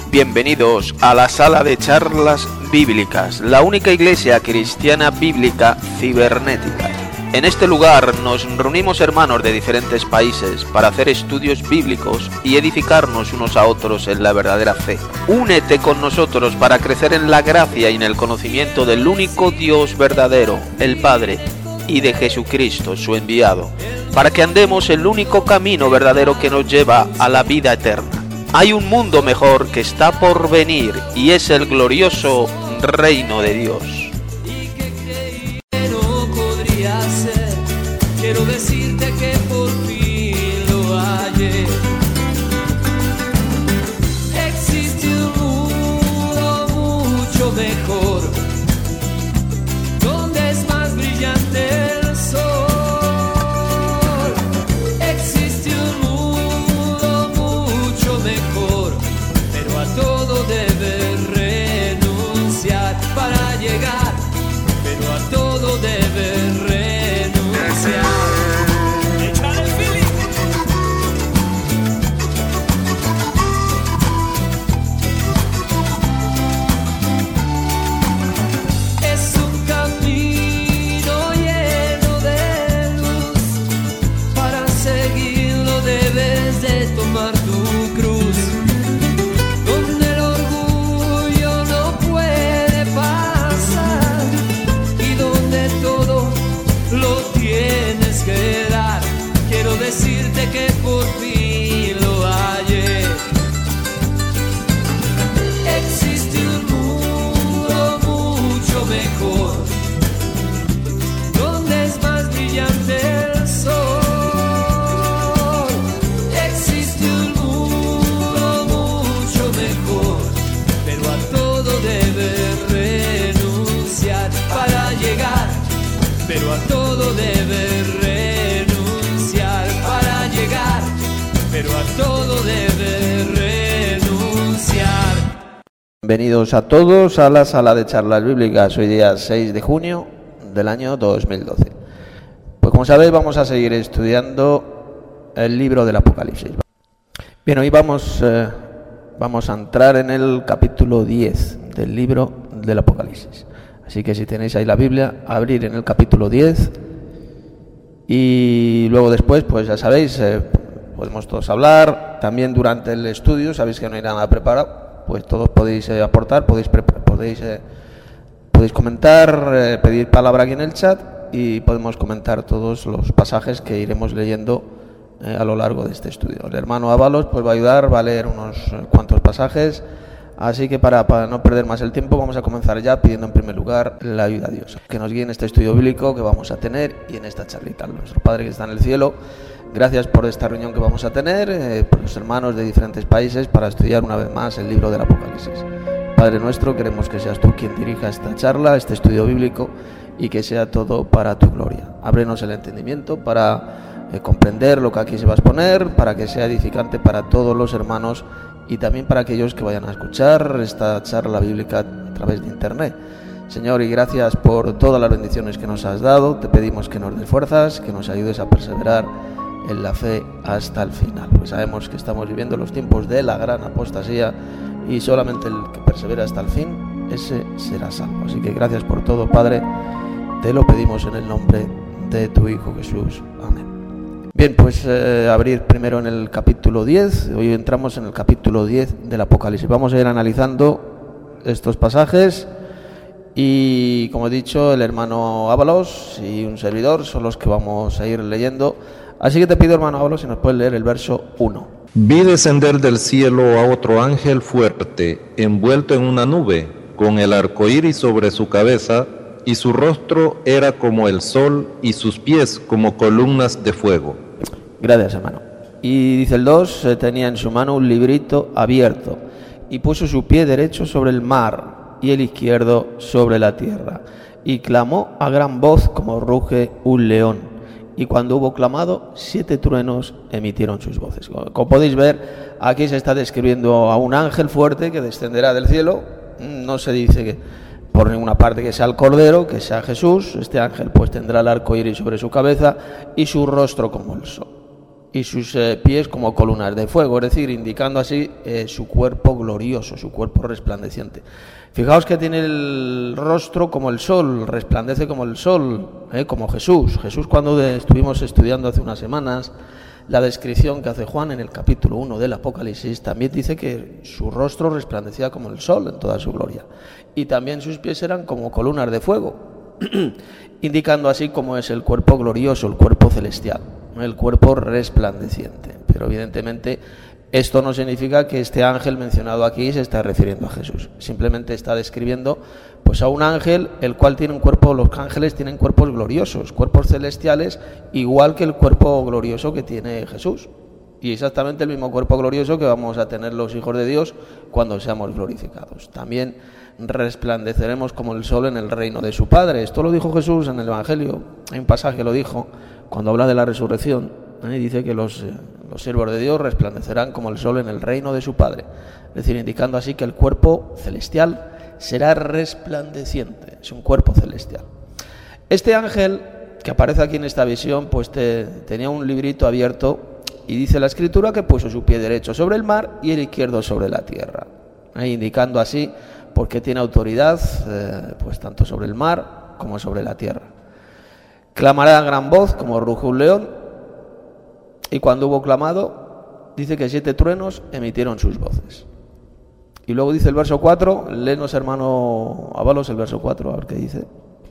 Bienvenidos a la sala de charlas bíblicas, la única iglesia cristiana bíblica cibernética. En este lugar nos reunimos hermanos de diferentes países para hacer estudios bíblicos y edificarnos unos a otros en la verdadera fe. Únete con nosotros para crecer en la gracia y en el conocimiento del único Dios verdadero, el Padre, y de Jesucristo, su enviado, para que andemos el único camino verdadero que nos lleva a la vida eterna. Hay un mundo mejor que está por venir y es el glorioso reino de Dios. Quiero decirte que por fin lo hallé. Existe un mundo mucho mejor, donde es más brillante el sol. Existe un mundo mucho mejor, pero a todo debes renunciar para llegar, pero a todo debes renunciar. Es un camino lleno de luz, para seguirlo debes de tomar tu cruz, donde el orgullo no puede pasar y donde todo lo tienes que dar. Quiero decirte que por fin lo hallé. Existe un mundo mucho mejor, donde es más brillante el sol. Existe un mundo mucho mejor, pero a todo debes renunciar para llegar, pero a todo debes renunciar para llegar, pero a todo debes renunciar. Bienvenidos a todos a la sala de charlas bíblicas. Hoy día 6 de junio del año 2012. Pues como sabéis, vamos a seguir estudiando el libro del Apocalipsis. Bien, hoy vamos a entrar en el capítulo 10 del libro del Apocalipsis. Así que si tenéis ahí la Biblia, abrir en el capítulo 10 y luego después, pues ya sabéis, podemos todos hablar. También durante el estudio, sabéis que no hay nada preparado, pues todos podéis aportar, podéis comentar, pedir palabra aquí en el chat y podemos comentar todos los pasajes que iremos leyendo a lo largo de este estudio. El hermano Ábalos pues va a ayudar, va a leer unos cuantos pasajes. Así que para no perder más el tiempo, vamos a comenzar ya pidiendo en primer lugar la ayuda a Dios, que nos guíe en este estudio bíblico que vamos a tener y en esta charlita. Nuestro Padre que está en el cielo, gracias por esta reunión que vamos a tener, por los hermanos de diferentes países para estudiar una vez más el libro del Apocalipsis. Padre nuestro, queremos que seas tú quien dirija esta charla, este estudio bíblico, y que sea todo para tu gloria. Ábrenos el entendimiento para comprender lo que aquí se va a exponer, para que sea edificante para todos los hermanos y también para aquellos que vayan a escuchar esta charla bíblica a través de internet. Señor, y gracias por todas las bendiciones que nos has dado. Te pedimos que nos des fuerzas, que nos ayudes a perseverar en la fe hasta el final, pues sabemos que estamos viviendo los tiempos de la gran apostasía y solamente el que persevera hasta el fin, ese será salvo. Así que gracias por todo, Padre, te lo pedimos en el nombre de tu Hijo Jesús. Amén. Bien, pues abrir primero en el capítulo 10. Hoy entramos en el capítulo 10 del Apocalipsis. Vamos a ir analizando estos pasajes y, como he dicho, el hermano Ábalos y un servidor son los que vamos a ir leyendo. Así que te pido, hermano Ábalos, si nos puedes leer el verso 1. Vi descender del cielo a otro ángel fuerte, envuelto en una nube, con el arco iris sobre su cabeza, y su rostro era como el sol, y sus pies como columnas de fuego. Gracias, hermano. Y dice el 2, tenía en su mano un librito abierto, y puso su pie derecho sobre el mar, y el izquierdo sobre la tierra, y clamó a gran voz como ruge un león. Y cuando hubo clamado, 7 truenos emitieron sus voces. Como podéis ver, aquí se está describiendo a un ángel fuerte que descenderá del cielo. No se dice que por ninguna parte que sea el Cordero, que sea Jesús. Este ángel pues tendrá el arco iris sobre su cabeza y su rostro como el sol. y sus pies como columnas de fuego, es decir, indicando así su cuerpo glorioso, su cuerpo resplandeciente. Fijaos que tiene el rostro como el sol, resplandece como el sol, como Jesús. Jesús, cuando estuvimos estudiando hace unas semanas la descripción que hace Juan en el capítulo 1 del Apocalipsis, también dice que su rostro resplandecía como el sol en toda su gloria, y también sus pies eran como columnas de fuego, indicando así cómo es el cuerpo glorioso, el cuerpo celestial, el cuerpo resplandeciente. Pero evidentemente esto no significa que este ángel mencionado aquí se está refiriendo a Jesús, simplemente está describiendo pues a un ángel el cual tiene un cuerpo. Los ángeles tienen cuerpos gloriosos, cuerpos celestiales, igual que el cuerpo glorioso que tiene Jesús, y exactamente el mismo cuerpo glorioso que vamos a tener los hijos de Dios cuando seamos glorificados. También resplandeceremos como el sol en el reino de su Padre. Esto lo dijo Jesús en el Evangelio, hay un pasaje que lo dijo cuando habla de la resurrección, dice que los siervos de Dios resplandecerán como el sol en el reino de su Padre, es decir, indicando así que el cuerpo celestial será resplandeciente, es un cuerpo celestial. Este ángel que aparece aquí en esta visión pues tenía un librito abierto, y dice la Escritura que puso su pie derecho sobre el mar y el izquierdo sobre la tierra, indicando así porque tiene autoridad pues tanto sobre el mar como sobre la tierra. Clamará a gran voz como ruge un león, y cuando hubo clamado, dice que 7 truenos emitieron sus voces. Y luego dice el verso 4, léenos, hermano Ábalos, el verso 4, a ver qué dice.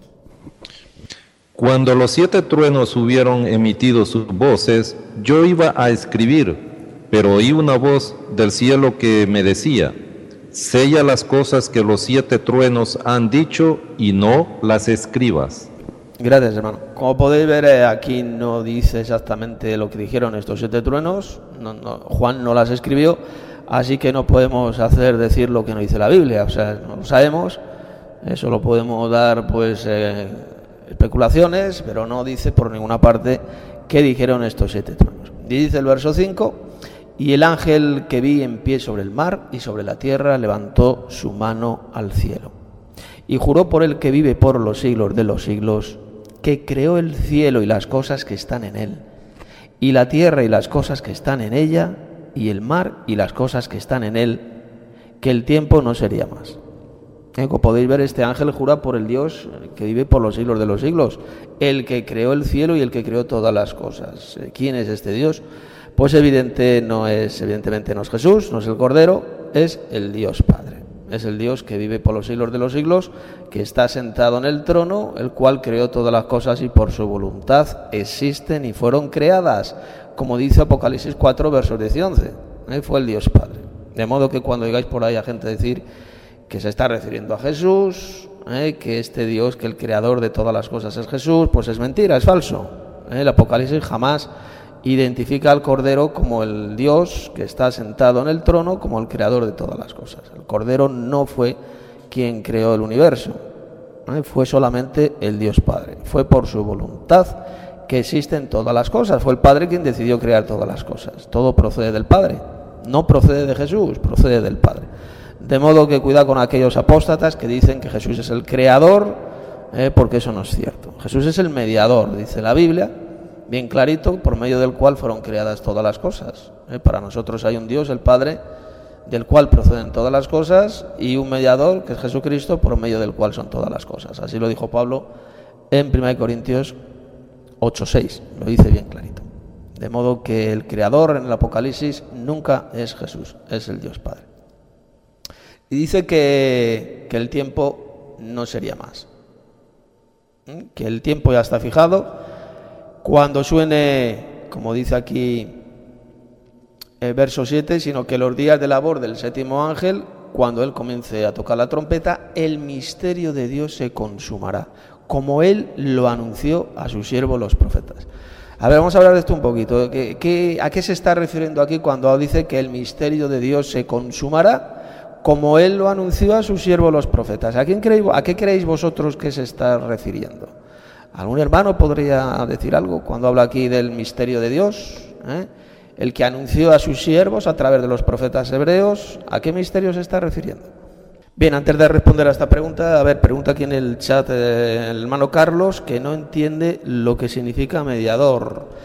Cuando los 7 truenos hubieron emitido sus voces, yo iba a escribir, pero oí una voz del cielo que me decía: sella las cosas que los 7 truenos han dicho y no las escribas. Gracias, hermano. Como podéis ver, aquí no dice exactamente lo que dijeron estos 7 truenos. Juan no las escribió, así que no podemos decir lo que no dice la Biblia. O sea, no lo sabemos, solo podemos dar pues especulaciones, pero no dice por ninguna parte qué dijeron estos 7 truenos. Y dice el verso 5: y el ángel que vi en pie sobre el mar y sobre la tierra levantó su mano al cielo y juró por el que vive por los siglos de los siglos, que creó el cielo y las cosas que están en él, y la tierra y las cosas que están en ella, y el mar y las cosas que están en él, que el tiempo no sería más. Como podéis ver, este ángel jura por el Dios que vive por los siglos de los siglos, el que creó el cielo y el que creó todas las cosas. ¿Quién es este Dios? Pues evidentemente no es Jesús, no es el Cordero, es el Dios Padre. Es el Dios que vive por los siglos de los siglos, que está sentado en el trono, el cual creó todas las cosas y por su voluntad existen y fueron creadas, como dice Apocalipsis 4, versos 10 y 11. Fue el Dios Padre. De modo que cuando digáis por ahí a gente decir que se está refiriendo a Jesús, que este Dios, que el creador de todas las cosas es Jesús, pues es mentira, es falso. El Apocalipsis jamás identifica al Cordero como el Dios que está sentado en el trono, como el creador de todas las cosas. El Cordero no fue quien creó el universo, fue solamente el Dios Padre. Fue por su voluntad que existen todas las cosas. Fue el Padre quien decidió crear todas las cosas. Todo procede del Padre, no procede de Jesús, procede del Padre. De modo que cuidado con aquellos apóstatas que dicen que Jesús es el creador, porque eso no es cierto. Jesús es el mediador, dice la Biblia, bien clarito, por medio del cual fueron creadas todas las cosas. Para nosotros hay un Dios, el Padre, del cual proceden todas las cosas, y un mediador, que es Jesucristo, por medio del cual son todas las cosas. Así lo dijo Pablo en 1 Corintios 8:6, lo dice bien clarito. De modo que el creador en el Apocalipsis nunca es Jesús, es el Dios Padre. Y dice que el tiempo no sería más, que el tiempo ya está fijado. Cuando suene, como dice aquí el verso 7, sino que los días de labor del 7º ángel, cuando él comience a tocar la trompeta, el misterio de Dios se consumará, como él lo anunció a sus siervos los profetas. A ver, vamos a hablar de esto un poquito. ¿A qué se está refiriendo aquí cuando dice que el misterio de Dios se consumará, como él lo anunció a sus siervos los profetas? ¿A qué creéis vosotros que se está refiriendo? ¿Algún hermano podría decir algo cuando habla aquí del misterio de Dios? El que anunció a sus siervos a través de los profetas hebreos, ¿a qué misterio se está refiriendo? Bien, antes de responder a esta pregunta, pregunta aquí en el chat el hermano Carlos, que no entiende lo que significa mediador.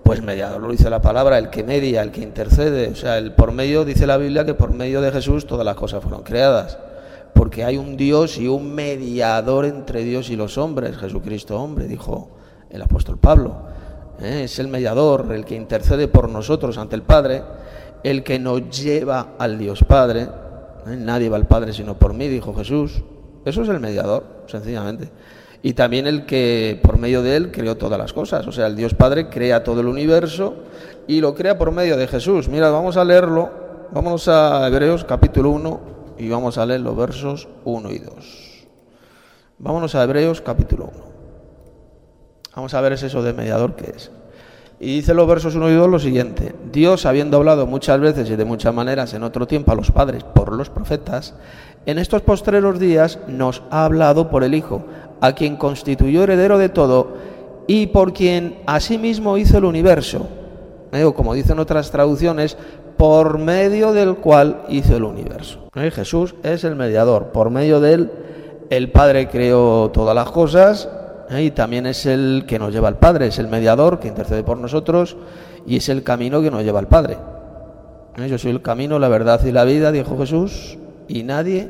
Pues mediador lo dice la palabra, el que media, el que intercede. O sea, el por medio, dice la Biblia que por medio de Jesús todas las cosas fueron creadas. Porque hay un Dios y un mediador entre Dios y los hombres, Jesucristo hombre, dijo el apóstol Pablo. Es el mediador, el que intercede por nosotros ante el Padre, el que nos lleva al Dios Padre. Nadie va al Padre sino por mí, dijo Jesús. Eso es el mediador, sencillamente. Y también el que por medio de él creó todas las cosas. O sea, el Dios Padre crea todo el universo y lo crea por medio de Jesús. Mira, vamos a leerlo. Vamos a Hebreos capítulo 1 y vamos a leer los versos 1 y 2. Vámonos a Hebreos capítulo 1. Vamos a ver eso de mediador que es. Y dice los versos 1 y 2 lo siguiente: Dios, habiendo hablado muchas veces y de muchas maneras en otro tiempo a los padres por los profetas, en estos postreros días nos ha hablado por el Hijo, a quien constituyó heredero de todo y por quien asimismo hizo el universo. O como dicen otras traducciones, por medio del cual hizo el universo. Jesús es el mediador, por medio de él el Padre creó todas las cosas. Y también es el que nos lleva al Padre, es el mediador que intercede por nosotros y es el camino que nos lleva al Padre. Yo soy el camino, la verdad y la vida, dijo Jesús, y nadie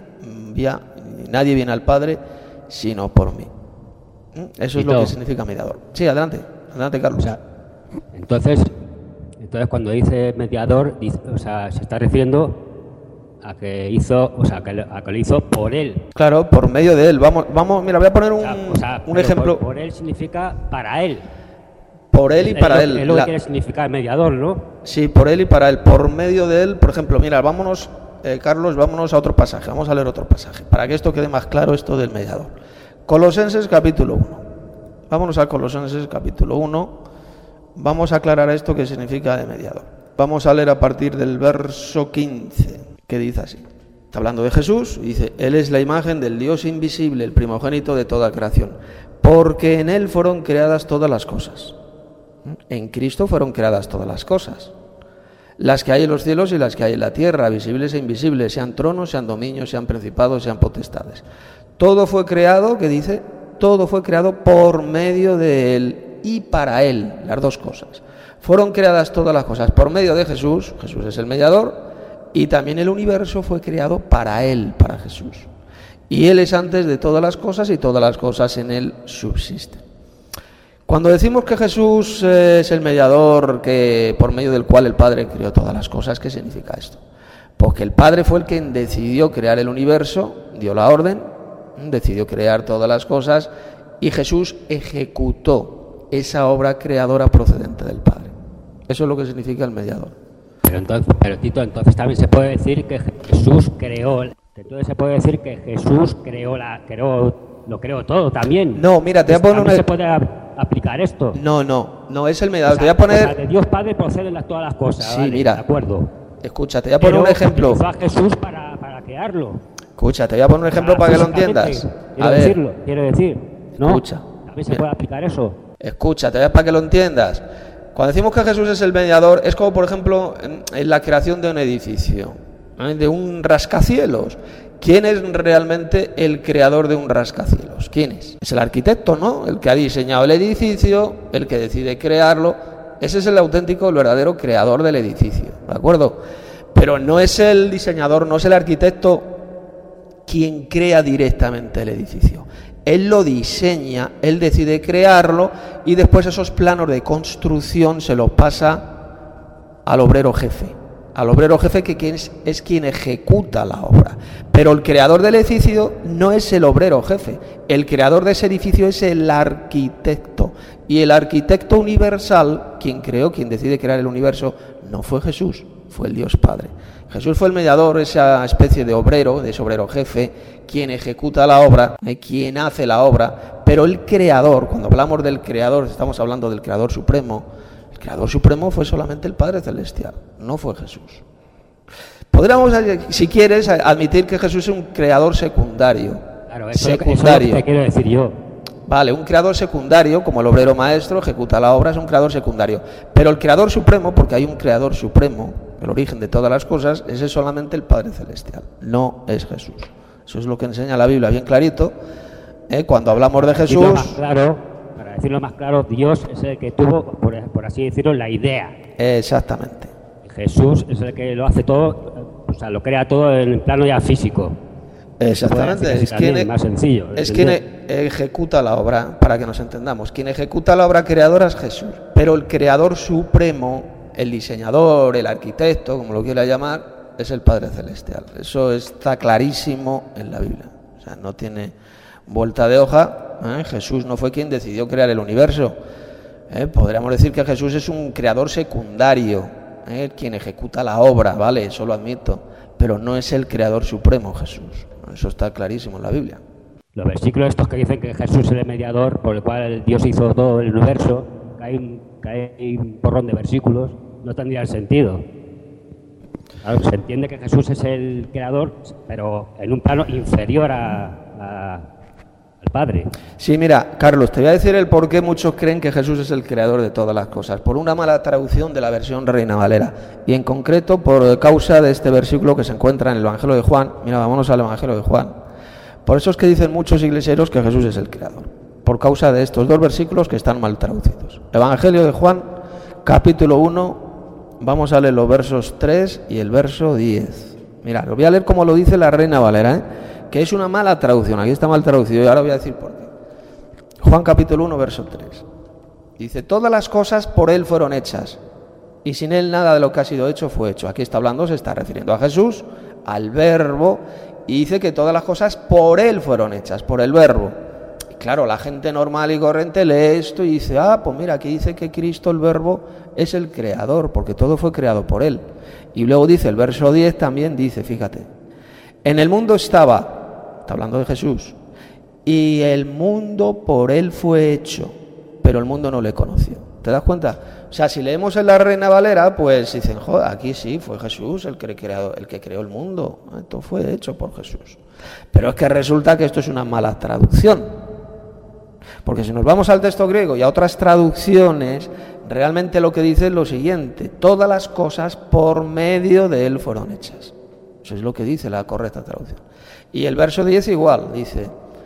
viene al Padre sino por mí. Eso es lo que significa mediador. Sí, adelante Carlos. O sea, entonces cuando dice mediador, se está refiriendo a que hizo, a que lo hizo por él. Claro, por medio de él. Vamos, mira, voy a poner un ejemplo. Por él significa para él. Por él y para él. Es lo que quiere significar mediador, ¿no? Sí, por él y para él. Por medio de él, por ejemplo, mira, vámonos, Carlos, vámonos a otro pasaje. Vamos a leer otro pasaje, para que esto quede más claro, esto del mediador. Colosenses capítulo 1. Vámonos a Colosenses capítulo 1. Vamos a aclarar esto que significa de mediador. Vamos a leer a partir del verso 15. Que dice así, está hablando de Jesús y dice: Él es la imagen del Dios invisible, el primogénito de toda creación, porque en Él fueron creadas todas las cosas. En Cristo fueron creadas todas las cosas, las que hay en los cielos y las que hay en la tierra, visibles e invisibles, sean tronos, sean dominios, sean principados, sean potestades. Todo fue creado, que dice, todo fue creado por medio de Él y para Él, las dos cosas. Fueron creadas todas las cosas por medio de Jesús. Jesús es el mediador. Y también el universo fue creado para Él, para Jesús. Y Él es antes de todas las cosas y todas las cosas en Él subsisten. Cuando decimos que Jesús es el mediador que por medio del cual el Padre creó todas las cosas, ¿qué significa esto? Porque el Padre fue el que decidió crear el universo, dio la orden, decidió crear todas las cosas y Jesús ejecutó esa obra creadora procedente del Padre. Eso es lo que significa el mediador. Pero Tito, entonces también se puede decir que Jesús creó, lo creó todo también. No, mira, te voy a poner ¿También se puede aplicar esto? No es el mediador. Te voy a poner. De Dios Padre proceden todas las cosas. Sí, vale, mira. De acuerdo. Escucha, te voy a poner un ejemplo. Utilizó a Jesús para crearlo. Escucha, te voy a poner un ejemplo para que lo entiendas. Quiero decir, ¿no? Escucha. También se puede aplicar eso. Escucha, te voy a para que lo entiendas. Cuando decimos que Jesús es el mediador, es como, por ejemplo, en la creación de un edificio, de un rascacielos. ¿Quién es realmente el creador de un rascacielos? ¿Quién es? Es el arquitecto, ¿no? El que ha diseñado el edificio, el que decide crearlo. Ese es el auténtico, el verdadero creador del edificio, ¿de acuerdo? Pero no es el diseñador, no es el arquitecto quien crea directamente el edificio. Él lo diseña, él decide crearlo y después esos planos de construcción se los pasa al obrero jefe. Al obrero jefe que es quien ejecuta la obra. Pero el creador del edificio no es el obrero jefe. El creador de ese edificio es el arquitecto. Y el arquitecto universal, quien decide crear el universo, no fue Jesús, fue el Dios Padre. Jesús fue el mediador, esa especie de obrero, de ese obrero jefe, quien ejecuta la obra, quien hace la obra, pero el creador, cuando hablamos del creador, estamos hablando del creador supremo. El creador supremo fue solamente el Padre Celestial, no fue Jesús. Podríamos, si quieres, admitir que Jesús es un creador secundario. Claro, eso es lo que quiero decir yo. Vale, un creador secundario, como el obrero maestro, ejecuta la obra, es un creador secundario. Pero el creador supremo, porque hay un creador supremo, el origen de todas las cosas, ese es solamente el Padre Celestial, no es Jesús. Eso es lo que enseña la Biblia bien clarito. Cuando hablamos de Jesús... Claro, para para decirlo más claro, Dios es el que tuvo, por así decirlo, la idea. Exactamente. Jesús es el que lo hace todo, o sea, lo crea todo en el plano ya físico. Exactamente, es quien, más sencillo, es quien ejecuta la obra, para que nos entendamos. Quien ejecuta la obra creadora es Jesús, pero el creador supremo, el diseñador, el arquitecto, como lo quiera llamar, es el Padre Celestial. Eso está clarísimo en la Biblia, o sea, no tiene vuelta de hoja. Jesús no fue quien decidió crear el universo. Podríamos decir que Jesús es un creador secundario, quien ejecuta la obra, vale, eso lo admito, pero no es el creador supremo Jesús. Eso está clarísimo en la Biblia. Los versículos estos que dicen que Jesús es el mediador por el cual Dios hizo todo el universo, que hay un porrón de versículos, no tendrían sentido. Claro, se entiende que Jesús es el creador, pero en un plano inferior al Padre. Sí, mira, Carlos, te voy a decir el por qué muchos creen que Jesús es el creador de todas las cosas. Por una mala traducción de la versión Reina Valera. Y en concreto por causa de este versículo que se encuentra en el Evangelio de Juan. Mira, vámonos al Evangelio de Juan. Por eso es que dicen muchos iglesieros que Jesús es el creador. Por causa de estos dos versículos que están mal traducidos. Evangelio de Juan, capítulo 1, vamos a leer los versos 3 y el verso 10. Mira, lo voy a leer como lo dice la Reina Valera, que es una mala traducción, aquí está mal traducido y ahora voy a decir por qué. Juan capítulo 1, verso 3. Dice, todas las cosas por Él fueron hechas, y sin Él nada de lo que ha sido hecho fue hecho. Aquí está hablando, se está refiriendo a Jesús, al Verbo, y dice que todas las cosas por Él fueron hechas, por el Verbo. Y claro, la gente normal y corriente lee esto y dice, pues mira, aquí dice que Cristo, el Verbo, es el creador, porque todo fue creado por Él. Y luego dice, el verso 10 también dice, fíjate, en el mundo estaba, está hablando de Jesús, y el mundo por Él fue hecho, pero el mundo no le conoció. ¿Te das cuenta? O sea, si leemos en la Reina Valera, pues dicen, joder, aquí sí, fue Jesús el que creó el mundo. Esto fue hecho por Jesús. Pero es que resulta que esto es una mala traducción. Porque si nos vamos al texto griego y a otras traducciones, realmente lo que dice es lo siguiente, todas las cosas por medio de Él fueron hechas. Eso es lo que dice la correcta traducción. Y el verso 10 igual, dice,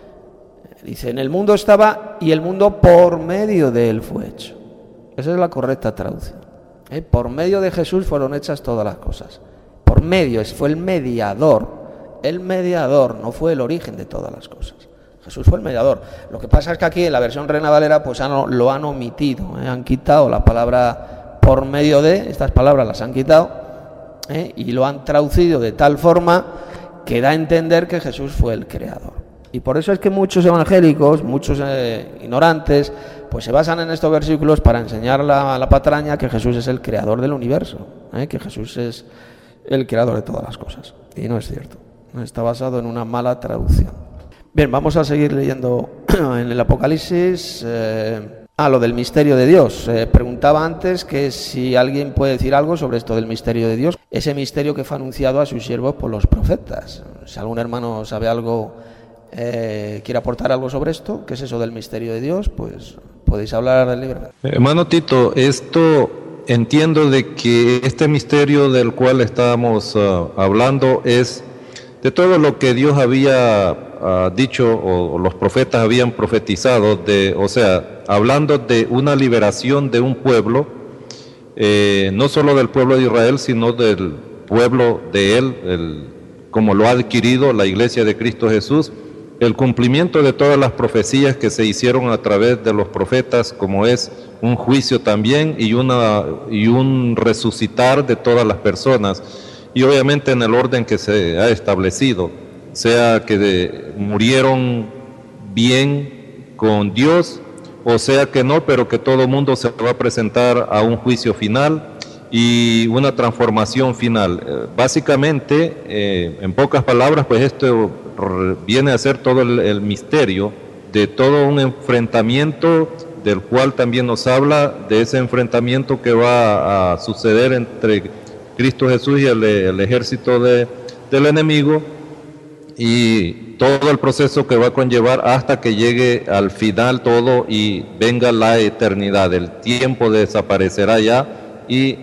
en el mundo estaba y el mundo por medio de Él fue hecho. Esa es la correcta traducción. Por medio de Jesús fueron hechas todas las cosas. Por medio, fue el mediador. El mediador, no fue el origen de todas las cosas. Jesús fue el mediador. Lo que pasa es que aquí en la versión Reina Valera pues lo han omitido. Han quitado la palabra por medio de, estas palabras las han quitado, y lo han traducido de tal forma que da a entender que Jesús fue el creador. Y por eso es que muchos evangélicos, muchos ignorantes, pues se basan en estos versículos para enseñar a la patraña que Jesús es el creador del universo, que Jesús es el creador de todas las cosas. Y no es cierto, está basado en una mala traducción. Bien, vamos a seguir leyendo en el Apocalipsis. Lo del misterio de Dios. Preguntaba antes que si alguien puede decir algo sobre esto del misterio de Dios, ese misterio que fue anunciado a sus siervos por los profetas. Si algún hermano sabe algo, quiere aportar algo sobre esto, ¿qué es eso del misterio de Dios? Pues podéis hablar libremente. Hermano Tito, esto entiendo de que este misterio del cual estábamos hablando es de todo lo que Dios había dicho o los profetas habían profetizado, o sea, hablando de una liberación de un pueblo, no solo del pueblo de Israel, sino del pueblo de Él, como lo ha adquirido la Iglesia de Cristo Jesús, el cumplimiento de todas las profecías que se hicieron a través de los profetas, como es un juicio también y un resucitar de todas las personas, y obviamente en el orden que se ha establecido, sea que murieron bien con Dios, o sea que no, pero que todo mundo se va a presentar a un juicio final y una transformación final. Básicamente, en pocas palabras, pues esto viene a ser todo el misterio de todo un enfrentamiento, del cual también nos habla de ese enfrentamiento que va a suceder entre Cristo Jesús y el ejército del enemigo, y todo el proceso que va a conllevar hasta que llegue al final todo y venga la eternidad. El tiempo desaparecerá ya, y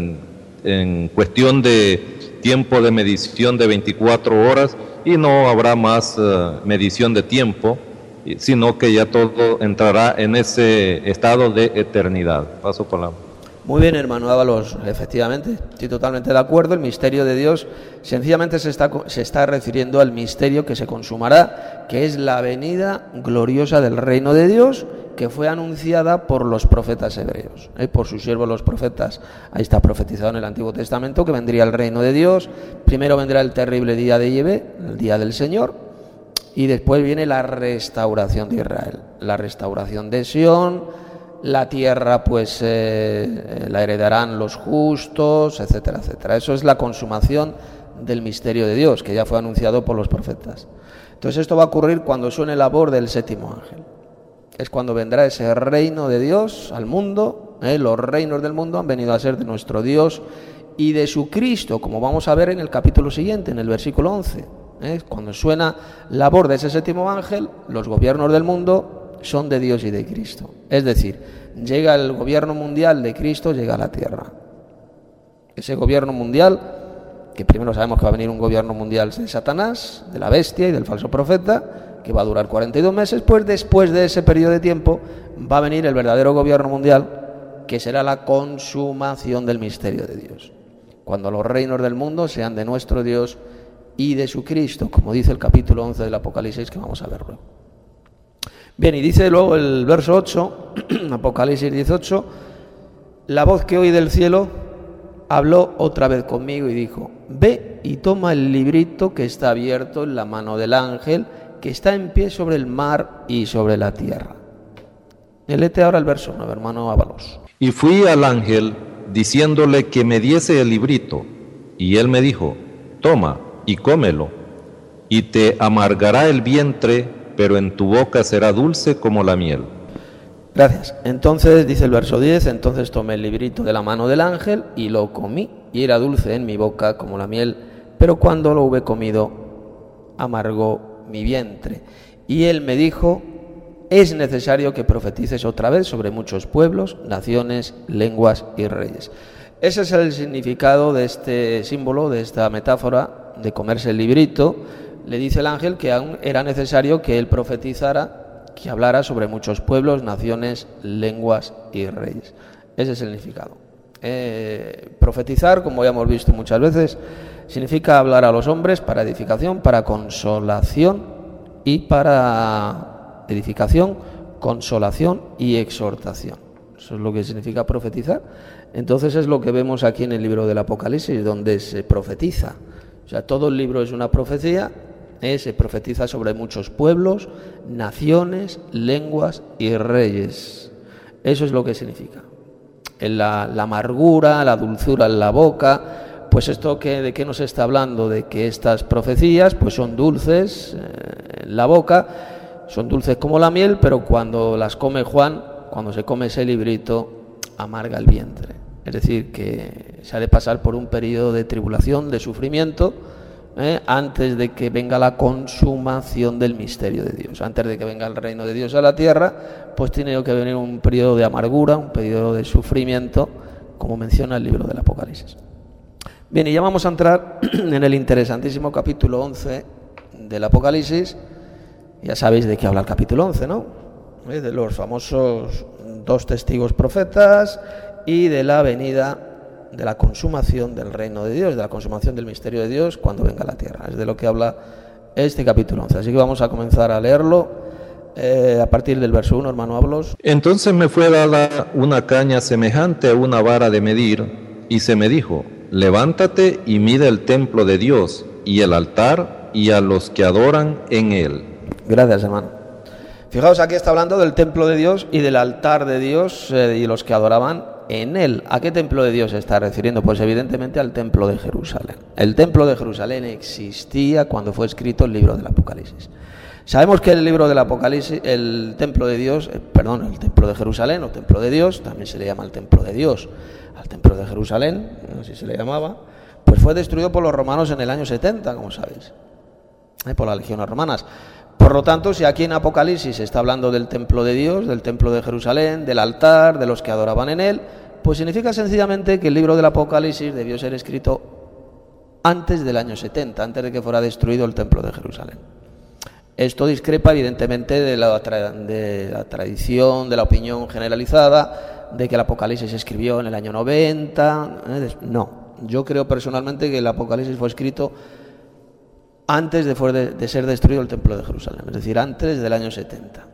en cuestión de tiempo de medición de 24 horas, y no habrá más medición de tiempo, sino que ya todo entrará en ese estado de eternidad. Paso palabra. Muy bien, hermano Ábalos, efectivamente, estoy totalmente de acuerdo. El misterio de Dios sencillamente se está refiriendo al misterio que se consumará, que es la venida gloriosa del reino de Dios, que fue anunciada por los profetas hebreos, por sus siervos los profetas. Ahí está profetizado en el Antiguo Testamento que vendría el reino de Dios. Primero vendrá el terrible día de Yahvé, el día del Señor, y después viene la restauración de Israel, la restauración de Sión. La tierra pues la heredarán los justos, etcétera, etcétera. Eso es la consumación del misterio de Dios, que ya fue anunciado por los profetas. Entonces esto va a ocurrir cuando suene la voz del séptimo ángel. Es cuando vendrá ese reino de Dios al mundo. Los reinos del mundo han venido a ser de nuestro Dios y de su Cristo, como vamos a ver en el capítulo siguiente, en el versículo 11. Cuando suena la voz de ese séptimo ángel, los gobiernos del mundo son de Dios y de Cristo. Es decir, llega el gobierno mundial de Cristo, llega a la tierra. Ese gobierno mundial, que primero sabemos que va a venir un gobierno mundial de Satanás, de la bestia y del falso profeta, que va a durar 42 meses, pues después de ese periodo de tiempo va a venir el verdadero gobierno mundial, que será la consumación del misterio de Dios. Cuando los reinos del mundo sean de nuestro Dios y de su Cristo, como dice el capítulo 11 del Apocalipsis, que vamos a ver luego. Bien, y dice luego el verso 8, Apocalipsis 18, la voz que oí del cielo habló otra vez conmigo y dijo, ve y toma el librito que está abierto en la mano del ángel que está en pie sobre el mar y sobre la tierra. Léete ahora el verso 9, hermano Ábalos. Y fui al ángel diciéndole que me diese el librito, y él me dijo, toma y cómelo, y te amargará el vientre, pero en tu boca será dulce como la miel. Gracias. Entonces, dice el verso 10, entonces tomé el librito de la mano del ángel y lo comí, y era dulce en mi boca como la miel, pero cuando lo hube comido, amargó mi vientre. Y él me dijo, es necesario que profetices otra vez sobre muchos pueblos, naciones, lenguas y reyes. Ese es el significado de este símbolo, de esta metáfora de comerse el librito. Le dice el ángel que aún era necesario que él profetizara, que hablara sobre muchos pueblos, naciones, lenguas y reyes. Ese es el significado. Profetizar, como ya hemos visto muchas veces, significa hablar a los hombres para edificación, para consolación y para edificación, consolación y exhortación. Eso es lo que significa profetizar. Entonces es lo que vemos aquí en el libro del Apocalipsis, donde se profetiza. O sea, todo el libro es una profecía. Se profetiza sobre muchos pueblos, naciones, lenguas y reyes. Eso es lo que significa. La amargura, la dulzura en la boca, pues esto ¿de qué nos está hablando? De que estas profecías pues son dulces en la boca, son dulces como la miel, pero cuando las come Juan, cuando se come ese librito, amarga el vientre. Es decir, que se ha de pasar por un periodo de tribulación, de sufrimiento, antes de que venga la consumación del misterio de Dios. Antes de que venga el reino de Dios a la tierra, pues tiene que venir un periodo de amargura, un periodo de sufrimiento, como menciona el libro del Apocalipsis. Bien, y ya vamos a entrar en el interesantísimo capítulo 11 del Apocalipsis. Ya sabéis de qué habla el capítulo 11, ¿no? De los famosos 2 testigos profetas y de la venida de la consumación del reino de Dios, de la consumación del misterio de Dios cuando venga a la tierra. Es de lo que habla este capítulo 11. Así que vamos a comenzar a leerlo a partir del verso 1, hermano Ábalos. Entonces me fue dada una caña semejante a una vara de medir, y se me dijo, levántate y mide el templo de Dios, y el altar, y a los que adoran en él. Gracias, hermano. Fijaos, aquí está hablando del templo de Dios y del altar de Dios y los que adoraban en él. ¿A qué templo de Dios se está refiriendo? Pues evidentemente al templo de Jerusalén. El templo de Jerusalén existía cuando fue escrito el libro del Apocalipsis. Sabemos que el libro del Apocalipsis, el templo de Dios, el templo de Jerusalén o templo de Dios, también se le llama el templo de Dios, al templo de Jerusalén, así se le llamaba, pues fue destruido por los romanos en el año 70, como sabéis, por las legiones romanas. Por lo tanto, si aquí en Apocalipsis se está hablando del templo de Dios, del templo de Jerusalén, del altar, de los que adoraban en él, pues significa sencillamente que el libro del Apocalipsis debió ser escrito antes del año 70, antes de que fuera destruido el templo de Jerusalén. Esto discrepa evidentemente de la tradición, de la opinión generalizada, de que el Apocalipsis se escribió en el año 90. No, yo creo personalmente que el Apocalipsis fue escrito antes de ser destruido el Templo de Jerusalén, es decir, antes del año 70.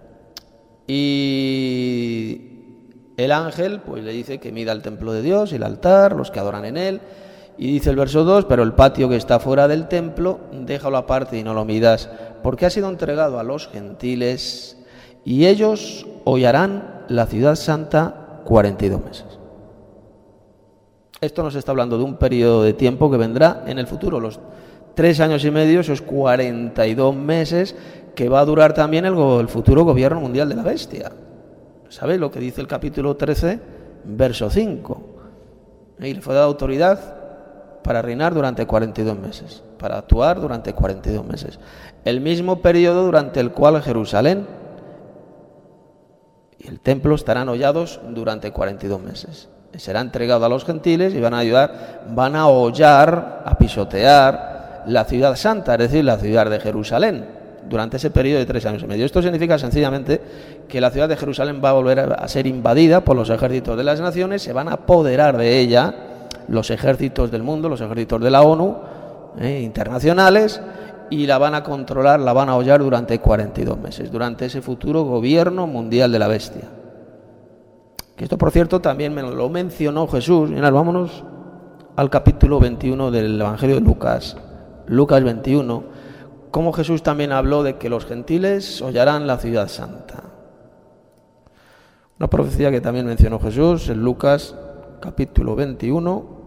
Y el ángel pues le dice que mida el templo de Dios, el altar, los que adoran en él. Y dice el verso 2, pero el patio que está fuera del templo, déjalo aparte y no lo midas, porque ha sido entregado a los gentiles, y ellos hollarán la ciudad santa 42 meses. Esto nos está hablando de un periodo de tiempo que vendrá en el futuro, los 3 años y medio, esos 42 meses, que va a durar también el futuro gobierno mundial de la bestia. ¿Sabéis lo que dice el capítulo 13, verso 5? Y le fue dada autoridad para reinar durante 42 meses, para actuar durante 42 meses. El mismo periodo durante el cual Jerusalén y el templo estarán hollados durante 42 meses. Será entregado a los gentiles y van a hollar, a pisotear la ciudad santa, es decir, la ciudad de Jerusalén, durante ese periodo de 3 años y medio. Esto significa sencillamente que la ciudad de Jerusalén va a volver a ser invadida por los ejércitos de las naciones, se van a apoderar de ella los ejércitos del mundo, los ejércitos de la ONU, internacionales, y la van a controlar, la van a hollar durante 42 meses, durante ese futuro gobierno mundial de la bestia. Que esto, por cierto, también me lo mencionó Jesús. Mirad, vámonos al capítulo 21 del Evangelio de Lucas, Lucas 21, como Jesús también habló de que los gentiles hollarán la ciudad santa. Una profecía que también mencionó Jesús en Lucas, capítulo 21.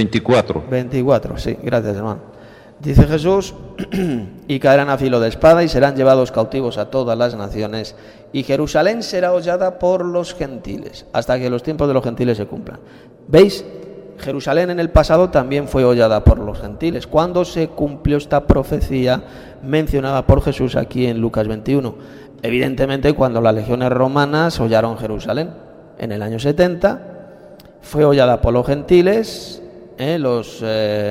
24, sí, gracias, hermano. Dice Jesús, y caerán a filo de espada y serán llevados cautivos a todas las naciones, y Jerusalén será hollada por los gentiles, hasta que los tiempos de los gentiles se cumplan. ¿Veis? Jerusalén en el pasado también fue hollada por los gentiles. ¿Cuándo se cumplió esta profecía mencionada por Jesús aquí en Lucas 21? Evidentemente cuando las legiones romanas hollaron Jerusalén. En el año 70 fue hollada por los gentiles. Los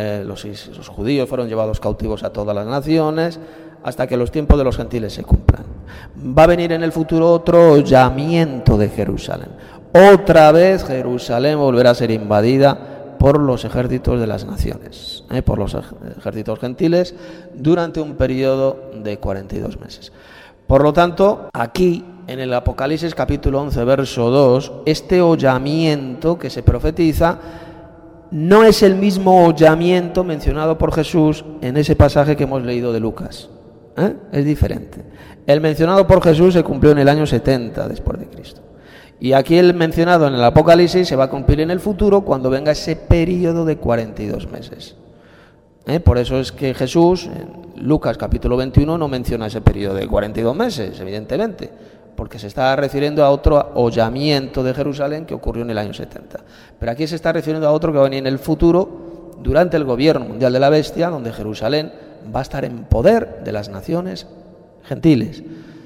judíos fueron llevados cautivos a todas las naciones hasta que los tiempos de los gentiles se cumplan. Va a venir en el futuro otro hollamiento de Jerusalén. Otra vez Jerusalén volverá a ser invadida por los ejércitos de las naciones, por los ejércitos gentiles, durante un periodo de 42 meses. Por lo tanto, aquí en el Apocalipsis capítulo 11, verso 2, este hollamiento que se profetiza no es el mismo hollamiento mencionado por Jesús en ese pasaje que hemos leído de Lucas. Es diferente. El mencionado por Jesús se cumplió en el año 70 después de Cristo. Y aquí el mencionado en el Apocalipsis se va a cumplir en el futuro cuando venga ese periodo de 42 meses. Por eso es que Jesús, en Lucas capítulo 21, no menciona ese periodo de 42 meses, evidentemente, porque se está refiriendo a otro hollamiento de Jerusalén que ocurrió en el año 70. Pero aquí se está refiriendo a otro que va a venir en el futuro, durante el gobierno mundial de la bestia, donde Jerusalén va a estar en poder de las naciones gentiles.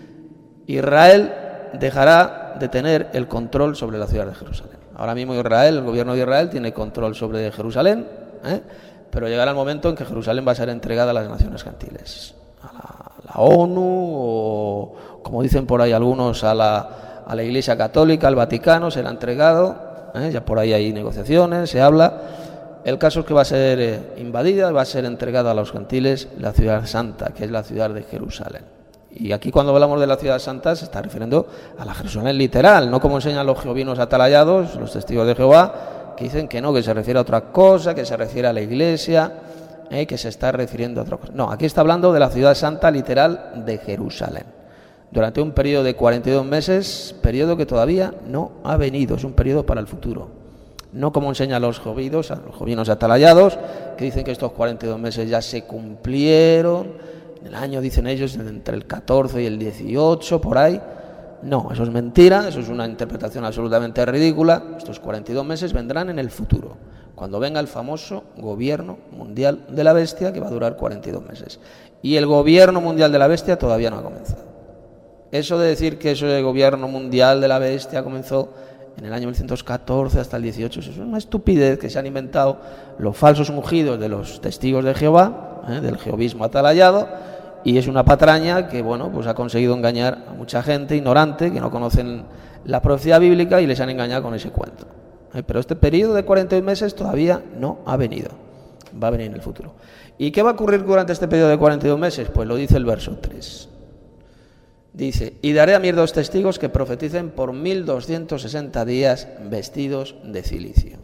Israel dejará de tener el control sobre la ciudad de Jerusalén. Ahora mismo Israel, el gobierno de Israel, tiene control sobre Jerusalén, pero llegará el momento en que Jerusalén va a ser entregada a las naciones gentiles, a la ONU, o como dicen por ahí algunos, a la Iglesia Católica, al Vaticano, será entregado. Ya por ahí hay negociaciones, se habla. El caso es que va a ser invadida, va a ser entregada a los gentiles la ciudad santa, que es la ciudad de Jerusalén. Y aquí cuando hablamos de la ciudad santa se está refiriendo a la Jerusalén literal, no como enseñan los jehovinos atalayados, los testigos de Jehová, que dicen que no, que se refiere a otra cosa, que se refiere a la iglesia, que se está refiriendo a otra cosa. No, aquí está hablando de la ciudad santa literal de Jerusalén. Durante un periodo de 42 meses, periodo que todavía no ha venido, es un periodo para el futuro. No como enseñan los jovinos atalayados, que dicen que estos 42 meses ya se cumplieron, en el año, dicen ellos, entre el 14 y el 18, por ahí. No, eso es mentira, eso es una interpretación absolutamente ridícula. Estos 42 meses vendrán en el futuro, cuando venga el famoso gobierno mundial de la bestia, que va a durar 42 meses. Y el gobierno mundial de la bestia todavía no ha comenzado. Eso de decir que ese gobierno mundial de la bestia comenzó en el año 1914 hasta el 18, eso es una estupidez que se han inventado los falsos ungidos de los testigos de Jehová, del jehovismo atalayado, y es una patraña que, bueno, pues ha conseguido engañar a mucha gente ignorante que no conocen la profecía bíblica y les han engañado con ese cuento. Pero este periodo de 42 meses todavía no ha venido, va a venir en el futuro. ¿Y qué va a ocurrir durante este periodo de 42 meses? Pues lo dice el verso 3. Dice: y daré a mis 2 testigos que profeticen por 1260 días vestidos de cilicio.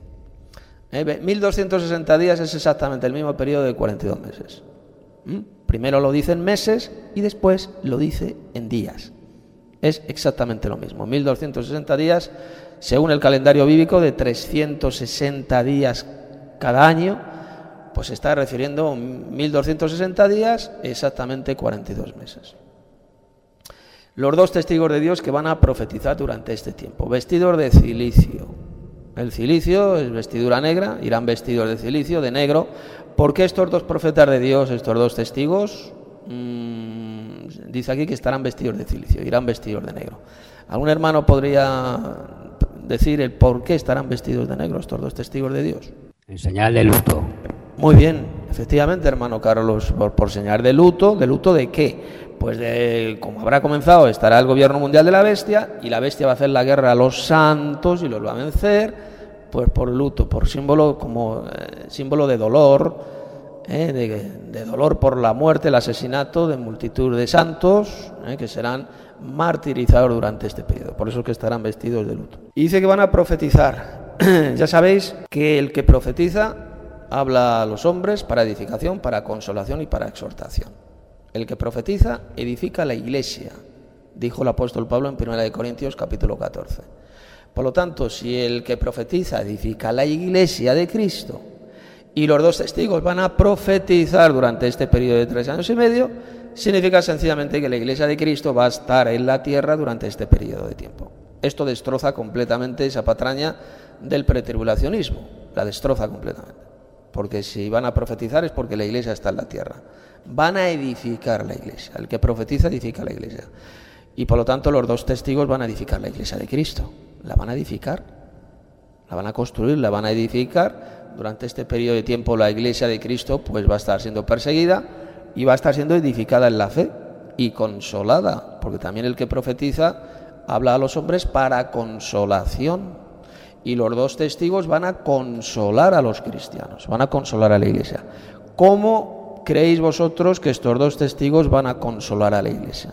1260 días es exactamente el mismo periodo de 42 meses. Primero lo dice en meses y después lo dice en días. Es exactamente lo mismo. 1260 días, según el calendario bíblico, de 360 días cada año, pues se está refiriendo a 1260 días, exactamente 42 meses. Los 2 testigos de Dios que van a profetizar durante este tiempo, vestidos de cilicio. El cilicio es vestidura negra, irán vestidos de cilicio, de negro. ¿Por qué estos 2 profetas de Dios, estos 2 testigos? Dice aquí que estarán vestidos de cilicio, irán vestidos de negro. ¿Algún hermano podría decir el por qué estarán vestidos de negro estos 2 testigos de Dios? En señal de luto. Muy bien, efectivamente, hermano Carlos, por señal de luto. ¿De luto de qué? Pues como habrá comenzado, estará el gobierno mundial de la bestia, y la bestia va a hacer la guerra a los santos y los va a vencer, pues por luto, por símbolo, como símbolo de dolor, de dolor por la muerte, el asesinato de multitud de santos, que serán martirizados durante este periodo. Por eso es que estarán vestidos de luto. Y dice que van a profetizar. Ya sabéis que el que profetiza habla a los hombres para edificación, para consolación y para exhortación. El que profetiza edifica la iglesia, dijo el apóstol Pablo en 1 Corintios capítulo 14. Por lo tanto, si el que profetiza edifica la iglesia de Cristo y los 2 testigos van a profetizar durante este periodo de 3 años y medio, significa sencillamente que la iglesia de Cristo va a estar en la tierra durante este periodo de tiempo. Esto destroza completamente esa patraña del pretribulacionismo, la destroza completamente. Porque si van a profetizar es porque la iglesia está en la tierra. Van a edificar la iglesia. El que profetiza edifica la iglesia. Y por lo tanto los 2 testigos van a edificar la iglesia de Cristo. La van a edificar, la van a construir, la van a edificar. Durante este periodo de tiempo la iglesia de Cristo pues va a estar siendo perseguida y va a estar siendo edificada en la fe y consolada. Porque también el que profetiza habla a los hombres para consolación. Y los 2 testigos van a consolar a los cristianos, van a consolar a la iglesia. ¿Cómo creéis vosotros que estos 2 testigos van a consolar a la iglesia?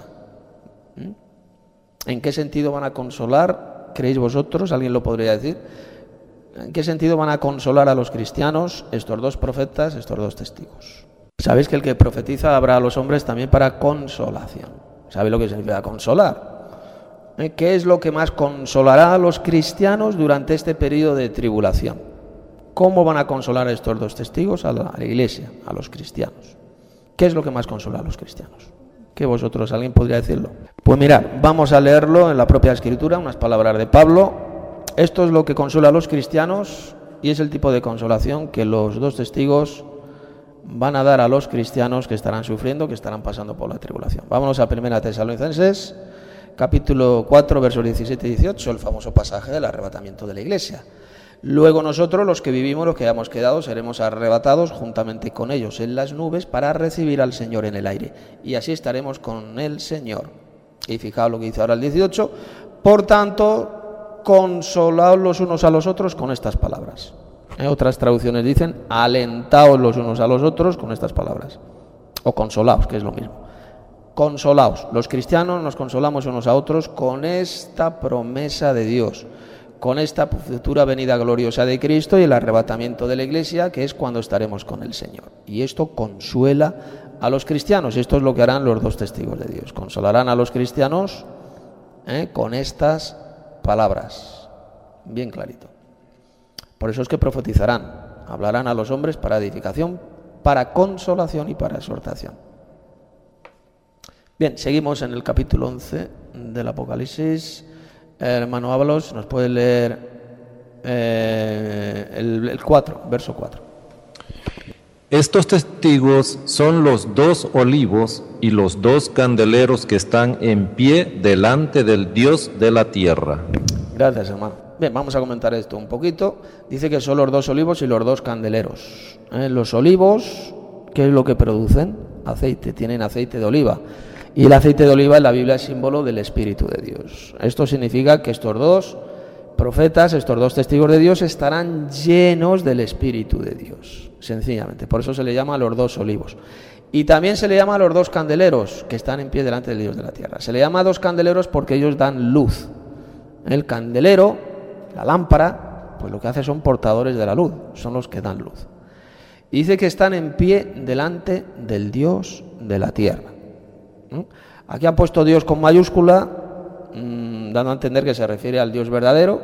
¿En qué sentido van a consolar? ¿Creéis vosotros? ¿Alguien lo podría decir? ¿En qué sentido van a consolar a los cristianos estos 2 profetas, estos 2 testigos? Sabéis que el que profetiza habrá a los hombres también para consolación. ¿Sabéis lo que significa consolar? ¿Qué es lo que más consolará a los cristianos durante este periodo de tribulación? ¿Cómo van a consolar a estos 2 testigos? A la iglesia, a los cristianos. ¿Qué es lo que más consola a los cristianos? ¿Qué vosotros? ¿Alguien podría decirlo? Pues mirad, vamos a leerlo en la propia Escritura, unas palabras de Pablo. Esto es lo que consuela a los cristianos y es el tipo de consolación que los 2 testigos van a dar a los cristianos que estarán sufriendo, que estarán pasando por la tribulación. Vámonos a 1 Tesalonicenses, capítulo 4, versos 17 y 18, el famoso pasaje del arrebatamiento de la iglesia. Luego nosotros, los que vivimos, los que hayamos quedado, seremos arrebatados juntamente con ellos en las nubes para recibir al Señor en el aire. Y así estaremos con el Señor. Y fijaos lo que dice ahora el 18. Por tanto, consolaos los unos a los otros con estas palabras. Otras traducciones dicen, alentaos los unos a los otros con estas palabras. O consolaos, que es lo mismo. Consolaos. Los cristianos nos consolamos unos a otros con esta promesa de Dios, con esta futura venida gloriosa de Cristo y el arrebatamiento de la iglesia, que es cuando estaremos con el Señor. Y esto consuela a los cristianos. Esto es lo que harán los 2 testigos de Dios. Consolarán a los cristianos con estas palabras. Bien clarito. Por eso es que profetizarán. Hablarán a los hombres para edificación, para consolación y para exhortación. Bien, seguimos en el capítulo 11 del Apocalipsis. Hermano Ábalos, ¿nos puede leer el 4, verso 4? Estos testigos son los 2 olivos y los 2 candeleros que están en pie delante del Dios de la tierra. Gracias, hermano. Bien, vamos a comentar esto un poquito. Dice que son los 2 olivos y los 2 candeleros. Los olivos, ¿qué es lo que producen? aceite, tienen aceite de oliva. Y el aceite de oliva en la Biblia es símbolo del Espíritu de Dios. Esto significa que estos dos profetas, estos dos testigos de Dios, estarán llenos del Espíritu de Dios, sencillamente. Por eso se le llama a los dos olivos. Y también se le llama a los dos candeleros que están en pie delante del Dios de la tierra. Se le llama a dos candeleros porque ellos dan luz. El candelero, la lámpara, pues lo que hace son portadores de la luz, son los que dan luz. Y dice que están en pie delante del Dios de la tierra. Aquí ha puesto Dios con mayúscula, dando a entender que se refiere al Dios verdadero.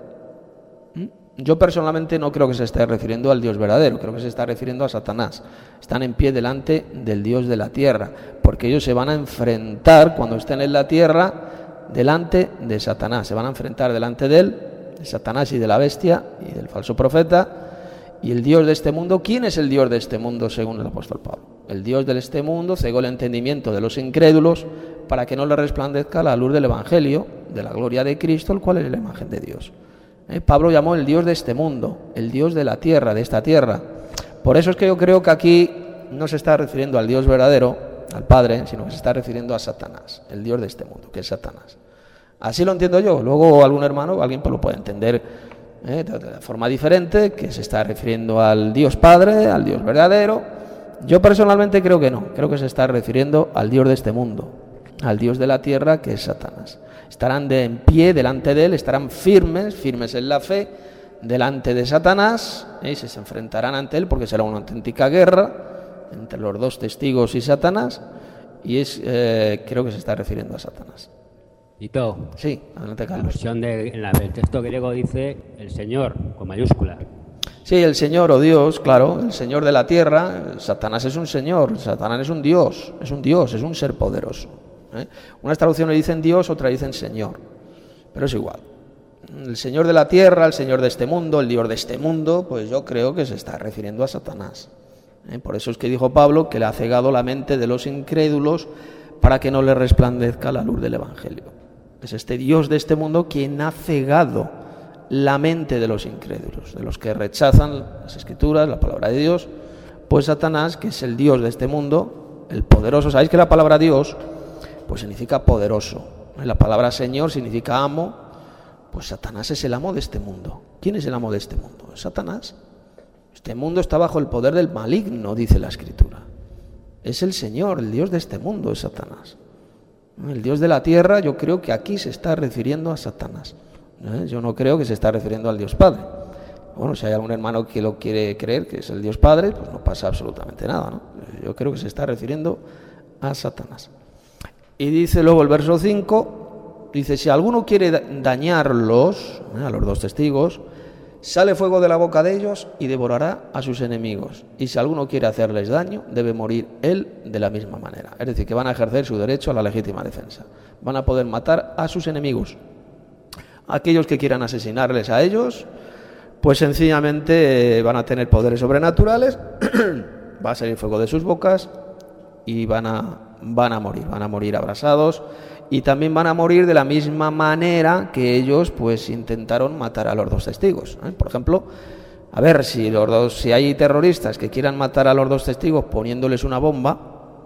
Yo personalmente no creo que se esté refiriendo al Dios verdadero, creo que se está refiriendo a Satanás. Están en pie delante del Dios de la tierra, porque ellos se van a enfrentar cuando estén en la tierra delante de Satanás. Se van a enfrentar delante de él, de Satanás y de la bestia y del falso profeta. Y el Dios de este mundo, ¿quién es el Dios de este mundo según el apóstol Pablo? El Dios de este mundo cegó el entendimiento de los incrédulos para que no le resplandezca la luz del Evangelio, de la gloria de Cristo, el cual es la imagen de Dios. Pablo llamó el Dios de este mundo, el Dios de la tierra, de esta tierra. Por eso es que yo creo que aquí no se está refiriendo al Dios verdadero, al Padre, sino que se está refiriendo a Satanás, el Dios de este mundo, que es Satanás. Así lo entiendo yo. Luego algún hermano, alguien pues lo puede entender de forma diferente, que se está refiriendo al Dios Padre, al Dios verdadero. Yo personalmente creo que no, creo que se está refiriendo al Dios de este mundo, al Dios de la tierra, que es Satanás. Estarán en pie delante de él, estarán firmes en la fe delante de Satanás, y se enfrentarán ante él porque será una auténtica guerra entre los dos testigos y Satanás, y creo que se está refiriendo a Satanás. Tito, sí, adelante, Carlos. La versión en el texto griego dice el Señor, con mayúscula. Sí, el Señor o Dios, claro, el Señor de la tierra. Satanás es un Señor, Satanás es un Dios, es un ser poderoso. Unas traducciones dicen Dios, otras dicen Señor, pero es igual. El Señor de la tierra, el Señor de este mundo, el Dios de este mundo, pues yo creo que se está refiriendo a Satanás. Por eso es que dijo Pablo que le ha cegado la mente de los incrédulos para que no le resplandezca la luz del Evangelio. Es este Dios de este mundo quien ha cegado la mente de los incrédulos, de los que rechazan las Escrituras, la palabra de Dios. Pues Satanás, que es el Dios de este mundo, el poderoso. ¿Sabéis que la palabra Dios pues significa poderoso? La palabra Señor significa amo. Pues Satanás es el amo de este mundo. ¿Quién es el amo de este mundo? Es Satanás. Este mundo está bajo el poder del maligno, dice la Escritura. Es el Señor, el Dios de este mundo, es Satanás. El Dios de la tierra, yo creo que aquí se está refiriendo a Satanás. Yo no creo que se está refiriendo al Dios Padre. Bueno, si hay algún hermano que lo quiere creer, que es el Dios Padre, pues no pasa absolutamente nada, ¿no? Yo creo que se está refiriendo a Satanás. Y dice luego el verso 5, dice, si alguno quiere dañarlos, a los dos testigos, sale fuego de la boca de ellos y devorará a sus enemigos. Y si alguno quiere hacerles daño, debe morir él de la misma manera. Es decir, que van a ejercer su derecho a la legítima defensa. Van a poder matar a sus enemigos. Aquellos que quieran asesinarles a ellos, pues sencillamente van a tener poderes sobrenaturales, va a salir fuego de sus bocas y van a morir abrasados. Y también van a morir de la misma manera que ellos pues intentaron matar a los dos testigos. Por ejemplo, a ver, si hay terroristas que quieran matar a los dos testigos poniéndoles una bomba,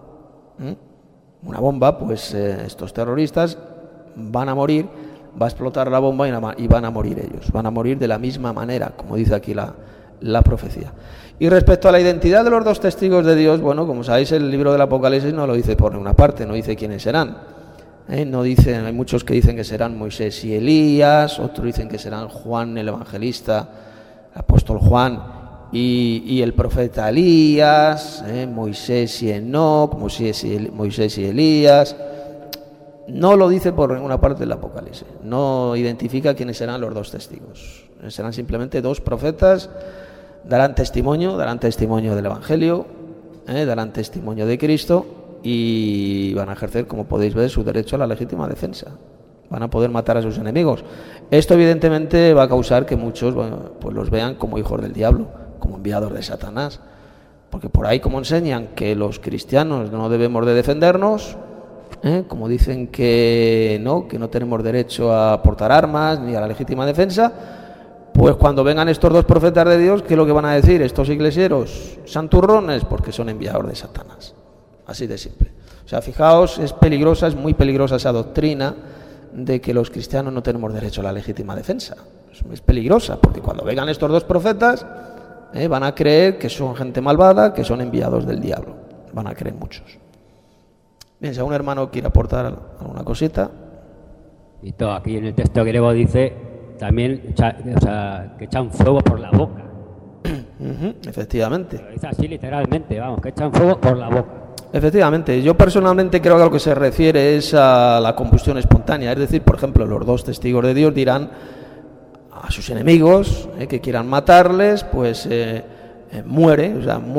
pues estos terroristas van a morir, va a explotar la bomba y van a morir ellos. Van a morir de la misma manera, como dice aquí la profecía. Y respecto a la identidad de los dos testigos de Dios, bueno, como sabéis, el libro del Apocalipsis no lo dice por ninguna parte, no dice quiénes serán. No dicen, hay muchos que dicen que serán Moisés y Elías, otros dicen que serán Juan el evangelista, el apóstol Juan y el profeta Elías, Moisés y Enoc, Moisés y Elías. No lo dice por ninguna parte del Apocalipsis, no identifica quiénes serán los dos testigos. Serán simplemente dos profetas, darán testimonio del Evangelio, darán testimonio de Cristo, y van a ejercer, como podéis ver, su derecho a la legítima defensa. Van a poder matar a sus enemigos. Esto evidentemente va a causar que muchos pues los vean como hijos del diablo, como enviados de Satanás, porque por ahí como enseñan que los cristianos no debemos de defendernos, como dicen que no tenemos derecho a portar armas ni a la legítima defensa, pues cuando vengan estos dos profetas de Dios, ¿qué es lo que van a decir? Estos iglesieros santurrones, porque son enviados de Satanás. así de simple. O sea, fijaos, es peligrosa, es muy peligrosa esa doctrina de que los cristianos no tenemos derecho a la legítima defensa. Es peligrosa, porque cuando vengan estos dos profetas, van a creer que son gente malvada, que son enviados del diablo. Van a creer muchos. Bien, si algún hermano quiere aportar alguna cosita. Y todo aquí en el texto griego dice también que echan fuego por la boca. Efectivamente. Lo dice así literalmente, vamos, que echan fuego por la boca. Efectivamente, yo personalmente creo que a lo que se refiere es a la combustión espontánea, es decir, por ejemplo, los dos testigos de Dios dirán a sus enemigos que quieran matarles, pues muere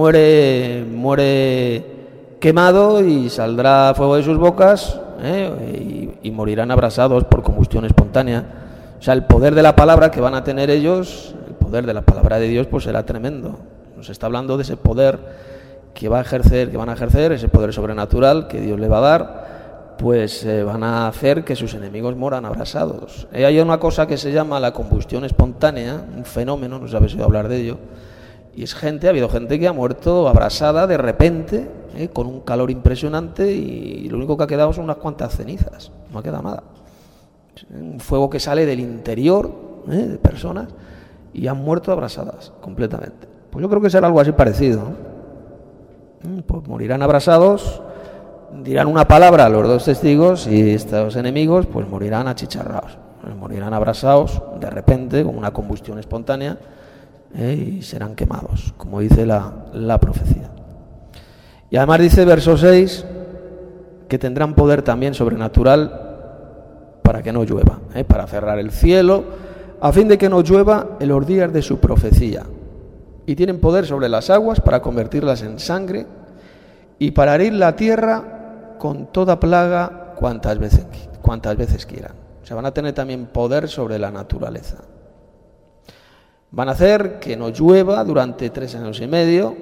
quemado y saldrá fuego de sus bocas y morirán abrasados por combustión espontánea. O sea, el poder de la palabra que van a tener ellos, el poder de la palabra de Dios, pues será tremendo. Nos está hablando de ese poder que van a ejercer, ese poder sobrenatural que Dios le va a dar, pues van a hacer que sus enemigos mueran abrasados. Hay una cosa que se llama la combustión espontánea, un fenómeno, no sé si habéis oído hablar de ello, y ha habido gente que ha muerto abrasada de repente, con un calor impresionante, y lo único que ha quedado son unas cuantas cenizas, no ha quedado nada. Un fuego que sale del interior de personas y han muerto abrasadas completamente. Pues yo creo que será algo así parecido, ¿no? Pues morirán abrasados, dirán una palabra a los dos testigos y estos enemigos pues morirán achicharrados, morirán abrasados de repente con una combustión espontánea y serán quemados, como dice la profecía. Y además dice verso 6 que tendrán poder también sobrenatural para que no llueva, para cerrar el cielo, a fin de que no llueva en los días de su profecía. Y tienen poder sobre las aguas para convertirlas en sangre y para herir la tierra con toda plaga cuantas veces quieran. O sea, van a tener también poder sobre la naturaleza. Van a hacer que no llueva durante 3 años y medio.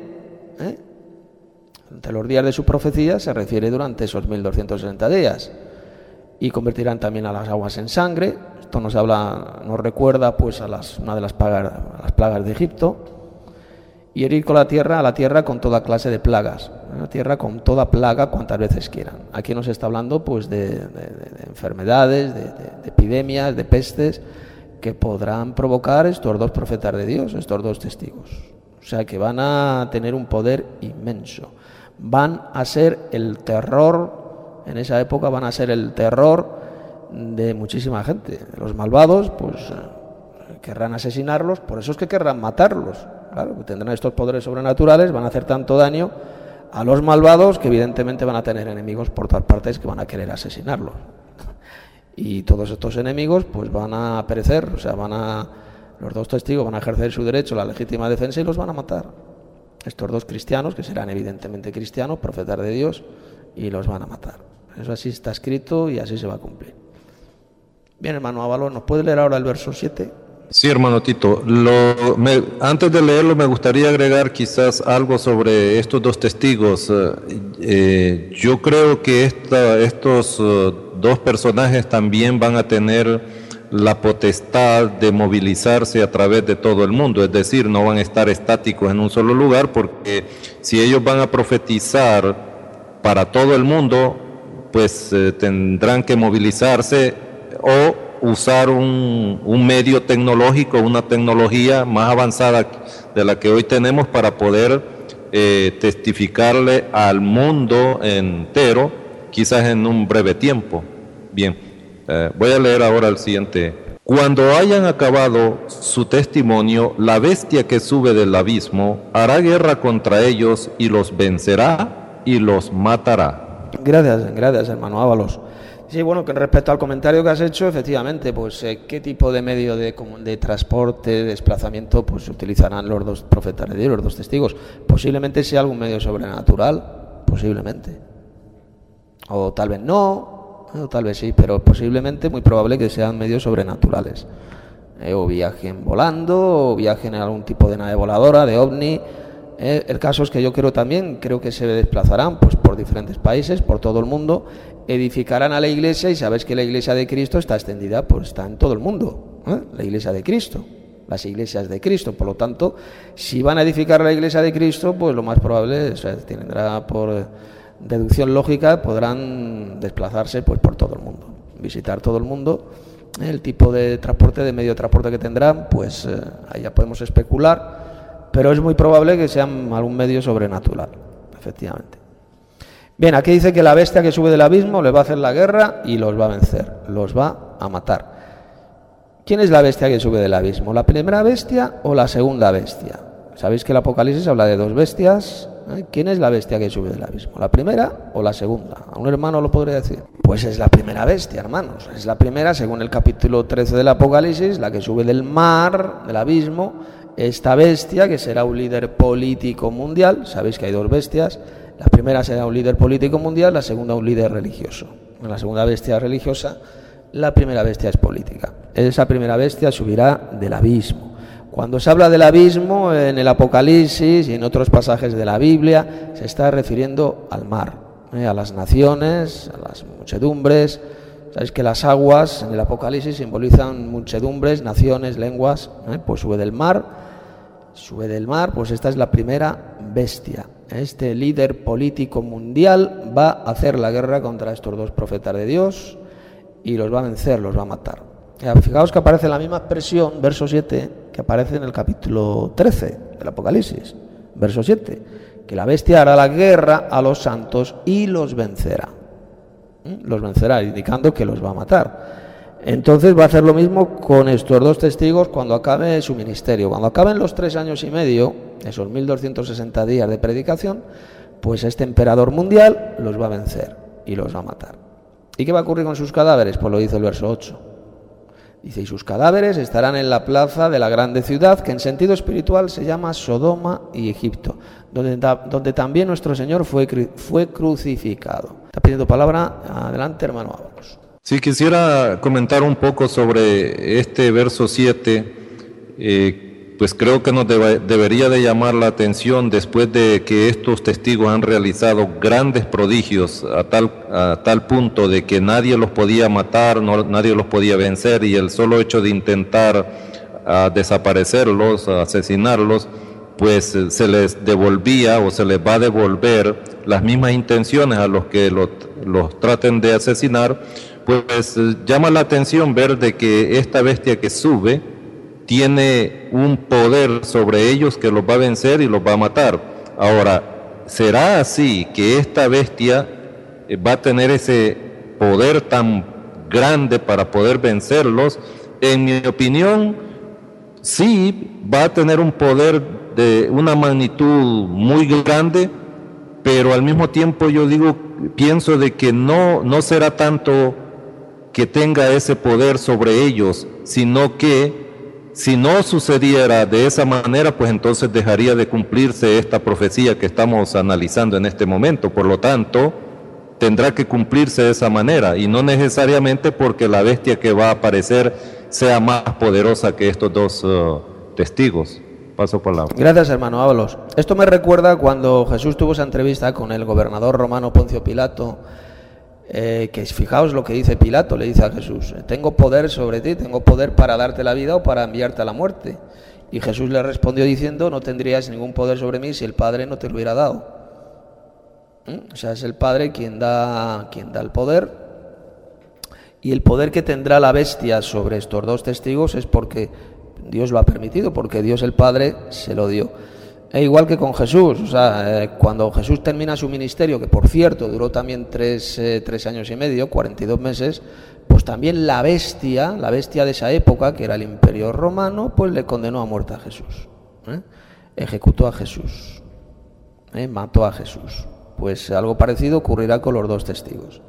Durante los días de su profecía se refiere durante esos 1260 días. Y convertirán también a las aguas en sangre. Esto nos recuerda pues a una de las plagas de Egipto. Y herir con a la tierra con toda clase de plagas, la tierra con toda plaga cuantas veces quieran. Aquí nos está hablando pues de enfermedades, de epidemias, de pestes que podrán provocar estos dos profetas de Dios, estos dos testigos. O sea que van a tener un poder inmenso. Van a ser el terror, en esa época van a ser el terror de muchísima gente. Los malvados pues querrán asesinarlos, por eso es que querrán matarlos. Claro, que tendrán estos poderes sobrenaturales, van a hacer tanto daño a los malvados que evidentemente van a tener enemigos por todas partes que van a querer asesinarlos. Y todos estos enemigos pues van a perecer, o sea, los dos testigos van a ejercer su derecho a la legítima defensa y los van a matar. Estos dos cristianos, que serán evidentemente cristianos, profetas de Dios, y los van a matar. Eso así está escrito y así se va a cumplir. Bien, hermano Ábalos, ¿nos puede leer ahora el verso 7? Sí, hermano Tito. Antes de leerlo me gustaría agregar quizás algo sobre estos dos testigos. Yo creo que estos dos personajes también van a tener la potestad de movilizarse a través de todo el mundo, es decir, no van a estar estáticos en un solo lugar, porque si ellos van a profetizar para todo el mundo, pues tendrán que movilizarse o usar un medio tecnológico, una tecnología más avanzada de la que hoy tenemos para poder testificarle al mundo entero, quizás en un breve tiempo. Bien, voy a leer ahora el siguiente. Cuando hayan acabado su testimonio, la bestia que sube del abismo hará guerra contra ellos y los vencerá y los matará. Gracias, hermano Ábalos. Sí, bueno, que respecto al comentario que has hecho, efectivamente, pues qué tipo de medio de transporte, de desplazamiento, pues utilizarán los dos profetas de Dios, los dos testigos. Posiblemente sea algún medio sobrenatural, posiblemente. O tal vez no, o tal vez sí, pero posiblemente muy probable que sean medios sobrenaturales. O viajen volando, o viajen en algún tipo de nave voladora, de ovni. El caso es que yo creo que se desplazarán pues por diferentes países, por todo el mundo, edificarán a la iglesia, y sabéis que la iglesia de Cristo está extendida, pues está en todo el mundo, la iglesia de Cristo, las iglesias de Cristo. Por lo tanto, si van a edificar la iglesia de Cristo, pues lo más probable tendrá por deducción lógica, podrán desplazarse pues por todo el mundo, visitar todo el mundo. El tipo de transporte, de medio de transporte que tendrán, pues ahí ya podemos especular, pero es muy probable que sean algún medio sobrenatural, efectivamente. Bien, aquí dice que la bestia que sube del abismo les va a hacer la guerra y los va a vencer, los va a matar. ¿Quién es la bestia que sube del abismo? ¿La primera bestia o la segunda bestia? Sabéis que el Apocalipsis habla de dos bestias. ¿Quién es la bestia que sube del abismo? ¿La primera o la segunda? ¿A un hermano lo podría decir? Pues es la primera bestia, hermanos. Es la primera, según el capítulo 13 del Apocalipsis, la que sube del mar, del abismo. Esta bestia, que será un líder político mundial. Sabéis que hay dos bestias. La primera será un líder político mundial, la segunda un líder religioso. La segunda bestia es religiosa, la primera bestia es política. Esa primera bestia subirá del abismo. Cuando se habla del abismo en el Apocalipsis y en otros pasajes de la Biblia, se está refiriendo al mar, a las naciones, a las muchedumbres. Sabéis que las aguas en el Apocalipsis simbolizan muchedumbres, naciones, lenguas. Pues sube del mar, pues esta es la primera bestia. Este líder político mundial va a hacer la guerra contra estos dos profetas de Dios y los va a vencer, los va a matar. Fijaos que aparece la misma expresión, verso 7, que aparece en el capítulo 13 del Apocalipsis, verso 7, que la bestia hará la guerra a los santos y los vencerá. Los vencerá, indicando que los va a matar. Entonces va a hacer lo mismo con estos dos testigos cuando acabe su ministerio. Cuando acaben los 3 años y medio, esos 1260 días de predicación, pues este emperador mundial los va a vencer y los va a matar. ¿Y qué va a ocurrir con sus cadáveres? Pues lo dice el verso 8. Dice, y sus cadáveres estarán en la plaza de la grande ciudad, que en sentido espiritual se llama Sodoma y Egipto, donde también nuestro Señor fue crucificado. Está pidiendo palabra. Adelante, hermano Ábalos. Sí, quisiera comentar un poco sobre este verso 7, pues creo que nos debería de llamar la atención después de que estos testigos han realizado grandes prodigios a tal punto de que nadie los podía matar, nadie los podía vencer, y el solo hecho de intentar desaparecerlos, asesinarlos, pues se les devolvía o se les va a devolver las mismas intenciones a los que los traten de asesinar. Pues llama la atención ver de que esta bestia que sube tiene un poder sobre ellos que los va a vencer y los va a matar. Ahora, ¿será así que esta bestia va a tener ese poder tan grande para poder vencerlos? En mi opinión, sí, va a tener un poder de una magnitud muy grande, pero al mismo tiempo pienso de que no será tanto que tenga ese poder sobre ellos, sino que si no sucediera de esa manera, pues entonces dejaría de cumplirse esta profecía que estamos analizando en este momento. Por lo tanto, tendrá que cumplirse de esa manera, y no necesariamente porque la bestia que va a aparecer sea más poderosa que estos dos testigos. Paso palabra. Gracias, hermano Ábalos. Esto me recuerda cuando Jesús tuvo esa entrevista con el gobernador romano Poncio Pilato, que fijaos lo que dice Pilato, le dice a Jesús, tengo poder sobre ti, tengo poder para darte la vida o para enviarte a la muerte. Y Jesús le respondió diciendo, no tendrías ningún poder sobre mí si el Padre no te lo hubiera dado. O sea, es el Padre quien da el poder, y el poder que tendrá la bestia sobre estos dos testigos es porque Dios lo ha permitido, porque Dios el Padre se lo dio. E igual que con Jesús, o sea, cuando Jesús termina su ministerio, que por cierto duró también 3 años y medio, 42 meses, pues también la bestia de esa época, que era el Imperio Romano, pues le condenó a muerte a Jesús, ejecutó a Jesús, mató a Jesús. Pues algo parecido ocurrirá con los dos testigos.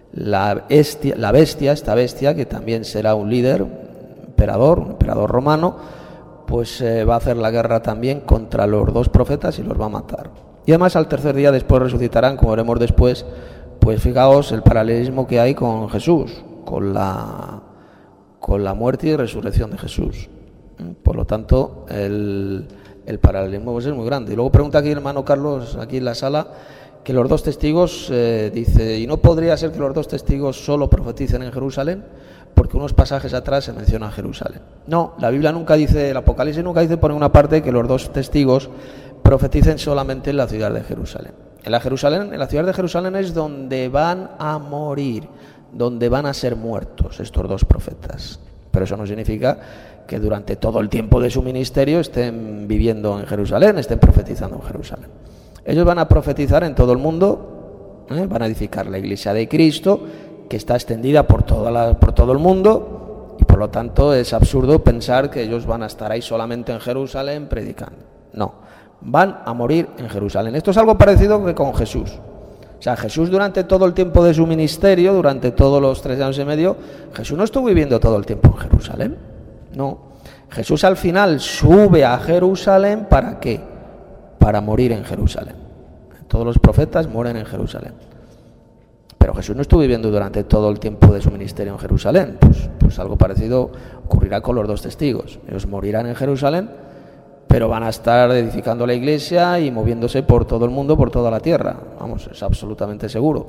Esta bestia, que también será un líder, un emperador romano, pues va a hacer la guerra también contra los dos profetas y los va a matar. Y además al tercer día después resucitarán, como veremos después. Pues fijaos el paralelismo que hay con Jesús, con la muerte y resurrección de Jesús. Por lo tanto, el paralelismo pues es muy grande. Y luego pregunta aquí el hermano Carlos, aquí en la sala, que los dos testigos, dice, ¿y no podría ser que los dos testigos solo profeticen en Jerusalén? Porque unos pasajes atrás se menciona Jerusalén. No, la Biblia nunca dice, el Apocalipsis nunca dice por una parte que los dos testigos profeticen solamente en la ciudad de Jerusalén. En la ciudad de Jerusalén es donde van a morir, donde van a ser muertos estos dos profetas. Pero eso no significa que durante todo el tiempo de su ministerio estén viviendo en Jerusalén, estén profetizando en Jerusalén. Ellos van a profetizar en todo el mundo, van a edificar la iglesia de Cristo, que está extendida por todo el mundo, y por lo tanto es absurdo pensar que ellos van a estar ahí solamente en Jerusalén predicando. No, van a morir en Jerusalén. Esto es algo parecido que con Jesús. O sea, Jesús durante todo el tiempo de su ministerio, durante todos los 3 años y medio, Jesús no estuvo viviendo todo el tiempo en Jerusalén. No. Jesús al final sube a Jerusalén, ¿para qué? Para morir en Jerusalén. Todos los profetas mueren en Jerusalén. Pero Jesús no estuvo viviendo durante todo el tiempo de su ministerio en Jerusalén. Pues algo parecido ocurrirá con los 2 testigos. Ellos morirán en Jerusalén, pero van a estar edificando la iglesia y moviéndose por todo el mundo, por toda la tierra. Vamos, es absolutamente seguro.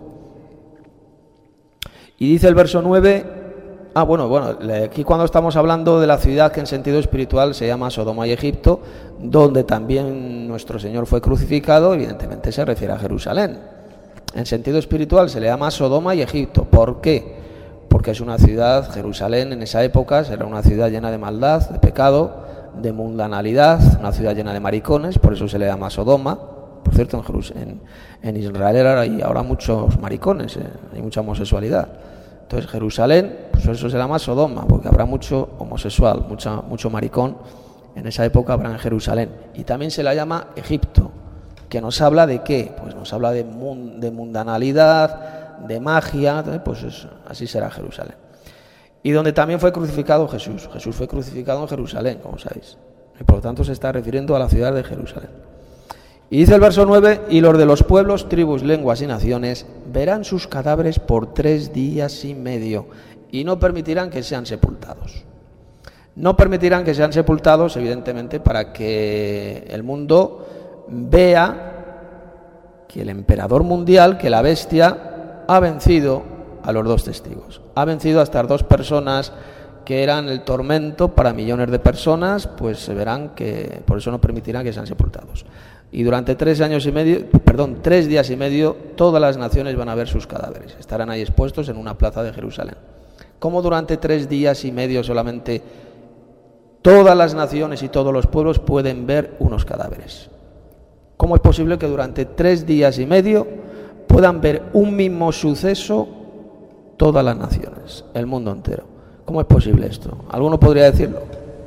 Y dice el verso 9, aquí cuando estamos hablando de la ciudad que en sentido espiritual se llama Sodoma y Egipto, donde también nuestro Señor fue crucificado, evidentemente se refiere a Jerusalén. En sentido espiritual se le llama Sodoma y Egipto. ¿Por qué? Porque es una ciudad, Jerusalén en esa época era una ciudad llena de maldad, de pecado, de mundanalidad, una ciudad llena de maricones, por eso se le llama Sodoma. Por cierto, en Israel hay ahora muchos maricones, hay mucha homosexualidad. Entonces Jerusalén, pues eso se llama Sodoma, porque habrá mucho homosexual, mucho maricón. En esa época habrá en Jerusalén. Y también se la llama Egipto, que nos habla de ¿qué? Pues nos habla de mundanalidad, de magia, pues así será Jerusalén. Y donde también fue crucificado Jesús. Jesús fue crucificado en Jerusalén, como sabéis. Y por lo tanto se está refiriendo a la ciudad de Jerusalén. Y dice el verso 9, y los de los pueblos, tribus, lenguas y naciones verán sus cadáveres por 3 días y medio y no permitirán que sean sepultados. No permitirán que sean sepultados, evidentemente, para que el mundo vea que el emperador mundial, que la bestia, ha vencido a los 2 testigos. Ha vencido a estas 2 personas que eran el tormento para millones de personas, pues se verán que por eso no permitirán que sean sepultados. Y durante 3 días y medio, todas las naciones van a ver sus cadáveres. Estarán ahí expuestos en una plaza de Jerusalén. ¿Cómo durante 3 días y medio solamente todas las naciones y todos los pueblos pueden ver unos cadáveres? ¿Cómo es posible que durante 3 días y medio puedan ver un mismo suceso todas las naciones, el mundo entero? ¿Cómo es posible esto? ¿Alguno podría decirlo?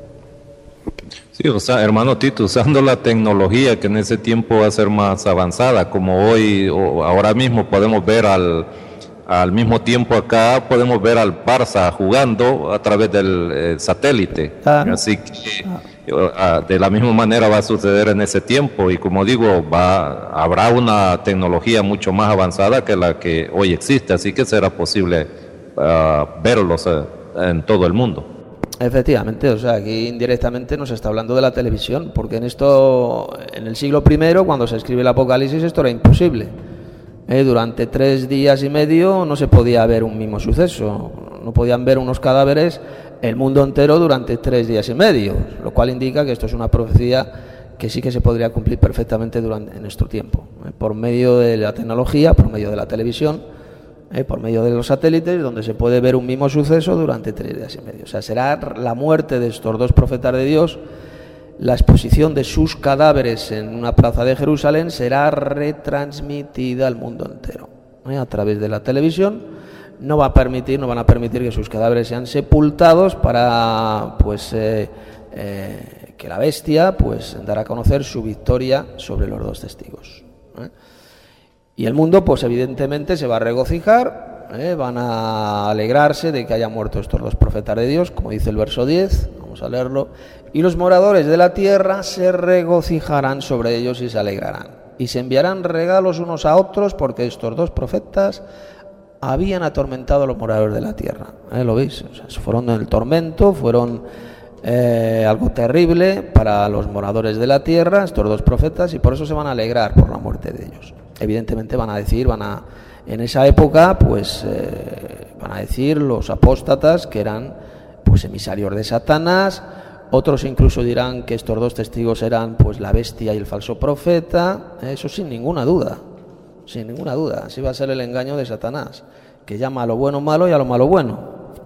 Sí, o sea, hermano Tito, usando la tecnología que en ese tiempo va a ser más avanzada, como hoy o ahora mismo podemos ver al mismo tiempo acá, podemos ver al Barça jugando a través del satélite. Así que de la misma manera va a suceder en ese tiempo y como digo, habrá una tecnología mucho más avanzada que la que hoy existe, así que será posible verlos en todo el mundo. Efectivamente, o sea, aquí indirectamente nos está hablando de la televisión, porque en el siglo I, cuando se escribe el Apocalipsis, esto era imposible. Durante 3 días y medio no se podía ver un mismo suceso, no podían ver unos cadáveres el mundo entero durante 3 días y medio, lo cual indica que esto es una profecía que sí que se podría cumplir perfectamente en nuestro tiempo, por medio de la tecnología, por medio de la televisión, por medio de los satélites, donde se puede ver un mismo suceso durante 3 días y medio. O sea, será la muerte de estos 2 profetas de Dios, la exposición de sus cadáveres en una plaza de Jerusalén será retransmitida al mundo entero, a través de la televisión. No van a permitir que sus cadáveres sean sepultados para que la bestia dará a conocer su victoria sobre los 2 testigos. Y el mundo, pues evidentemente se va a regocijar, van a alegrarse de que hayan muerto estos 2 profetas de Dios, como dice el verso 10, vamos a leerlo. Y los moradores de la tierra se regocijarán sobre ellos y se alegrarán. Y se enviarán regalos unos a otros porque estos 2 profetas habían atormentado a los moradores de la tierra. ¿Lo veis? O sea, fueron el tormento, fueron algo terrible para los moradores de la tierra, estos 2 profetas, y por eso se van a alegrar por la muerte de ellos. Evidentemente en esa época, van a decir los apóstatas que eran emisarios de Satanás. Otros incluso dirán que estos 2 testigos eran la bestia y el falso profeta. Eso sin ninguna duda. sin ninguna duda. Así va a ser el engaño de Satanás, que llama a lo bueno malo y a lo malo bueno.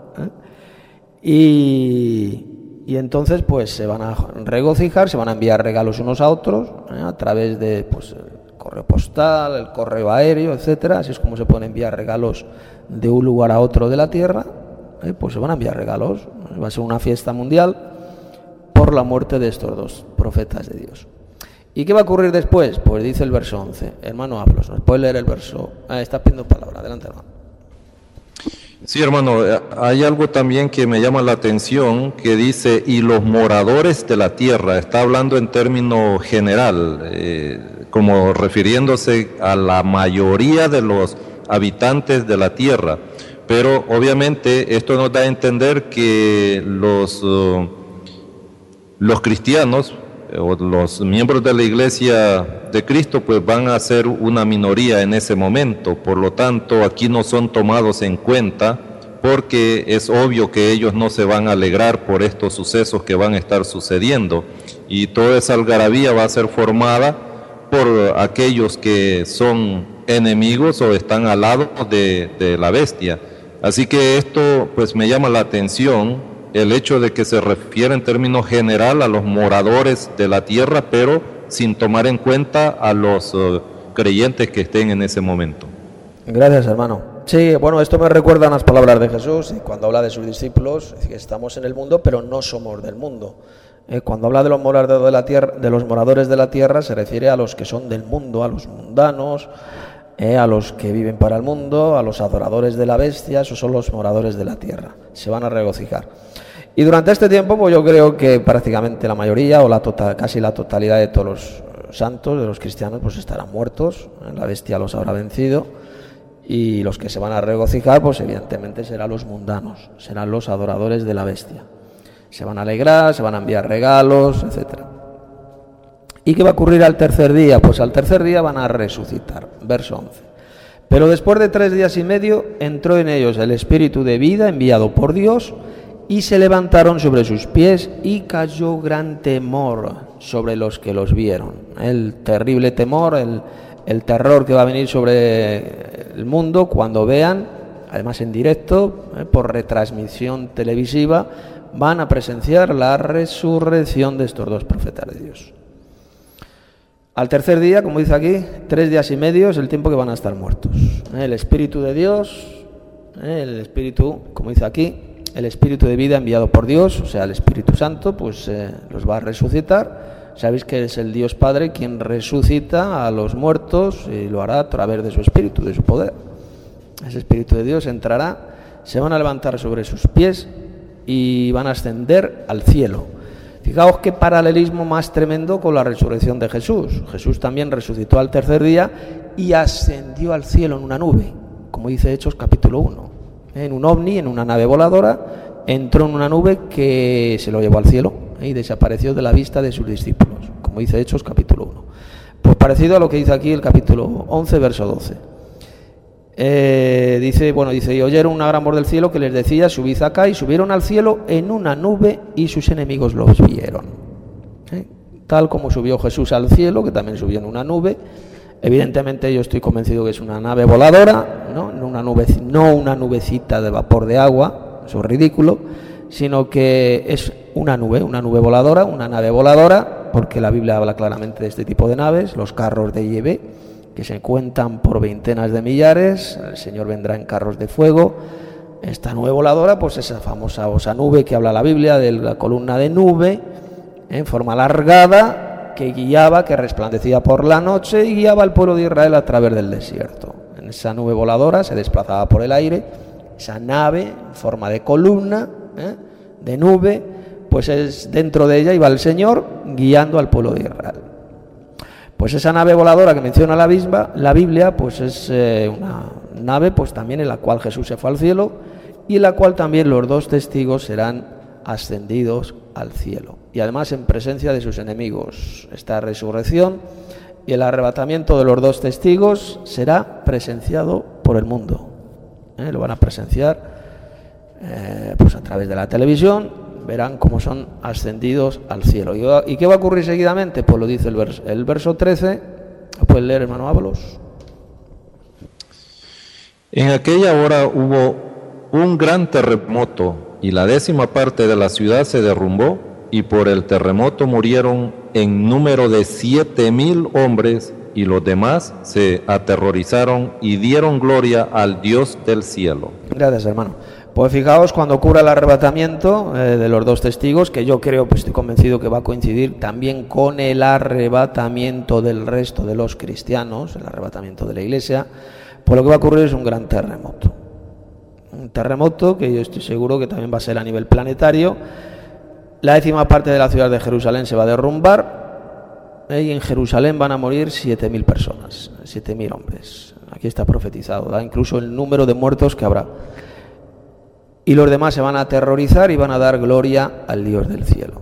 Y entonces pues se van a regocijar, se van a enviar regalos unos a otros, a través de pues el correo postal, el correo aéreo, etcétera. Así es como se pueden enviar regalos de un lugar a otro de la tierra. Pues se van a enviar regalos. Va a ser una fiesta mundial por la muerte de estos dos profetas de Dios. ¿Y qué va a ocurrir después? Pues dice el verso 11. Hermano Aplos, ¿nos puede leer el verso? Está pidiendo palabra. Adelante, hermano. Sí, hermano, hay algo también que me llama la atención, que dice, y los moradores de la tierra. Está hablando en término general, como refiriéndose a la mayoría de los habitantes de la tierra. Pero obviamente esto nos da a entender que los cristianos o los miembros de la Iglesia de Cristo pues van a ser una minoría en ese momento. Por lo tanto, aquí no son tomados en cuenta, porque es obvio que ellos no se van a alegrar por estos sucesos que van a estar sucediendo, y toda esa algarabía va a ser formada por aquellos que son enemigos o están al lado de la bestia. Así que esto pues me llama la atención, el hecho de que se refiere en términos general a los moradores de la tierra, pero sin tomar en cuenta a los creyentes que estén en ese momento. Gracias, hermano. Sí, bueno, esto me recuerda a las palabras de Jesús cuando habla de sus discípulos, que estamos en el mundo, pero no somos del mundo. Cuando habla de los moradores de la tierra, se refiere a los que son del mundo, a los mundanos, a los que viven para el mundo, a los adoradores de la bestia. Esos son los moradores de la tierra. Se van a regocijar. Y durante este tiempo, pues yo creo que prácticamente la mayoría o casi la totalidad de todos los santos, de los cristianos, pues estarán muertos. La bestia los habrá vencido. Y los que se van a regocijar, pues evidentemente serán los mundanos, serán los adoradores de la bestia. Se van a alegrar, se van a enviar regalos, etcétera. ¿Y qué va a ocurrir al tercer día? Pues al tercer día van a resucitar. Verso 11. Pero después de 3 días y medio entró en ellos el espíritu de vida enviado por Dios, y se levantaron sobre sus pies, y cayó gran temor sobre los que los vieron. El terrible temor, el terror que va a venir sobre el mundo cuando vean, además en directo, por retransmisión televisiva, van a presenciar la resurrección de estos dos profetas de Dios. Al tercer día, como dice aquí, 3 días y medio es el tiempo que van a estar muertos. El Espíritu de Dios, el Espíritu, como dice aquí, el Espíritu de vida enviado por Dios, o sea, el Espíritu Santo, pues los va a resucitar. Sabéis que es el Dios Padre quien resucita a los muertos y lo hará a través de su Espíritu, de su poder. Ese Espíritu de Dios entrará, se van a levantar sobre sus pies y van a ascender al cielo. Fijaos qué paralelismo más tremendo con la resurrección de Jesús. Jesús también resucitó al tercer día y ascendió al cielo en una nube, como dice Hechos capítulo 1. En un ovni, en una nave voladora, entró en una nube que se lo llevó al cielo y desapareció de la vista de sus discípulos, como dice Hechos capítulo 1. Pues parecido a lo que dice aquí el capítulo 11, verso 12. Dice, y oyeron una gran voz del cielo que les decía, subid acá, y subieron al cielo en una nube y sus enemigos los vieron. Tal como subió Jesús al cielo, que también subió en una nube. Evidentemente yo estoy convencido que es una nave voladora, no una nubecita de vapor de agua, eso es ridículo, sino que es una nube voladora, una nave voladora, porque la Biblia habla claramente de este tipo de naves, los carros de IEB, que se cuentan por veintenas de millares. El Señor vendrá en carros de fuego. Esta nube voladora, pues esa famosa nube que habla la Biblia, de la columna de nube en forma alargada, que resplandecía por la noche y guiaba al pueblo de Israel a través del desierto. En esa nube voladora se desplazaba por el aire, esa nave en forma de columna, de nube, pues dentro de ella iba el Señor guiando al pueblo de Israel. Pues esa nave voladora que menciona la Biblia, pues es una nave pues también en la cual Jesús se fue al cielo y en la cual también los dos testigos serán ascendidos al cielo. Y además en presencia de sus enemigos. Esta resurrección y el arrebatamiento de los dos testigos será presenciado por el mundo. Lo van a presenciar pues a través de la televisión. Verán cómo son ascendidos al cielo. ¿Y qué va a ocurrir seguidamente? Pues lo dice el verso 13. ¿Puedes leer, hermano Ábalos? En aquella hora hubo un gran terremoto, y la 10ª parte de la ciudad se derrumbó, y por el terremoto murieron en número de 7,000 hombres, y los demás se aterrorizaron y dieron gloria al Dios del cielo. Gracias, hermano. Pues fijaos, cuando ocurra el arrebatamiento de los dos testigos, que yo creo, pues estoy convencido que va a coincidir también con el arrebatamiento del resto de los cristianos, el arrebatamiento de la iglesia, pues lo que va a ocurrir es un gran terremoto. Un terremoto que yo estoy seguro que también va a ser a nivel planetario. La 10ª parte de la ciudad de Jerusalén se va a derrumbar y en Jerusalén van a morir 7,000 personas, 7,000 hombres. Aquí está profetizado, da incluso el número de muertos que habrá. Y los demás se van a aterrorizar y van a dar gloria al Dios del cielo.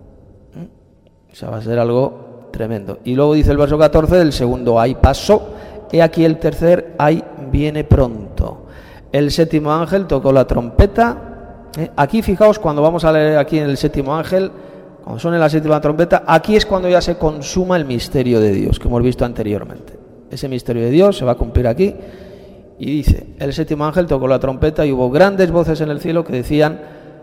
O sea, va a ser algo tremendo. Y luego dice el verso 14, del segundo ay pasó, y aquí el tercer ay viene pronto. El 7º ángel tocó la trompeta. Aquí fijaos, cuando vamos a leer aquí en el 7º ángel, cuando suene la 7ª trompeta, aquí es cuando ya se consuma el misterio de Dios, que hemos visto anteriormente. Ese misterio de Dios se va a cumplir aquí. Y dice, el 7º ángel tocó la trompeta y hubo grandes voces en el cielo que decían: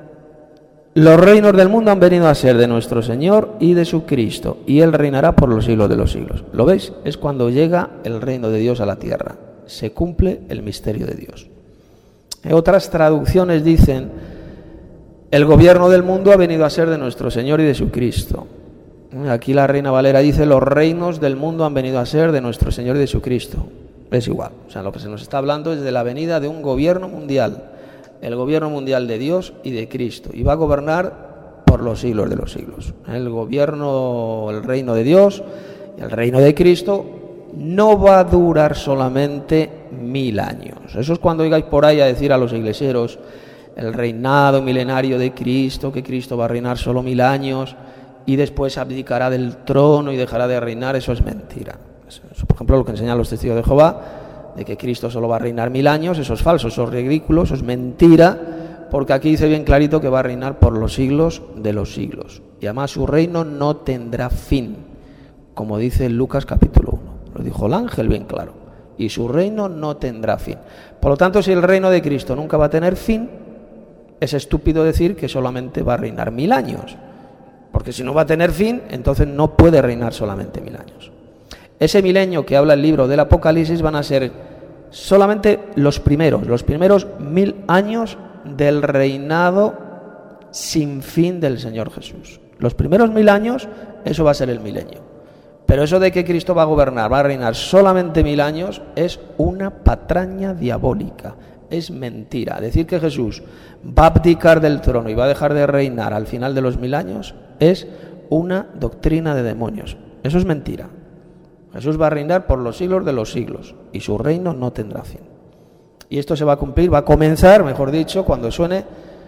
los reinos del mundo han venido a ser de nuestro Señor y de su Cristo, y Él reinará por los siglos de los siglos. ¿Lo veis? Es cuando llega el reino de Dios a la tierra. Se cumple el misterio de Dios. Otras traducciones dicen: el gobierno del mundo ha venido a ser de nuestro Señor y de su Cristo. Aquí la Reina Valera dice: los reinos del mundo han venido a ser de nuestro Señor y de su Cristo. Es igual, o sea, lo que se nos está hablando es de la venida de un gobierno mundial, el gobierno mundial de Dios y de Cristo, y va a gobernar por los siglos de los siglos. El gobierno, el reino de Dios y el reino de Cristo no va a durar solamente 1000 años. Eso es cuando oigáis por ahí a decir a los iglesieros: el reinado milenario de Cristo, que Cristo va a reinar solo 1000 años y después abdicará del trono y dejará de reinar. Eso es mentira. Eso, por ejemplo, lo que enseñan los testigos de Jehová, de que Cristo solo va a reinar 1000 años, eso es falso, eso es ridículo, eso es mentira, porque aquí dice bien clarito que va a reinar por los siglos de los siglos. Y además su reino no tendrá fin, como dice Lucas capítulo 1. Lo dijo el ángel bien claro. Y su reino no tendrá fin. Por lo tanto, si el reino de Cristo nunca va a tener fin, es estúpido decir que solamente va a reinar 1000 años. Porque si no va a tener fin, entonces no puede reinar solamente 1000 años. Ese milenio que habla el libro del Apocalipsis van a ser solamente los primeros 1000 años del reinado sin fin del Señor Jesús. Los primeros 1000 años, eso va a ser el milenio. Pero eso de que Cristo va a gobernar, va a reinar solamente 1000 años, es una patraña diabólica, es mentira. Decir que Jesús va a abdicar del trono y va a dejar de reinar al final de los 1000 años es una doctrina de demonios. Eso es mentira. Jesús va a reinar por los siglos de los siglos y su reino no tendrá fin. Y esto se va a cumplir, va a comenzar, mejor dicho, cuando suene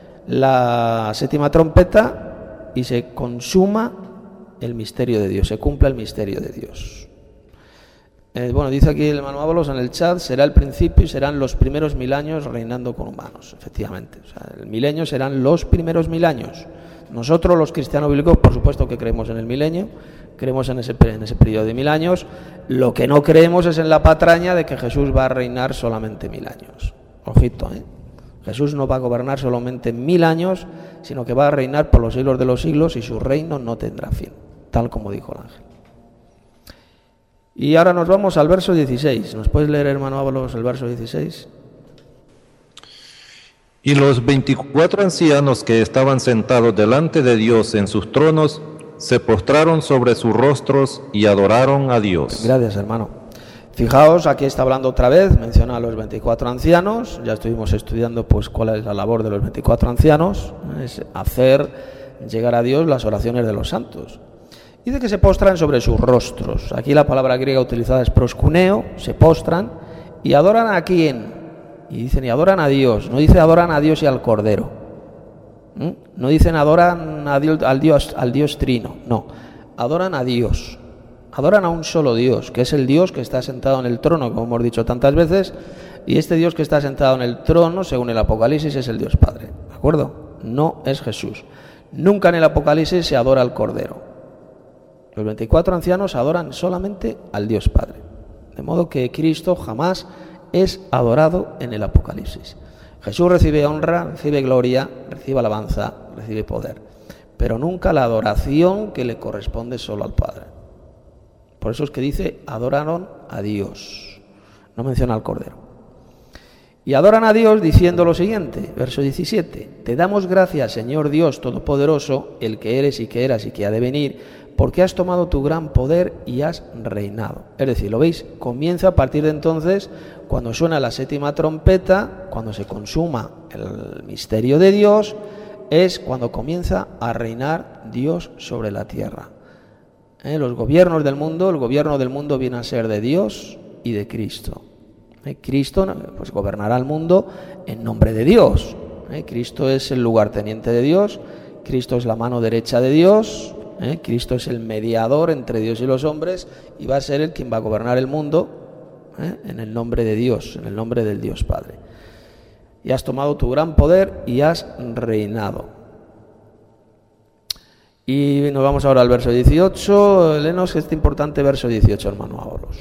la 7ª trompeta y se consuma el misterio de Dios, se cumpla el misterio de Dios. Bueno, dice aquí el hermano Ábalos en el chat: será el principio y serán los primeros 1000 años reinando con humanos. Efectivamente, o sea, el milenio serán los primeros 1000 años. Nosotros, los cristianos bíblicos, por supuesto que creemos en el milenio, creemos en ese periodo de 1000 años. Lo que no creemos es en la patraña de que Jesús va a reinar solamente 1000 años. Ojito, Jesús no va a gobernar solamente 1000 años, sino que va a reinar por los siglos de los siglos y su reino no tendrá fin, tal como dijo el ángel. Y ahora nos vamos al verso 16. ¿Nos puedes leer, hermano Ábalos, el verso 16? Y los 24 ancianos que estaban sentados delante de Dios en sus tronos se postraron sobre sus rostros y adoraron a Dios. Gracias, hermano. Fijaos, aquí está hablando otra vez, menciona a los 24 ancianos. Ya estuvimos estudiando pues cuál es la labor de los 24 ancianos, es hacer llegar a Dios las oraciones de los santos. Dice que se postran sobre sus rostros. Aquí la palabra griega utilizada es proskuneo, se postran y adoran a quién. Y dicen, y adoran a Dios. No dice adoran a Dios y al Cordero. No dicen adoran a Dios, al Dios Trino. No, adoran a Dios. Adoran a un solo Dios, que es el Dios que está sentado en el trono, como hemos dicho tantas veces. Y este Dios que está sentado en el trono, según el Apocalipsis, es el Dios Padre. ¿De acuerdo? No es Jesús. Nunca en el Apocalipsis se adora al Cordero. Los 24 ancianos adoran solamente al Dios Padre. De modo que Cristo jamás es adorado en el Apocalipsis. Jesús recibe honra, recibe gloria, recibe alabanza, recibe poder, pero nunca la adoración que le corresponde solo al Padre. Por eso es que dice, adoraron a Dios, no menciona al Cordero. Y adoran a Dios diciendo lo siguiente, verso 17, te damos gracias, Señor Dios Todopoderoso, el que eres y que eras y que ha de venir, porque has tomado tu gran poder y has reinado. Es decir, ¿lo veis? Comienza a partir de entonces, cuando suena la séptima trompeta, cuando se consuma el misterio de Dios, es cuando comienza a reinar Dios sobre la tierra. Los gobiernos del mundo, el gobierno del mundo viene a ser de Dios y de Cristo. Cristo pues gobernará el mundo en nombre de Dios. Cristo es el lugarteniente de Dios, Cristo es la mano derecha de Dios, Cristo es el mediador entre Dios y los hombres y va a ser el quien va a gobernar el mundo en el nombre de Dios, en el nombre del Dios Padre. Y has tomado tu gran poder y has reinado. Y nos vamos ahora al verso 18. Léenos este importante verso 18, hermano Ábalos.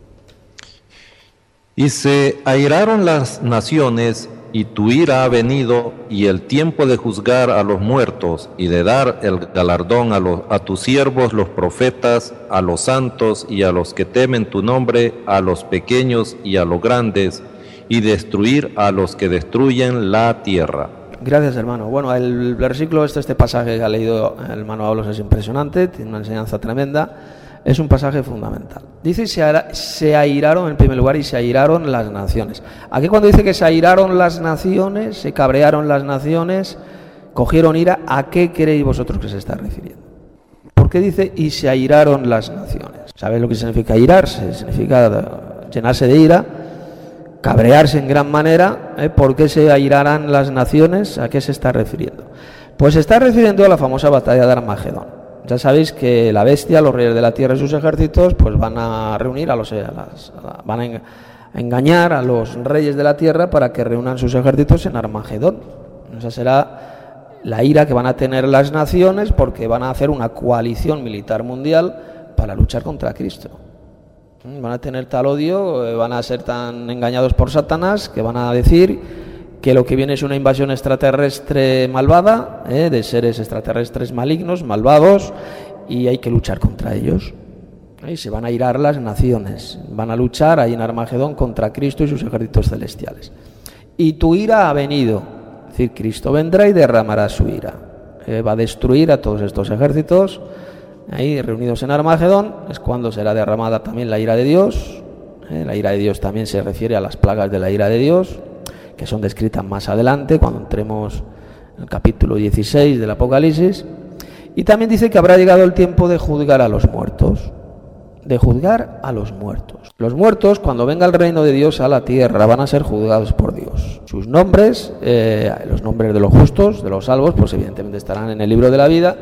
Y se airaron las naciones, y tu ira ha venido, y el tiempo de juzgar a los muertos, y de dar el galardón a tus siervos los profetas, a los santos y a los que temen tu nombre, a los pequeños y a los grandes, y destruir a los que destruyen la tierra. Gracias, hermano. Bueno, el versículo este pasaje que ha leído el hermano Ábalos es impresionante, tiene una enseñanza tremenda. Es un pasaje fundamental. Dice, se airaron en primer lugar y se airaron las naciones. Aquí cuando dice que se airaron las naciones, se cabrearon las naciones, cogieron ira, ¿a qué creéis vosotros que se está refiriendo? ¿Por qué dice y se airaron las naciones? ¿Sabéis lo que significa airarse? Significa llenarse de ira, cabrearse en gran manera. ¿Por qué se airarán las naciones? ¿A qué se está refiriendo? Pues se está refiriendo a la famosa batalla de Armagedón. Ya sabéis que la bestia, los reyes de la tierra y sus ejércitos, pues van a reunir van a engañar a los reyes de la tierra para que reúnan sus ejércitos en Armagedón. Esa será la ira que van a tener las naciones porque van a hacer una coalición militar mundial para luchar contra Cristo. Van a tener tal odio, van a ser tan engañados por Satanás que van a decir que lo que viene es una invasión extraterrestre malvada, de seres extraterrestres malignos, malvados, y hay que luchar contra ellos. Y se van a irar las naciones, van a luchar ahí en Armagedón contra Cristo y sus ejércitos celestiales. Y tu ira ha venido, es decir, Cristo vendrá y derramará su ira. Va a destruir a todos estos ejércitos, ahí reunidos en Armagedón, es cuando será derramada también la ira de Dios. La ira de Dios también se refiere a las plagas de la ira de Dios, que son descritas más adelante, cuando entremos en el capítulo 16 del Apocalipsis. Y también dice que habrá llegado el tiempo de juzgar a los muertos. De juzgar a los muertos. Los muertos, cuando venga el reino de Dios a la tierra, van a ser juzgados por Dios. Sus nombres, los nombres de los justos, de los salvos, pues evidentemente estarán en el libro de la vida.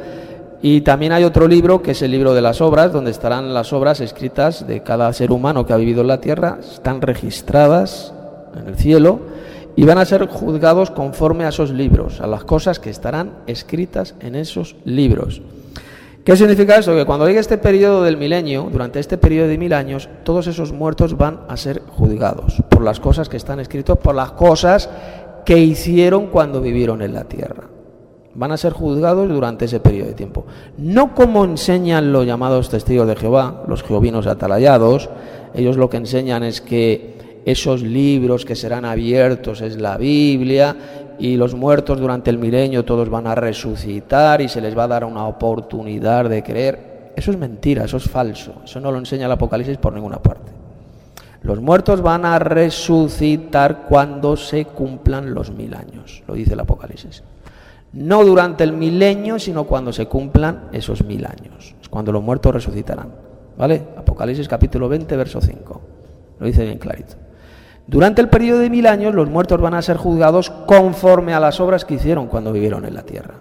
Y también hay otro libro, que es el libro de las obras, donde estarán las obras escritas de cada ser humano que ha vivido en la tierra, están registradas en el cielo, y van a ser juzgados conforme a esos libros, a las cosas que estarán escritas en esos libros. ¿Qué significa eso? Que cuando llegue este periodo del milenio, durante este periodo de 1000 años, todos esos muertos van a ser juzgados por las cosas que están escritas, por las cosas que hicieron cuando vivieron en la tierra. Van a ser juzgados durante ese periodo de tiempo. No como enseñan los llamados testigos de Jehová, los jehovinos atalayados. Ellos lo que enseñan es que esos libros que serán abiertos es la Biblia y los muertos durante el milenio todos van a resucitar y se les va a dar una oportunidad de creer. Eso es mentira, eso es falso, eso no lo enseña el Apocalipsis por ninguna parte. Los muertos van a resucitar cuando se cumplan los 1000 años, lo dice el Apocalipsis. No durante el milenio, sino cuando se cumplan esos 1000 años, es cuando los muertos resucitarán, ¿vale? Apocalipsis capítulo 20, verso 5, lo dice bien clarito. Durante el periodo de 1000 años los muertos van a ser juzgados conforme a las obras que hicieron cuando vivieron en la tierra.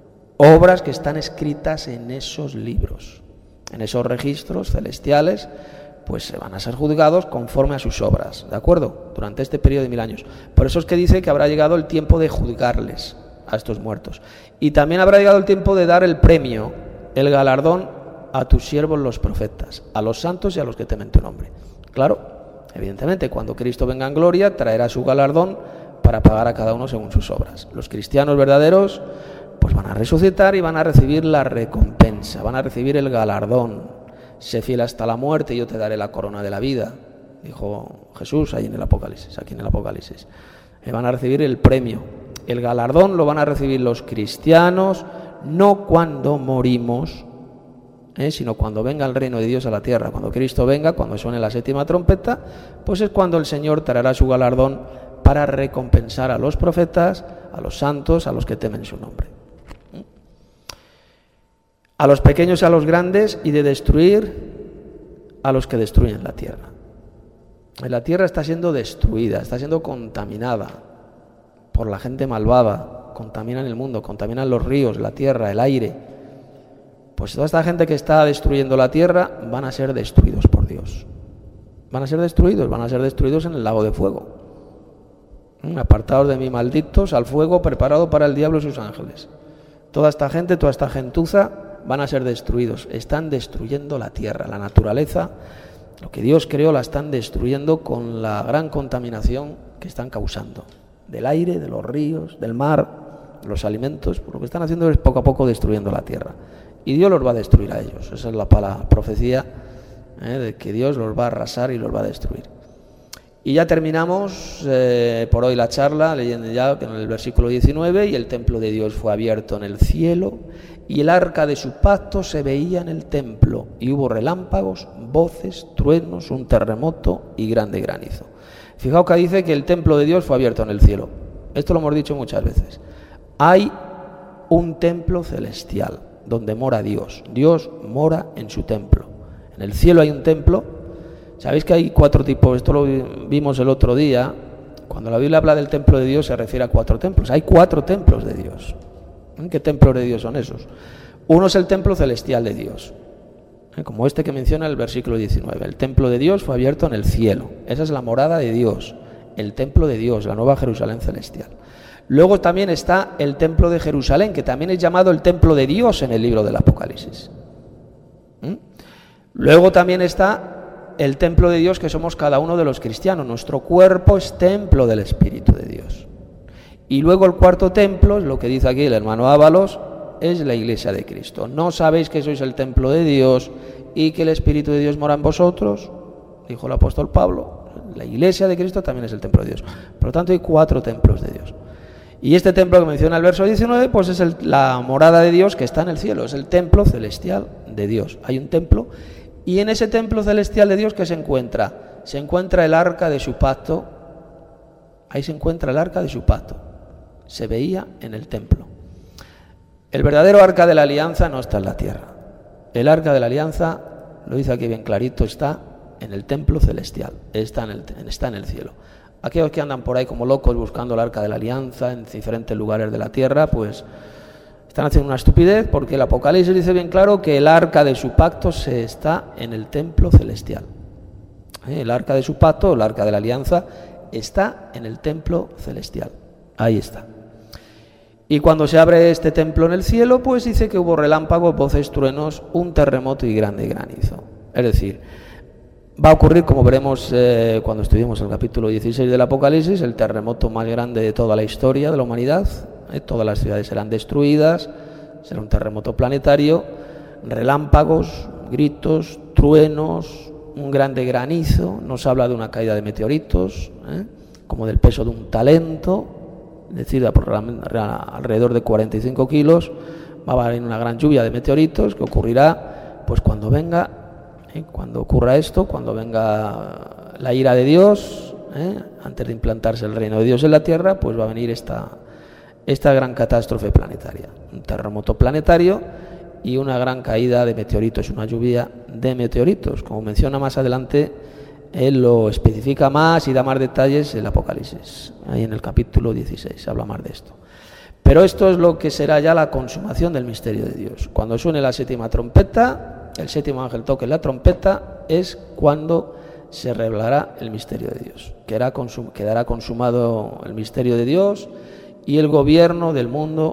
Obras que están escritas en esos libros, en esos registros celestiales, pues se van a ser juzgados conforme a sus obras, ¿de acuerdo? Durante este periodo de 1000 años. Por eso es que dice que habrá llegado el tiempo de juzgarles a estos muertos. Y también habrá llegado el tiempo de dar el premio, el galardón a tus siervos los profetas, a los santos y a los que temen tu nombre. Claro. Evidentemente, cuando Cristo venga en gloria, traerá su galardón para pagar a cada uno según sus obras. Los cristianos verdaderos pues van a resucitar y van a recibir la recompensa, van a recibir el galardón. Sé fiel hasta la muerte y yo te daré la corona de la vida, dijo Jesús ahí en el Apocalipsis, aquí en el Apocalipsis. Van a recibir el premio. El galardón lo van a recibir los cristianos, no cuando morimos, sino cuando venga el reino de Dios a la tierra. Cuando Cristo venga, cuando suene la séptima trompeta, pues es cuando el Señor traerá su galardón para recompensar a los profetas, a los santos, a los que temen su nombre. A los pequeños y a los grandes, y de destruir a los que destruyen la tierra. La tierra está siendo destruida, está siendo contaminada por la gente malvada, contaminan el mundo, contaminan los ríos, la tierra, el aire. Pues toda esta gente que está destruyendo la tierra van a ser destruidos por Dios. Van a ser destruidos en el lago de fuego. Apartados de mí, malditos, al fuego preparado para el diablo y sus ángeles. Toda esta gente, toda esta gentuza van a ser destruidos. Están destruyendo la tierra, la naturaleza, lo que Dios creó la están destruyendo con la gran contaminación que están causando. Del aire, de los ríos, del mar, de los alimentos. Lo que están haciendo es poco a poco destruyendo la tierra. Y Dios los va a destruir a ellos. Esa es la profecía de que Dios los va a arrasar y los va a destruir. Y ya terminamos por hoy la charla leyendo ya en el versículo 19: y el templo de Dios fue abierto en el cielo, y el arca de su pacto se veía en el templo, y hubo relámpagos, voces, truenos, un terremoto y grande granizo. Fijaos que dice que el templo de Dios fue abierto en el cielo. Esto lo hemos dicho muchas veces. Hay un templo celestial donde mora Dios. Dios mora en su templo. En el cielo hay un templo. Sabéis que hay 4 tipos, esto lo vimos el otro día. Cuando la Biblia habla del templo de Dios se refiere a 4 templos. Hay 4 templos de Dios. ¿Qué templos de Dios son esos? Uno es el templo celestial de Dios, como este que menciona el versículo 19. El templo de Dios fue abierto en el cielo. Esa es la morada de Dios, el templo de Dios, la nueva Jerusalén celestial. Luego también está el templo de Jerusalén, que también es llamado el templo de Dios en el libro del Apocalipsis. Luego también está el templo de Dios que somos cada uno de los cristianos. Nuestro cuerpo es templo del Espíritu de Dios. Y luego el 4 templo, es lo que dice aquí el hermano Ábalos, es la iglesia de Cristo. ¿No sabéis que sois el templo de Dios y que el Espíritu de Dios mora en vosotros? Dijo el apóstol Pablo. La iglesia de Cristo también es el templo de Dios. Por lo tanto hay 4 templos de Dios. Y este templo que menciona el verso 19, pues es la morada de Dios que está en el cielo, es el templo celestial de Dios. Hay un templo, y en ese templo celestial de Dios, ¿qué se encuentra? Se encuentra el arca de su pacto. Ahí se encuentra el arca de su pacto. Se veía en el templo. El verdadero arca de la alianza no está en la tierra. El arca de la alianza, lo dice aquí bien clarito, está en el templo celestial, está en el cielo. Aquellos que andan por ahí como locos buscando el arca de la alianza en diferentes lugares de la tierra, pues están haciendo una estupidez, porque el Apocalipsis dice bien claro que el arca de su pacto está en el templo celestial. El arca de su pacto, el arca de la alianza, está en el templo celestial. Ahí está. Y cuando se abre este templo en el cielo, pues dice que hubo relámpagos, voces, truenos, un terremoto y grande granizo. Es decir, va a ocurrir, como veremos cuando estudiemos el capítulo 16 del Apocalipsis, el terremoto más grande de toda la historia de la humanidad. Todas las ciudades serán destruidas, será un terremoto planetario, relámpagos, gritos, truenos, un grande granizo. Nos habla de una caída de meteoritos, como del peso de un talento, es decir, alrededor de 45 kilos. Va a haber una gran lluvia de meteoritos que ocurrirá pues cuando venga. Cuando ocurra esto, cuando venga la ira de Dios, antes de implantarse el reino de Dios en la tierra, pues va a venir esta gran catástrofe planetaria, un terremoto planetario y una gran caída de meteoritos, una lluvia de meteoritos. Como menciona más adelante, él lo especifica más y da más detalles el Apocalipsis. Ahí en el capítulo 16 se habla más de esto. Pero esto es lo que será ya la consumación del misterio de Dios. Cuando suene la séptima trompeta, el séptimo ángel toque la trompeta, es cuando se revelará el misterio de Dios. Quedará consumado el misterio de Dios y el gobierno del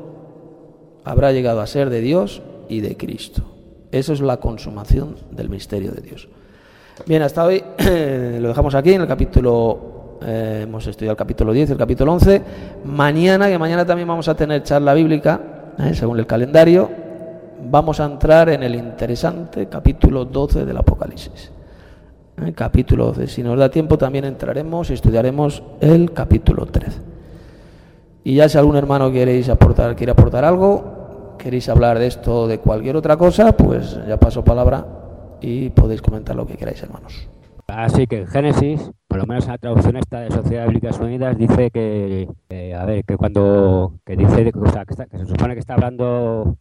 mundo habrá llegado a ser de Dios y de Cristo. Eso es la consumación del misterio de Dios. Bien, hasta hoy lo dejamos aquí en el capítulo, hemos estudiado el capítulo 10 y el capítulo 11. Mañana también vamos a tener charla bíblica, según el calendario, vamos a entrar en el interesante capítulo 12 del Apocalipsis. Capítulo 12. Si nos da tiempo también entraremos y estudiaremos el capítulo 13. Y ya si algún hermano quiere aportar algo, queréis hablar de esto o de cualquier otra cosa, pues ya paso palabra y podéis comentar lo que queráis, hermanos. Así que en Génesis, por lo menos en la traducción esta de Sociedad Bíblicas Unidas, dice que se supone que está hablando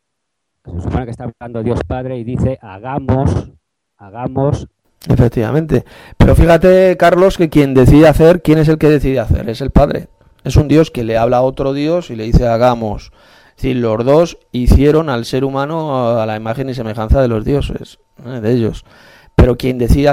Dios Padre y dice hagamos. Efectivamente. Pero fíjate, Carlos, que ¿quién es el que decide hacer? Es el Padre. Es un Dios que le habla a otro Dios y le dice hagamos. Es decir, los dos hicieron al ser humano a la imagen y semejanza de los dioses, de ellos. Pero quien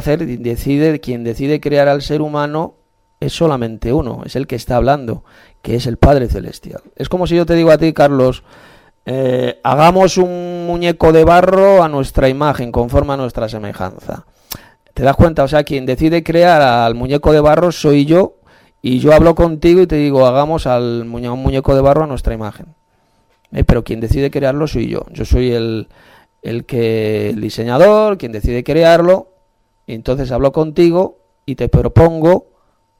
decide crear al ser humano es solamente uno, es el que está hablando, que es el Padre Celestial. Es como si yo te digo a ti, Carlos, hagamos un muñeco de barro a nuestra imagen, conforme a nuestra semejanza. ¿Te das cuenta? O sea, quien decide crear al muñeco de barro soy yo, y yo hablo contigo y te digo, hagamos un muñeco de barro a nuestra imagen. Pero quien decide crearlo soy yo. Yo soy el diseñador, quien decide crearlo, y entonces hablo contigo y te propongo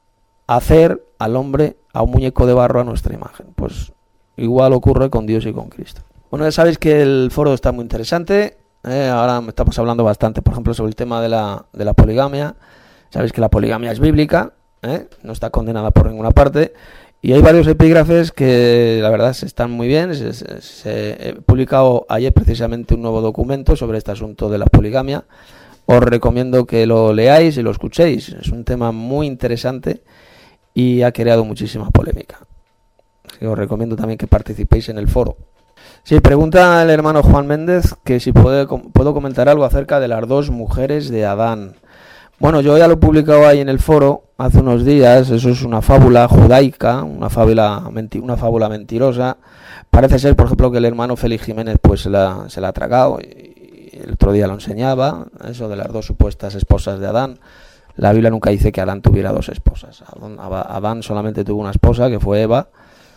hacer al hombre a un muñeco de barro a nuestra imagen. Pues igual ocurre con Dios y con Cristo. Bueno, ya sabéis que el foro está muy interesante. Ahora estamos hablando bastante, por ejemplo, sobre el tema de la poligamia. Sabéis que la poligamia es bíblica, no está condenada por ninguna parte. Y hay varios epígrafes que la verdad están muy bien. He publicado ayer precisamente un nuevo documento sobre este asunto de la poligamia. Os recomiendo que lo leáis y lo escuchéis. Es un tema muy interesante y ha creado muchísima polémica. Así que os recomiendo también que participéis en el foro. Sí, pregunta el hermano Juan Méndez que si puedo comentar algo acerca de las dos mujeres de Adán. Bueno, yo ya lo he publicado ahí en el foro hace unos días. Eso es una fábula judaica, una fábula mentirosa. Parece ser, por ejemplo, que el hermano Félix Jiménez pues se la ha tragado y el otro día lo enseñaba, eso de las dos supuestas esposas de Adán. La Biblia nunca dice que Adán tuviera dos esposas. Adán solamente tuvo una esposa, que fue Eva,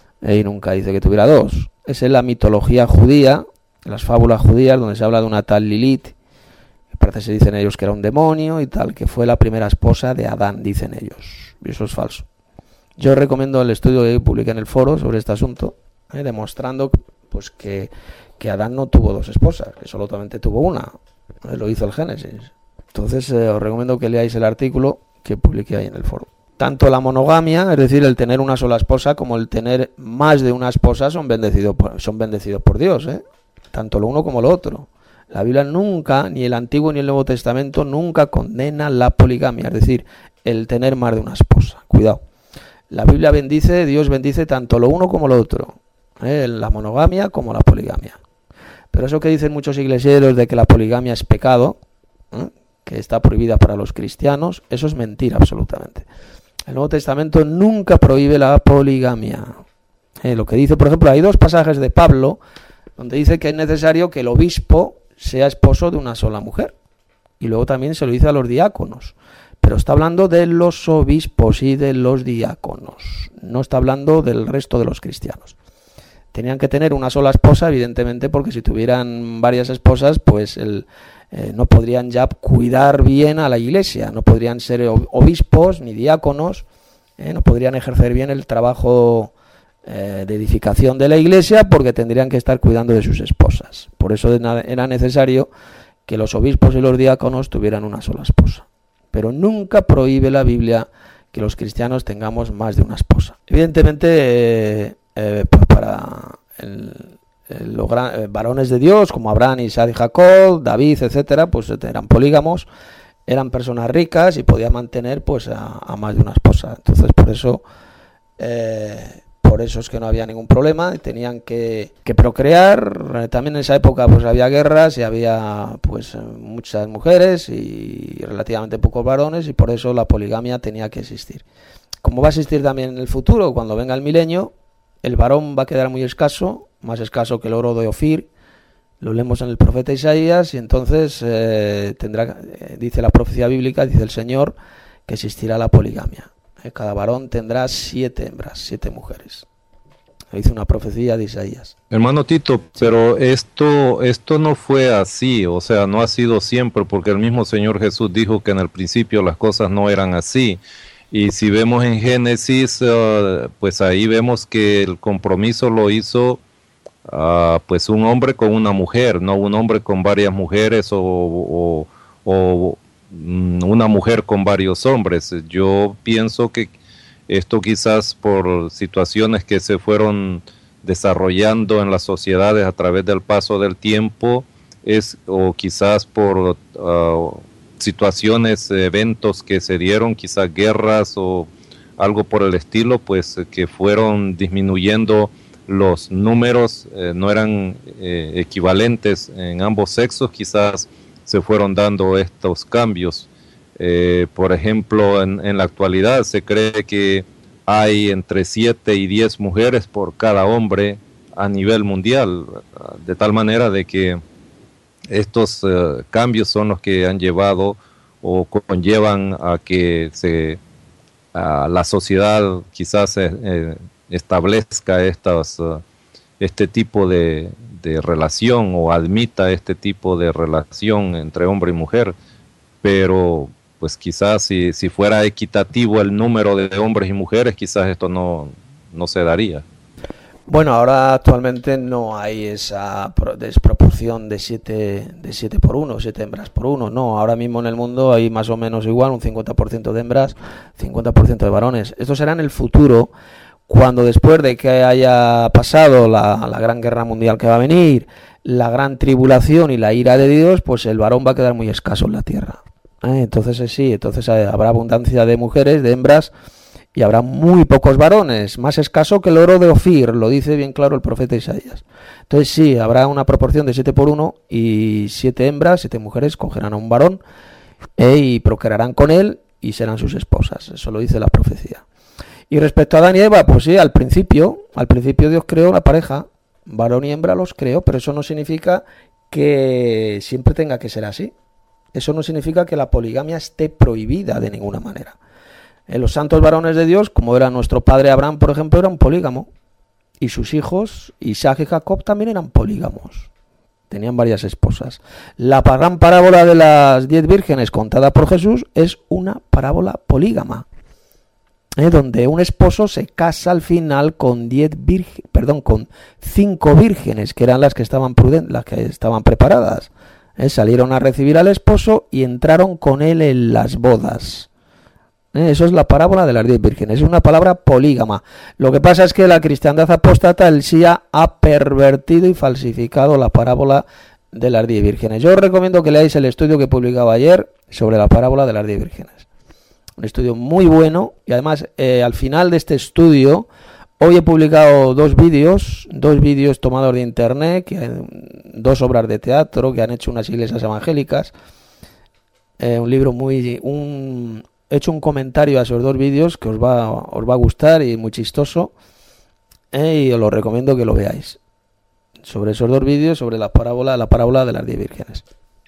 y nunca dice que tuviera dos. Es en la mitología judía, en las fábulas judías, donde se habla de una tal Lilith, que parece se dicen ellos que era un demonio y tal, que fue la primera esposa de Adán, dicen ellos. Y eso es falso. Yo recomiendo el estudio que publiqué en el foro sobre este asunto, demostrando pues que Adán no tuvo dos esposas, que solamente tuvo una. Lo hizo el Génesis. Entonces os recomiendo que leáis el artículo que publiqué ahí en el foro. Tanto la monogamia, es decir, el tener una sola esposa, como el tener más de una esposa son bendecidos por Dios, tanto lo uno como lo otro. La Biblia nunca, ni el Antiguo ni el Nuevo Testamento, nunca condena la poligamia, es decir, el tener más de una esposa. Cuidado. La Biblia bendice, Dios bendice tanto lo uno como lo otro, la monogamia como la poligamia. Pero eso que dicen muchos iglesieros de que la poligamia es pecado, que está prohibida para los cristianos, eso es mentira absolutamente. El Nuevo Testamento nunca prohíbe la poligamia. Lo que dice, por ejemplo, hay dos pasajes de Pablo donde dice que es necesario que el obispo sea esposo de una sola mujer. Y luego también se lo dice a los diáconos. Pero está hablando de los obispos y de los diáconos. No está hablando del resto de los cristianos. Tenían que tener una sola esposa, evidentemente, porque si tuvieran varias esposas, pues no podrían ya cuidar bien a la iglesia, no podrían ser obispos ni diáconos, no podrían ejercer bien el trabajo de edificación de la iglesia, porque tendrían que estar cuidando de sus esposas. Por eso era necesario que los obispos y los diáconos tuvieran una sola esposa. Pero nunca prohíbe la Biblia que los cristianos tengamos más de una esposa. Evidentemente, pues para los varones de Dios, como Abraham, Isaac y Jacob, David, etcétera, pues eran polígamos, eran personas ricas y podían mantener pues a más de una esposa. Entonces por eso es que no había ningún problema, tenían que procrear. También en esa época pues había guerras y había pues muchas mujeres y relativamente pocos varones, y por eso la poligamia tenía que existir. Como va a existir también en el futuro, cuando venga el milenio, el varón va a quedar muy escaso, más escaso que el oro de Ofir, Lo leemos en el profeta Isaías y entonces dice la profecía bíblica, dice el Señor, que existirá la poligamia. Cada varón tendrá 7 hembras, 7 mujeres. Dice una profecía de Isaías. Hermano Tito, pero esto no fue así, o sea, no ha sido siempre, porque el mismo Señor Jesús dijo que en el principio las cosas no eran así. Y si vemos en Génesis, pues ahí vemos que el compromiso lo hizo pues un hombre con una mujer, no un hombre con varias mujeres o una mujer con varios hombres. Yo pienso que esto quizás por situaciones que se fueron desarrollando en las sociedades a través del paso del tiempo, o quizás por situaciones, eventos que se dieron, quizás guerras o algo por el estilo, pues que fueron disminuyendo los números, no eran equivalentes en ambos sexos, quizás se fueron dando estos cambios. Por ejemplo, en la actualidad se cree que hay entre 7 y 10 mujeres por cada hombre a nivel mundial, de tal manera de que estos cambios son los que han llevado o conllevan a que la sociedad quizás establezca este tipo de relación o admita este tipo de relación entre hombre y mujer, pero pues quizás si fuera equitativo el número de hombres y mujeres, quizás esto no se daría. Bueno, ahora actualmente no hay esa desproporción de 7 por 1, 7 hembras por 1, no, ahora mismo en el mundo hay más o menos igual, un 50% de hembras, 50% de varones. Esto será en el futuro, cuando después de que haya pasado la gran guerra mundial que va a venir, la gran tribulación y la ira de Dios, pues el varón va a quedar muy escaso en la tierra. Entonces sí, habrá abundancia de mujeres, de hembras, y habrá muy pocos varones, más escaso que el oro de Ofir, lo dice bien claro el profeta Isaías. Entonces sí, habrá una proporción de 7 por 1 y 7 hembras, 7 mujeres cogerán a un varón y procrearán con él y serán sus esposas, eso lo dice la profecía. Y respecto a Adán y Eva, pues sí, al principio Dios creó la pareja, varón y hembra los creó, pero eso no significa que siempre tenga que ser así. Eso no significa que la poligamia esté prohibida de ninguna manera. Los santos varones de Dios, como era nuestro padre Abraham, por ejemplo, era un polígamo. Y sus hijos, Isaac y Jacob, también eran polígamos. Tenían varias esposas. La gran parábola de las 10 vírgenes contada por Jesús es una parábola polígama, donde un esposo se casa al final con 5 vírgenes, que eran las que estaban prudentes, las que estaban preparadas. Salieron a recibir al esposo y entraron con él en las bodas. Eso es la parábola de las 10 vírgenes, es una palabra polígama. Lo que pasa es que la cristiandad apóstata, el SIA, ha pervertido y falsificado la parábola de las 10 vírgenes. Yo os recomiendo que leáis el estudio que he publicado ayer sobre la parábola de las 10 vírgenes. Un estudio muy bueno, y además al final de este estudio hoy he publicado dos vídeos tomados de internet, 2 obras de teatro que han hecho unas iglesias evangélicas. Un libro he hecho un comentario a esos 2 vídeos que os va a gustar y muy chistoso, y os lo recomiendo que lo veáis. Sobre esos 2 vídeos, sobre la parábola de las 10 vírgenes.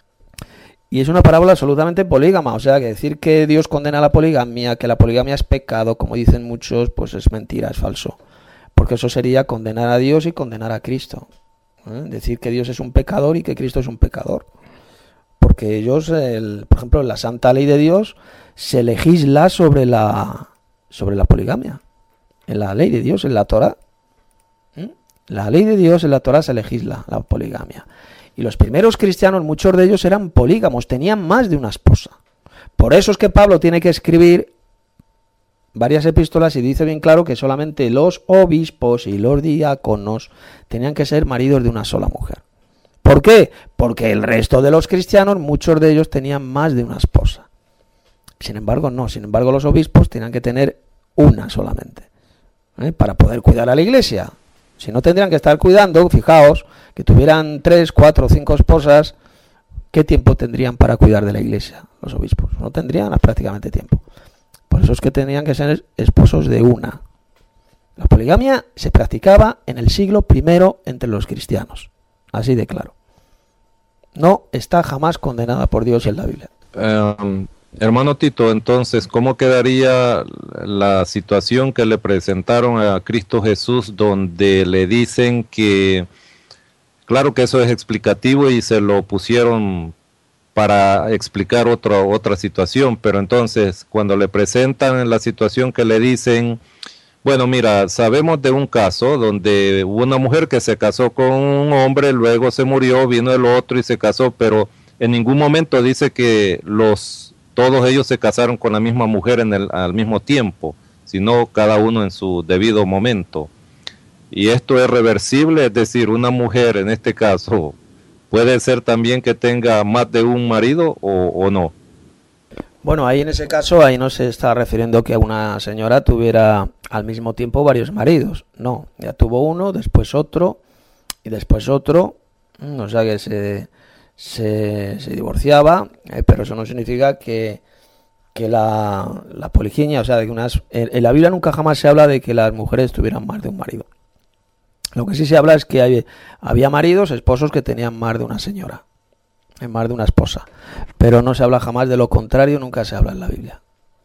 Y es una parábola absolutamente polígama, o sea, que decir que Dios condena la poligamia, que la poligamia es pecado, como dicen muchos, pues es mentira, es falso. Porque eso sería condenar a Dios y condenar a Cristo. Decir que Dios es un pecador y que Cristo es un pecador. Porque ellos, por ejemplo, en la santa ley de Dios se legisla sobre la poligamia. En la ley de Dios, en la Torá. La ley de Dios en la Torá se legisla la poligamia. Y los primeros cristianos, muchos de ellos eran polígamos, tenían más de una esposa. Por eso es que Pablo tiene que escribir varias epístolas y dice bien claro que solamente los obispos y los diáconos tenían que ser maridos de una sola mujer. ¿Por qué? Porque el resto de los cristianos, muchos de ellos tenían más de una esposa. Sin embargo, no. Sin embargo, los obispos tenían que tener una solamente, para poder cuidar a la iglesia. Si no, tendrían que estar cuidando, fijaos, que tuvieran 3, 4, 5 esposas, ¿qué tiempo tendrían para cuidar de la iglesia los obispos? No tendrían prácticamente tiempo. Por eso es que tenían que ser esposos de una. La poligamia se practicaba en el siglo I entre los cristianos, así de claro. no está jamás condenada por Dios en la Biblia. Hermano Tito, entonces, ¿cómo quedaría la situación que le presentaron a Cristo Jesús donde le dicen que, claro que eso es explicativo y se lo pusieron para explicar otra situación, pero entonces cuando le presentan la situación que le dicen, bueno, mira, sabemos de un caso donde hubo una mujer que se casó con un hombre, luego se murió, vino el otro y se casó, pero en ningún momento dice que todos ellos se casaron con la misma mujer al mismo tiempo, sino cada uno en su debido momento. Y esto es reversible, es decir, una mujer en este caso puede ser también que tenga más de un marido o no. Bueno, ahí en ese caso, ahí no se está refiriendo que una señora tuviera al mismo tiempo varios maridos. No, ya tuvo uno, después otro y después otro. O sea que se divorciaba, pero eso no significa que la poliginia, o sea, de que en la Biblia nunca jamás se habla de que las mujeres tuvieran más de un marido. Lo que sí se habla es que había maridos, esposos que tenían más de una señora, más de una esposa, pero no se habla jamás de lo contrario, nunca se habla en la Biblia.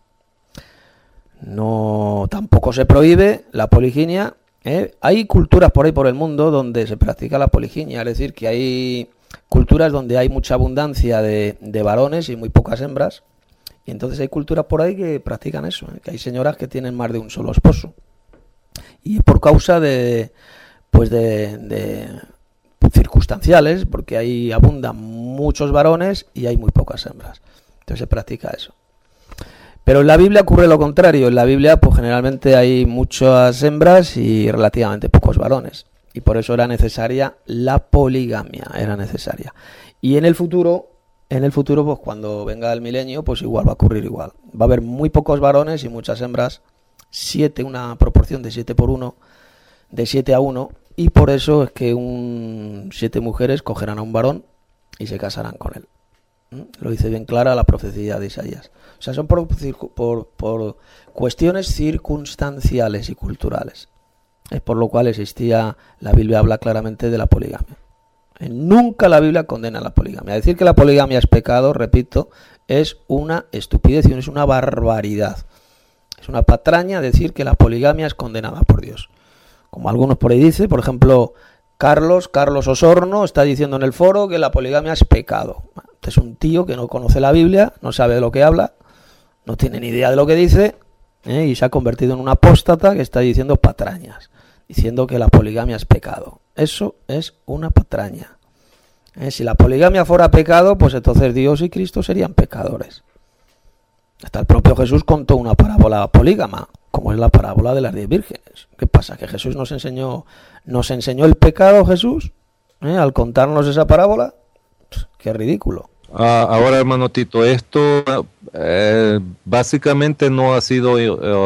No, tampoco se prohíbe la poliginia. Hay culturas por ahí por el mundo donde se practica la poliginia, es decir, que hay culturas donde hay mucha abundancia de varones y muy pocas hembras, y entonces hay culturas por ahí que practican eso, que hay señoras que tienen más de un solo esposo, y por causa de circunstanciales, porque ahí abundan muchos varones y hay muy pocas hembras, entonces se practica eso. Pero en la Biblia ocurre lo contrario. En la Biblia pues generalmente hay muchas hembras y relativamente pocos varones, y por eso era necesaria la poligamia, era necesaria. Y en el futuro pues cuando venga el milenio, pues igual va a ocurrir igual. Va a haber muy pocos varones y muchas hembras, una proporción de 7:1, de 7:1, y por eso es que 7 mujeres cogerán a un varón y se casarán con él. Lo dice bien clara la profecía de Isaías. O sea, son por cuestiones circunstanciales y culturales. Es por lo cual la Biblia habla claramente de la poligamia. Nunca la Biblia condena la poligamia. Decir que la poligamia es pecado, repito, es una estupidez y es una barbaridad. Es una patraña decir que la poligamia es condenada por Dios. Como algunos por ahí dicen, por ejemplo, Carlos Osorno está diciendo en el foro que la poligamia es pecado. Este es un tío que no conoce la Biblia, no sabe de lo que habla, no tiene ni idea de lo que dice, y se ha convertido en un apóstata que está diciendo patrañas, diciendo que la poligamia es pecado. Eso es una patraña. Si la poligamia fuera pecado, pues entonces Dios y Cristo serían pecadores. Hasta el propio Jesús contó una parábola polígama, como es la parábola de las 10 vírgenes. ¿Qué pasa? ¿Que Jesús nos enseñó el pecado, Jesús? Al contarnos esa parábola. ¡Qué ridículo! Ahora, hermano Tito, esto básicamente no ha sido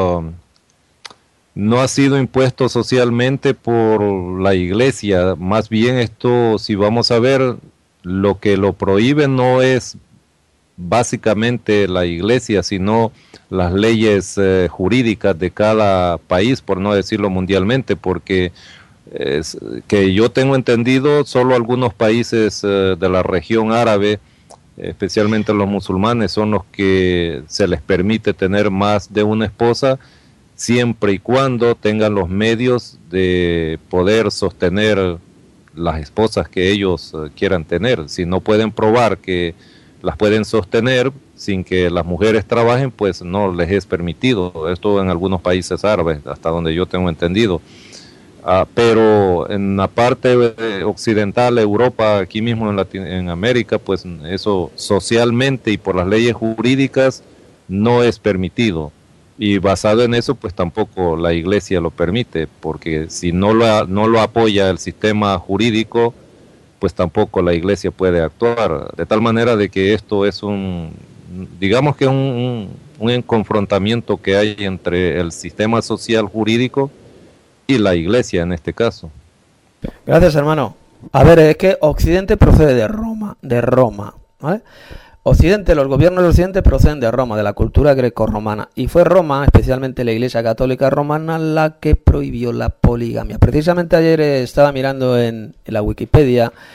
impuesto socialmente por la iglesia. Más bien esto, si vamos a ver, lo que lo prohíbe no es básicamente la iglesia, sino las leyes jurídicas de cada país, por no decirlo mundialmente, porque que yo tengo entendido, solo algunos países de la región árabe, especialmente los musulmanes, son los que se les permite tener más de una esposa, siempre y cuando tengan los medios de poder sostener las esposas que ellos quieran tener. Si no pueden probar que las pueden sostener sin que las mujeres trabajen, pues no les es permitido. Esto en algunos países árabes, hasta donde yo tengo entendido. Pero en la parte occidental, Europa, aquí mismo en América, pues eso socialmente y por las leyes jurídicas no es permitido. Y basado en eso, pues tampoco la iglesia lo permite, porque si no lo apoya el sistema jurídico, pues tampoco la iglesia puede actuar. De tal manera de que esto es digamos que un confrontamiento que hay entre el sistema social jurídico y la iglesia en este caso. Gracias, hermano. A ver, es que Occidente procede de Roma, ¿vale? Los gobiernos de Occidente proceden de Roma, de la cultura grecorromana, y fue Roma, especialmente la Iglesia Católica Romana, la que prohibió la poligamia. Precisamente ayer estaba mirando en la Wikipedia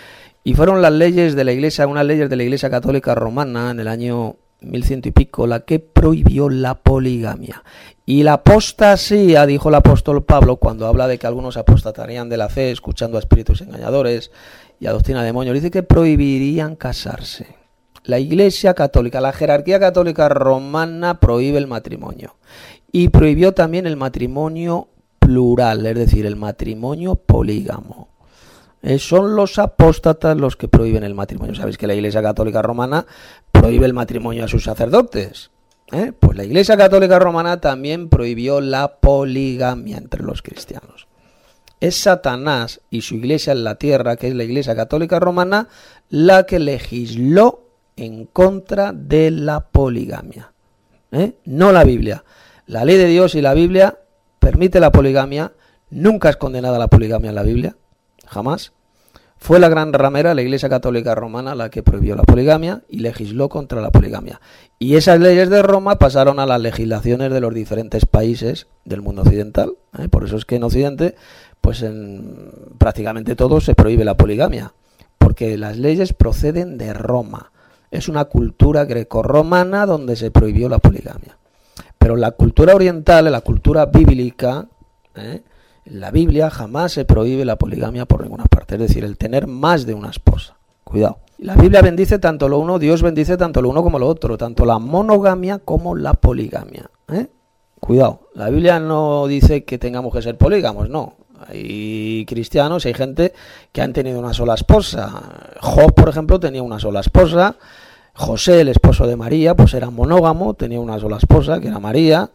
Y fueron las leyes de la Iglesia, unas leyes de la Iglesia Católica Romana en el año 1100 y pico, la que prohibió la poligamia. Y la apostasía, dijo el apóstol Pablo, cuando habla de que algunos apostatarían de la fe, escuchando a espíritus engañadores y a doctrina de demonios, dice que prohibirían casarse. La Iglesia Católica, la jerarquía católica romana prohíbe el matrimonio. Y prohibió también el matrimonio plural, es decir, el matrimonio polígamo. Son los apóstatas los que prohíben el matrimonio. Sabéis que la Iglesia Católica Romana prohíbe el matrimonio a sus sacerdotes. Pues la Iglesia Católica Romana también prohibió la poligamia entre los cristianos. Es Satanás y su iglesia en la tierra, que es la Iglesia Católica Romana, la que legisló en contra de la poligamia. No la Biblia. La ley de Dios y la Biblia permite la poligamia. Nunca es condenada la poligamia en la Biblia. Jamás. Fue la gran ramera, la Iglesia Católica Romana, la que prohibió la poligamia y legisló contra la poligamia. Y esas leyes de Roma pasaron a las legislaciones de los diferentes países del mundo occidental. Por eso es que en Occidente, pues en prácticamente todo se prohíbe la poligamia, porque las leyes proceden de Roma. Es una cultura grecorromana donde se prohibió la poligamia. Pero en la cultura oriental, en la cultura bíblica, en la Biblia jamás se prohíbe la poligamia por ninguna parte, es decir, el tener más de una esposa. Cuidado. La Biblia bendice tanto lo uno, Dios bendice tanto lo uno como lo otro, tanto la monogamia como la poligamia. Cuidado, la Biblia no dice que tengamos que ser polígamos, no. Hay cristianos, hay gente que han tenido una sola esposa. Job, por ejemplo, tenía una sola esposa. José, el esposo de María, pues era monógamo, tenía una sola esposa, que era María.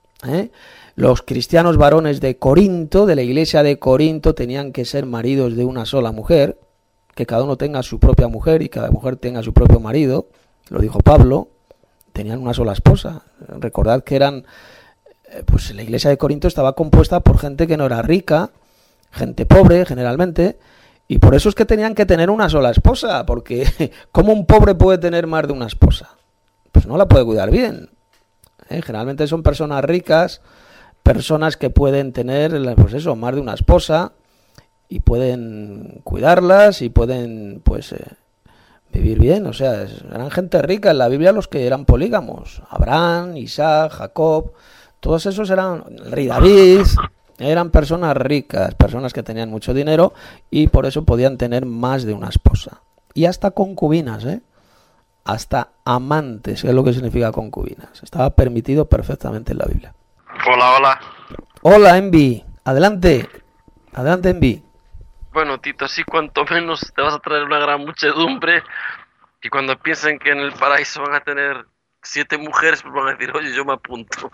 Los cristianos varones de Corinto, de la iglesia de Corinto, tenían que ser maridos de una sola mujer, que cada uno tenga su propia mujer y cada mujer tenga su propio marido, lo dijo Pablo, tenían una sola esposa. Recordad que pues la iglesia de Corinto estaba compuesta por gente que no era rica, gente pobre generalmente, y por eso es que tenían que tener una sola esposa, porque ¿cómo un pobre puede tener más de una esposa? Pues no la puede cuidar bien. Generalmente son personas ricas, personas que pueden tener, pues eso, más de una esposa y pueden cuidarlas y pueden, pues, vivir bien. O sea, eran gente rica en la Biblia los que eran polígamos. Abraham, Isaac, Jacob, todos esos eran, el rey David, eran personas ricas, personas que tenían mucho dinero y por eso podían tener más de una esposa. Y hasta concubinas, hasta amantes, que es lo que significa concubinas. Estaba permitido perfectamente en la Biblia. Hola. Hola, Envi. Adelante, Envi. Bueno, Tito, así cuanto menos te vas a traer una gran muchedumbre y cuando piensen que en el paraíso van a tener 7 mujeres, pues van a decir, oye, yo me apunto.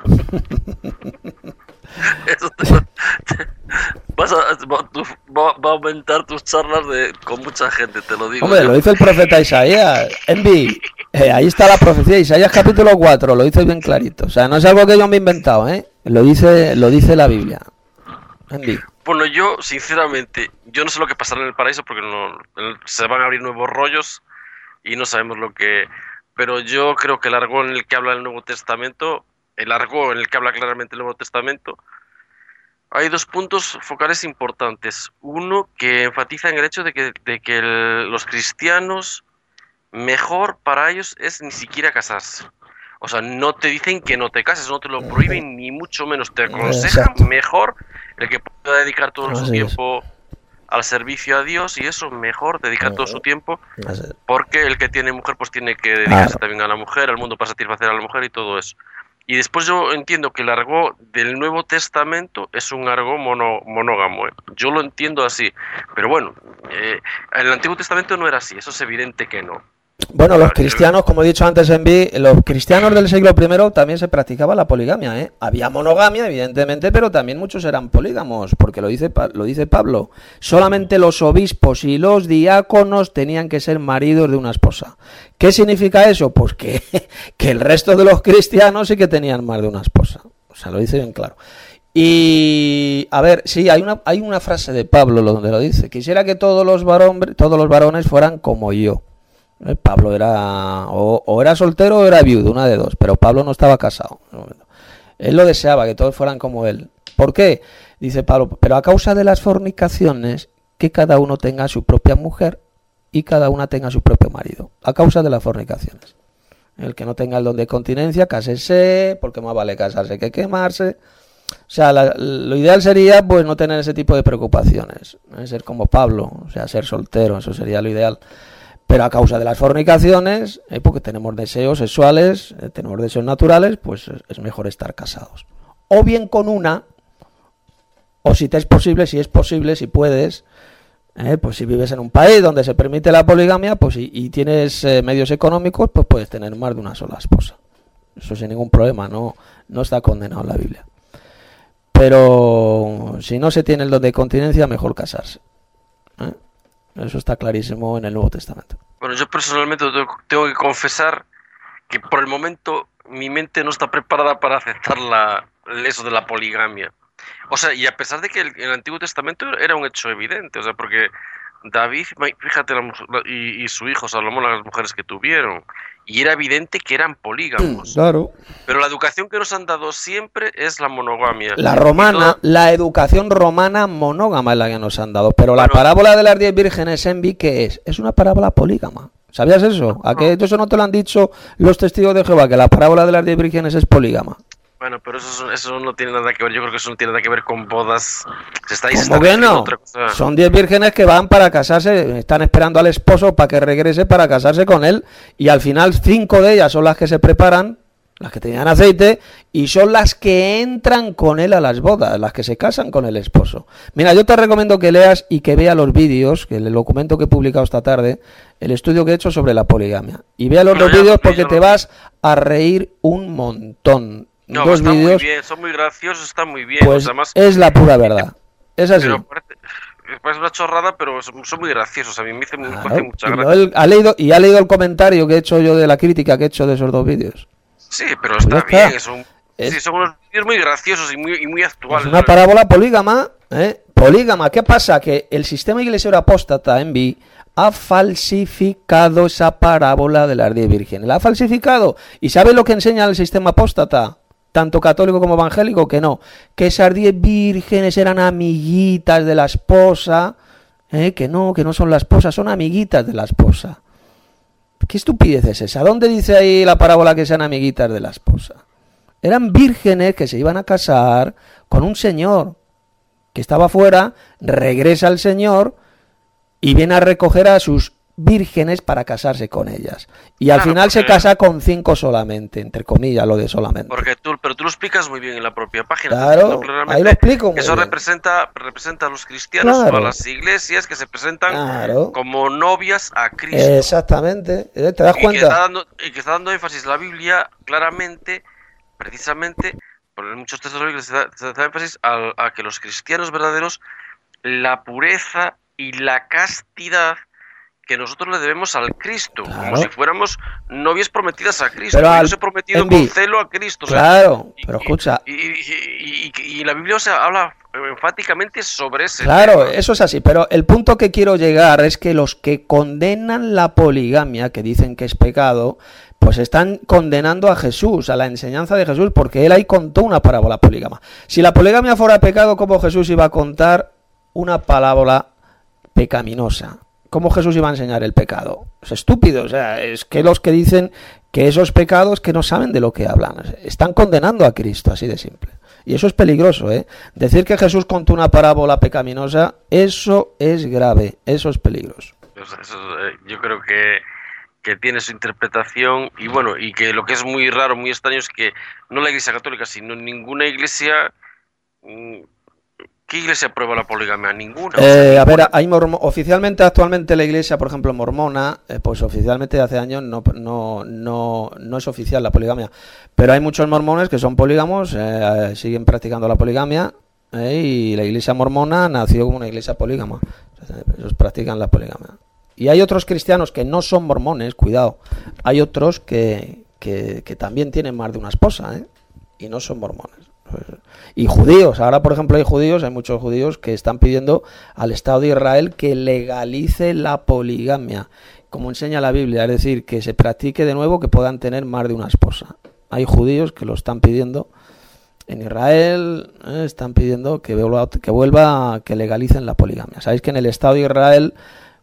Eso va a aumentar tus charlas con mucha gente, te lo digo. Hombre, lo dice el profeta Isaías. Envi, ahí está la profecía, Isaías capítulo 4, lo dice bien clarito. O sea, no es algo que yo me he inventado, lo dice la Biblia. Envi. Bueno, yo, sinceramente, yo no sé lo que pasará en el paraíso porque se van a abrir nuevos rollos y no sabemos lo que... Pero yo creo que el argot en el que habla el Nuevo Testamento, el argot en el que habla claramente el Nuevo Testamento, hay 2 puntos focales importantes. Uno, que enfatiza en el hecho de que los cristianos, mejor para ellos es ni siquiera casarse. O sea, no te dicen que no te cases, no te lo prohíben, ni mucho menos te aconsejan. Exacto. Mejor el que pueda dedicar todo su tiempo al servicio a Dios y eso, mejor dedicar todo su tiempo, porque el que tiene mujer pues tiene que dedicarse también a la mujer, al mundo para satisfacer a la mujer y todo eso. Y después yo entiendo que el argot del Nuevo Testamento es un argot monógamo. Yo lo entiendo así. Pero bueno, en el Antiguo Testamento no era así, eso es evidente que no. Bueno, los cristianos, como he dicho antes los cristianos del siglo I también se practicaba la poligamia, Había monogamia, evidentemente, pero también muchos eran polígamos, porque lo dice Pablo. Solamente los obispos y los diáconos tenían que ser maridos de una esposa. ¿Qué significa eso? Pues que el resto de los cristianos sí que tenían más de una esposa. O sea, lo dice bien claro. Y, a ver, sí, hay una frase de Pablo donde lo dice. Quisiera que todos los varones fueran como yo. Pablo era o era soltero o era viudo, una de dos, pero Pablo no estaba casado. Él lo deseaba, que todos fueran como él. ¿Por qué? Dice Pablo, pero a causa de las fornicaciones, que cada uno tenga su propia mujer y cada una tenga su propio marido, a causa de las fornicaciones. El que no tenga el don de continencia, cásese, porque más vale casarse que quemarse. O sea, lo ideal sería pues no tener ese tipo de preocupaciones, ser como Pablo, o sea, ser soltero, eso sería lo ideal. Pero a causa de las fornicaciones, porque tenemos deseos sexuales, tenemos deseos naturales, pues es mejor estar casados. O bien con una, o si te es posible, si puedes, pues si vives en un país donde se permite la poligamia, pues y tienes medios económicos, pues puedes tener más de una sola esposa. Eso sin ningún problema, no está condenado en la Biblia. Pero si no se tiene el don de continencia, mejor casarse. Eso está clarísimo en el Nuevo Testamento. Bueno, yo personalmente tengo que confesar que por el momento mi mente no está preparada para aceptar eso de la poligamia. O sea, y a pesar de que el Antiguo Testamento era un hecho evidente, o sea, porque David, fíjate, y su hijo Salomón, las mujeres que tuvieron, y era evidente que eran polígamos. Claro. Pero la educación que nos han dado siempre es la monogamia. La romana, la educación romana monógama es la que nos han dado, pero la parábola de las 10 vírgenes en Vi, ¿qué es? Es una parábola polígama. ¿Sabías eso? ¿A qué eso no te lo han dicho los testigos de Jehová, que la parábola de las 10 vírgenes es polígama? Bueno, pero eso no tiene nada que ver. Yo creo que eso no tiene nada que ver con bodas. ¿Cómo que no? Son 10 vírgenes que van para casarse, están esperando al esposo para que regrese para casarse con él, y al final 5 de ellas son las que se preparan, las que tenían aceite, y son las que entran con él a las bodas, las que se casan con el esposo. Mira, yo te recomiendo que leas y que veas los vídeos, que el documento que he publicado esta tarde, el estudio que he hecho sobre la poligamia. Y vea los dos vídeos porque te vas a reír un montón. No, dos están vídeos, muy bien, son muy graciosos, están muy bien. pues Además, es la pura verdad. Es así. pero parece una chorrada, pero son muy graciosos. A mí me hace mucha Y gracia. él ha leído el comentario que he hecho yo de la crítica que he hecho de esos dos vídeos. Sí, pero Pues está ya bien. Son unos vídeos muy graciosos y muy actuales. Es una parábola polígama, polígama. ¿Qué pasa? Que el sistema iglesiero apóstata en Vi ha falsificado esa parábola de las 10 vírgenes. La ha falsificado. ¿Y sabe lo que enseña el sistema apóstata? Tanto católico como evangélico, que no. Que esas 10 vírgenes eran amiguitas de la esposa. Que no son la esposa, son amiguitas de la esposa. ¿Qué estupidez es esa? ¿Dónde dice ahí la parábola que sean amiguitas de la esposa? Eran vírgenes que se iban a casar con un señor que estaba fuera, regresa el señor y viene a recoger a sus vírgenes para casarse con ellas. Y al final se casa con 5 solamente, entre comillas, lo de solamente. Pero tú lo explicas muy bien en la propia página. Claro, ahí lo explico muy eso bien. representa a los cristianos, Claro. a las iglesias que se presentan Claro. como novias a Cristo. Exactamente, ¿te das cuenta? Que está dando énfasis la Biblia claramente, precisamente, por muchos textos bíblicos se da énfasis a que los cristianos verdaderos, la pureza y la castidad que nosotros le debemos al Cristo, Claro. como si fuéramos novias prometidas a Cristo. Pero Yo he prometido con celo a Cristo. Claro, pero escucha. Y la Biblia habla enfáticamente sobre ese Claro, tema. eso es así, pero el punto que quiero llegar es que los que condenan la poligamia, que dicen que es pecado, pues están condenando a Jesús, a la enseñanza de Jesús, porque él ahí contó una parábola polígama. Si la poligamia fuera pecado, ¿cómo Jesús iba a contar una parábola pecaminosa? ¿Cómo Jesús iba a enseñar el pecado? Es estúpido, o sea, es que los que dicen que esos pecados que no saben de lo que hablan, están condenando a Cristo, así de simple. Y eso es peligroso, ¿eh? Decir que Jesús contó una parábola pecaminosa, eso es grave, eso es peligroso. Yo creo que tiene su interpretación y bueno, y que lo que es muy raro, muy extraño es que no la Iglesia Católica, sino ninguna iglesia... ¿Qué iglesia aprueba la poligamia? Ninguna. A ver, hay oficialmente, actualmente la iglesia, por ejemplo, mormona, pues oficialmente de hace años no es oficial la poligamia. Pero hay muchos mormones que son polígamos, siguen practicando la poligamia, y la iglesia mormona nació como una iglesia polígama. Ellos practican la poligamia. Y hay otros cristianos que no son mormones, cuidado. Hay otros que también tienen más de una esposa, y no son mormones. Y judíos, ahora por ejemplo hay muchos judíos que están pidiendo al Estado de Israel que legalice la poligamia, como enseña la Biblia, es decir, que se practique de nuevo, que puedan tener más de una esposa. Hay judíos que lo están pidiendo en Israel, están pidiendo que vuelva, que legalicen la poligamia. Sabéis que en el Estado de Israel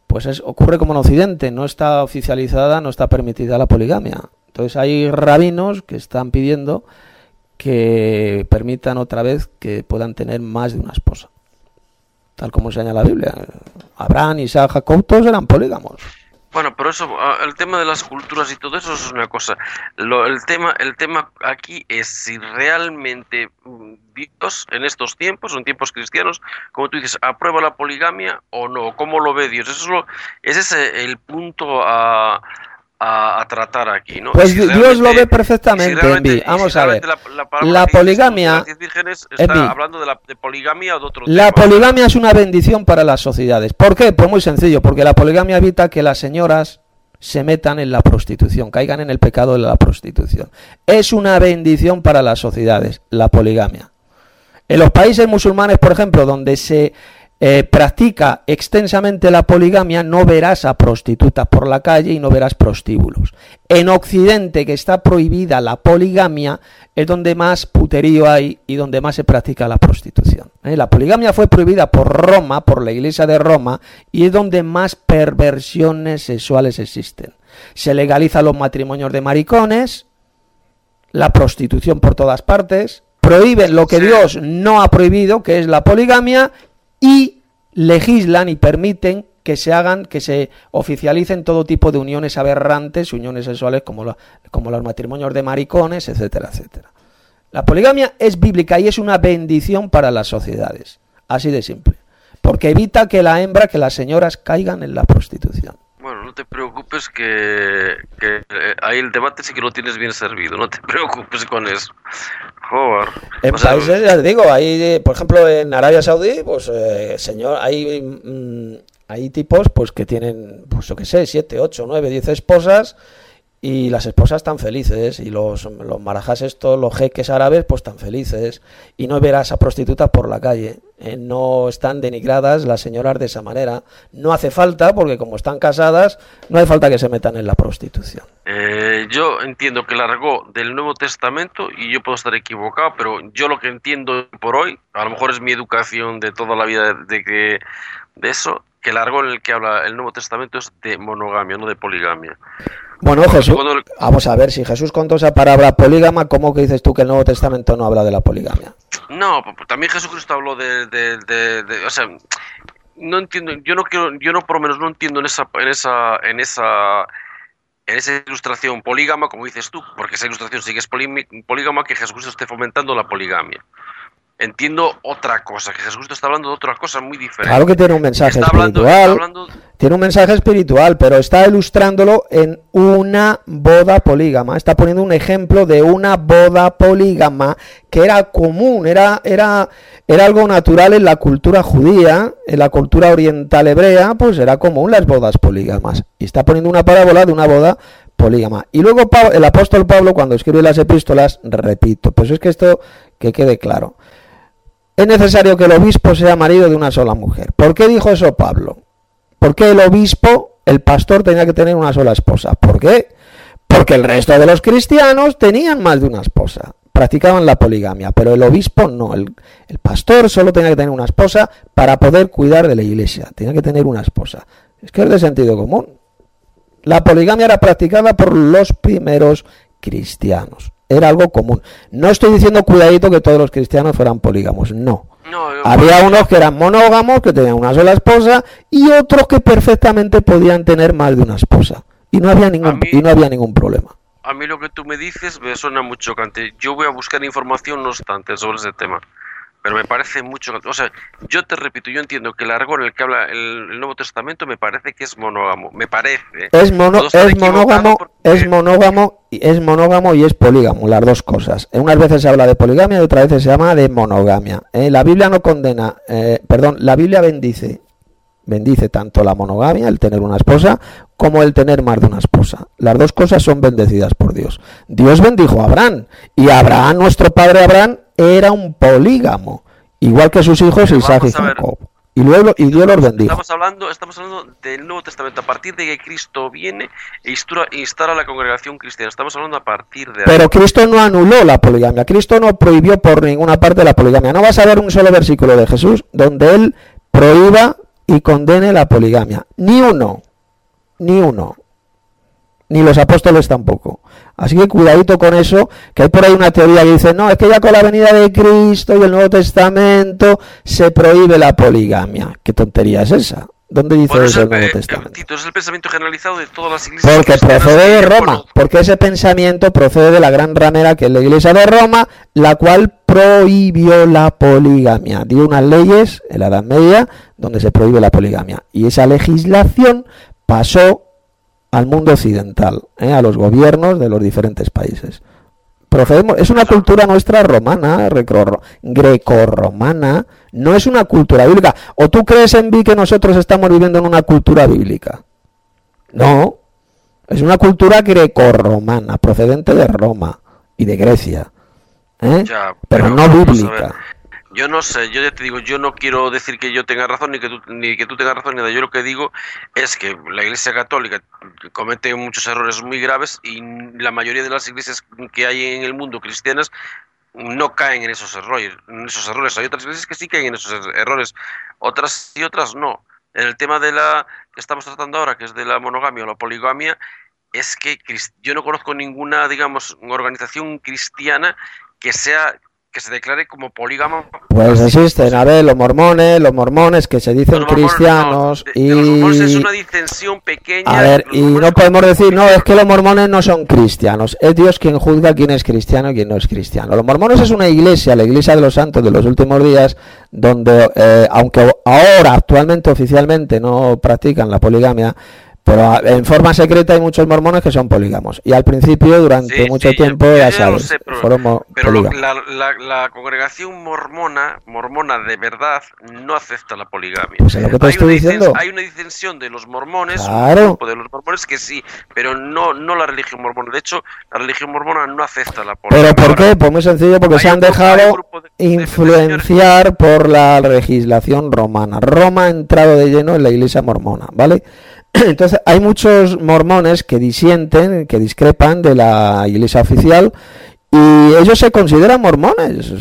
pues ocurre como en Occidente, no está oficializada, no está permitida la poligamia. Entonces hay rabinos que están pidiendo que permitan otra vez que puedan tener más de una esposa, tal como enseña la Biblia. Abraham, Isaac, Jacob, todos eran polígamos. Bueno, pero eso, el tema de las culturas y todo eso es una cosa. El tema aquí es si realmente Dios en estos tiempos, en tiempos cristianos, como tú dices, aprueba la poligamia o no, cómo lo ve Dios. Ese es el punto a tratar aquí, ¿no? Pues si Dios lo ve perfectamente, Envi. Vamos a ver. La poligamia, está hablando de poligamia o de otro la tema. poligamia es una bendición para las sociedades. ¿Por qué? Pues muy sencillo, porque la poligamia evita que las señoras se metan en la prostitución, caigan en el pecado de la prostitución. Es una bendición para las sociedades, la poligamia. En los países musulmanes, por ejemplo, donde se practica extensamente la poligamia, no verás a prostitutas por la calle y no verás prostíbulos. En Occidente, que está prohibida la poligamia, es donde más puterío hay y donde más se practica la prostitución. La poligamia fue prohibida por Roma, por la Iglesia de Roma, y es donde más perversiones sexuales existen. Se legalizan los matrimonios de maricones, la prostitución por todas partes, prohíben lo que Dios no ha prohibido, que es la poligamia, y legislan y permiten que se oficialicen todo tipo de uniones aberrantes, uniones sexuales como los matrimonios de maricones, etcétera, etcétera. La poligamia es bíblica y es una bendición para las sociedades, así de simple, porque evita que las señoras caigan en la prostitución. Bueno, no te preocupes que ahí el debate sí que lo tienes bien servido, no te preocupes con eso. Joder. En países, ya te digo, hay, por ejemplo, en Arabia Saudí, pues, hay tipos pues que tienen, pues yo qué sé, 7, 8, 9, 10 esposas, y las esposas están felices, y los marajás estos, los jeques árabes, pues están felices, y no verás a prostitutas por la calle, no están denigradas las señoras de esa manera. No hace falta, porque como están casadas, no hace falta que se metan en la prostitución. Yo entiendo que largó del Nuevo Testamento, y yo puedo estar equivocado, pero yo lo que entiendo por hoy, a lo mejor es mi educación de toda la vida de eso, que largó en el que habla el Nuevo Testamento es de monogamia, no de poligamia. Bueno, Jesús, vamos a ver, si Jesús contó esa palabra polígama, ¿cómo que dices tú que el Nuevo Testamento no habla de la poligamia? No, también Jesucristo habló o sea, no entiendo, yo no por lo menos no entiendo en esa ilustración polígama, como dices tú, porque esa ilustración sí que es polígama, que Jesucristo esté fomentando la poligamia. Entiendo otra cosa, que Jesucristo está hablando de otra cosa muy diferente. Claro que tiene un mensaje espiritual, tiene un mensaje espiritual, pero está ilustrándolo en una boda polígama. Está poniendo un ejemplo de una boda polígama que era común, era algo natural en la cultura judía, en la cultura oriental hebrea, pues era común las bodas polígamas. Y está poniendo una parábola de una boda polígama. Y luego el apóstol Pablo, cuando escribe las epístolas, repito, pues es que esto que quede claro. Es necesario que el obispo sea marido de una sola mujer. ¿Por qué dijo eso Pablo? ¿Por qué el obispo, el pastor, tenía que tener una sola esposa? ¿Por qué? Porque el resto de los cristianos tenían más de una esposa, practicaban la poligamia, pero el obispo no. El pastor solo tenía que tener una esposa para poder cuidar de la iglesia. Tenía que tener una esposa. Es que es de sentido común. La poligamia era practicada por los primeros cristianos. Era algo común. No estoy diciendo, cuidadito, que todos los cristianos fueran polígamos, no. Había unos que eran monógamos, que tenían una sola esposa, y otros que perfectamente podían tener más de una esposa. Y no había ningún problema. A mí lo que tú me dices me suena muy chocante. Yo voy a buscar información, no obstante, sobre ese tema. Pero me parece mucho... O sea, yo te repito, yo entiendo que el argot en el que habla el Nuevo Testamento me parece que es monógamo. Me parece. Es monógamo y es polígamo, las dos cosas. Unas veces se habla de poligamia y otras veces se habla de monogamia. La Biblia no condena... la Biblia bendice tanto la monogamia, el tener una esposa, como el tener más de una esposa. Las dos cosas son bendecidas por Dios. Dios bendijo a Abraham, y Abraham, nuestro padre Abraham, era un polígamo, igual que sus hijos Isaac y Jacob. Y Dios los bendijo. Estamos hablando del Nuevo Testamento, a partir de que Cristo viene e instala la congregación cristiana. Estamos hablando a partir de ahí. Pero Cristo no anuló la poligamia. Cristo no prohibió por ninguna parte la poligamia. No vas a ver un solo versículo de Jesús donde él prohíba y condene la poligamia. Ni uno. Ni los apóstoles tampoco. Así que cuidadito con eso, que hay por ahí una teoría que dice, no, es que ya con la venida de Cristo y el Nuevo Testamento se prohíbe la poligamia. ¿Qué tontería es esa? ¿Dónde dice eso el Nuevo Testamento? Tito, es el pensamiento generalizado de todas las iglesias. Porque procede de Roma, porque ese pensamiento procede de la gran ramera que es la Iglesia de Roma, la cual prohibió la poligamia. Dio unas leyes en la Edad Media donde se prohíbe la poligamia. Y esa legislación pasó al mundo occidental, a los gobiernos de los diferentes países. Procedemos, es una cultura nuestra romana, grecorromana, no es una cultura bíblica. ¿O tú crees, Envi, que nosotros estamos viviendo en una cultura bíblica? No, es una cultura grecorromana, procedente de Roma y de Grecia, Ya, pero no bíblica. Yo no sé, yo ya te digo, yo no quiero decir que yo tenga razón ni que tú tengas razón, ni nada. Yo lo que digo es que la Iglesia Católica comete muchos errores muy graves y la mayoría de las iglesias que hay en el mundo cristianas no caen en esos errores. Hay otras iglesias que sí caen en esos errores, otras y otras no. En el tema de la que estamos tratando ahora, que es de la monogamia o la poligamia, es que yo no conozco ninguna, digamos, organización cristiana que se declare como polígamo. Pues existen, a ver, los mormones que se dicen cristianos y... Los mormones es una disensión pequeña. A ver, y no podemos decir, no, es que los mormones no son cristianos. Es Dios quien juzga quién es cristiano y quién no es cristiano. Los mormones es una iglesia, la iglesia de los santos de los últimos días, donde, aunque ahora actualmente oficialmente no practican la poligamia, pero en forma secreta hay muchos mormones que son polígamos. Y al principio, durante mucho tiempo, ya sabes, sé, fueron polígamos. La congregación mormona de verdad no acepta la poligamia. Pues es lo que te estoy diciendo. Hay una disensión de los mormones, claro, un grupo de los mormones que sí, pero no la religión mormona. De hecho, la religión mormona no acepta la poligamia. ¿Pero por qué? Pues muy sencillo, porque se han dejado influenciar por la legislación romana. Roma ha entrado de lleno en la iglesia mormona, ¿vale? Entonces hay muchos mormones que disienten, que discrepan de la iglesia oficial y ellos se consideran mormones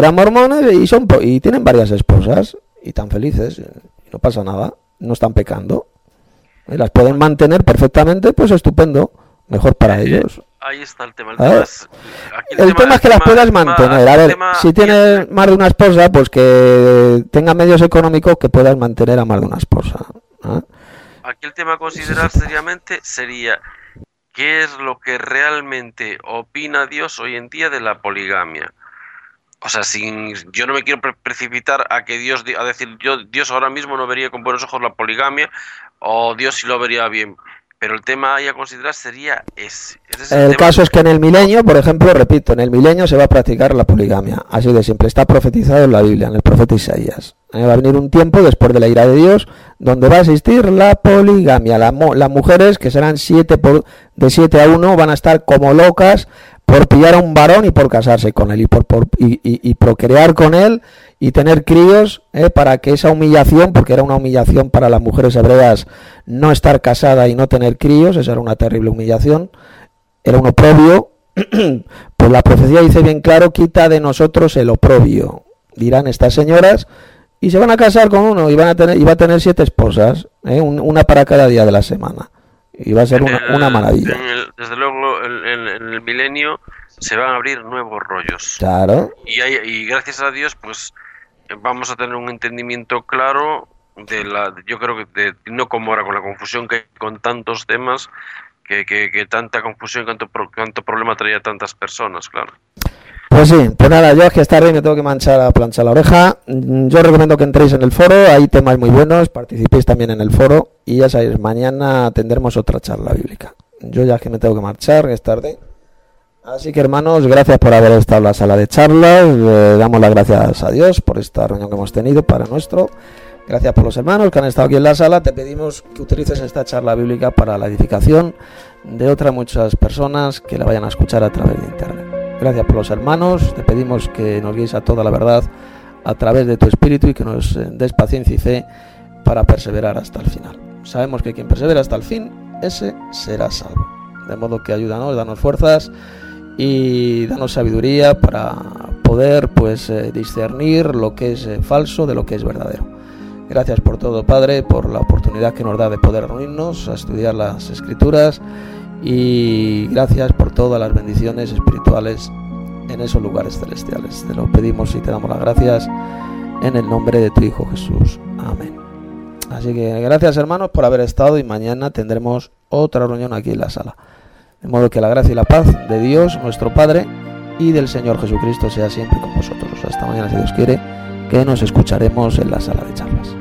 y tienen varias esposas y están felices, y no pasa nada, no están pecando, y las pueden mantener perfectamente, pues estupendo, mejor para ellos. Ahí está el tema. El tema es que las puedas mantener. A ver, si tienes más de una esposa, pues que tenga medios económicos que puedas mantener a más de una esposa. Aquí el tema a considerar seriamente sería qué es lo que realmente opina Dios hoy en día de la poligamia. O sea, yo no me quiero precipitar a que Dios, a decir, Dios ahora mismo no vería con buenos ojos la poligamia, o Dios sí lo vería bien. Pero el tema ahí a considerar sería ese. El caso es que en el milenio, por ejemplo, repito, en el milenio se va a practicar la poligamia. Así de simple, está profetizado en la Biblia, en el profeta Isaías. Va a venir un tiempo después de la ira de Dios donde va a existir la poligamia. Las mujeres, que serán de 7 a 1, van a estar como locas por pillar a un varón y por casarse con él y procrear con él y tener críos, para que esa humillación, porque era una humillación para las mujeres hebreas no estar casada y no tener críos, esa era una terrible humillación, era un oprobio, pues la profecía dice bien claro, quita de nosotros el oprobio, dirán estas señoras, y se van a casar con uno y va a tener 7 esposas, una para cada día de la semana. Y va a ser una maravilla. Desde luego, en el milenio se van a abrir nuevos rollos. Claro. Y gracias a Dios, pues vamos a tener un entendimiento claro yo creo que no como ahora con la confusión que hay con tantos temas, que tanta confusión, tanto problema traía a tantas personas, claro. Pues sí, pues nada, yo es que esta tarde me tengo que planchar la oreja. Yo recomiendo que entréis en el foro, hay temas muy buenos, participéis también en el foro y ya sabéis, mañana tendremos otra charla bíblica. Yo ya es que me tengo que marchar, es tarde. Así que hermanos, gracias por haber estado en la sala de charlas, damos las gracias a Dios por esta reunión que hemos tenido para nuestro. Gracias por los hermanos que han estado aquí en la sala, te pedimos que utilices esta charla bíblica para la edificación de otras muchas personas que la vayan a escuchar a través de internet. Gracias por los hermanos, te pedimos que nos guíes a toda la verdad a través de tu espíritu y que nos des paciencia y fe para perseverar hasta el final. Sabemos que quien persevera hasta el fin, ese será salvo. De modo que ayúdanos, danos fuerzas y danos sabiduría para poder discernir lo que es falso de lo que es verdadero. Gracias por todo, Padre, por la oportunidad que nos da de poder reunirnos a estudiar las Escrituras, y gracias por todas las bendiciones espirituales en esos lugares celestiales. Te lo pedimos y te damos las gracias en el nombre de tu Hijo Jesús. Amén. Así que gracias, hermanos, por haber estado, y mañana tendremos otra reunión aquí en la sala. De modo que la gracia y la paz de Dios, nuestro Padre, y del Señor Jesucristo sea siempre con vosotros. Hasta mañana, si Dios quiere, que nos escucharemos en la sala de charlas.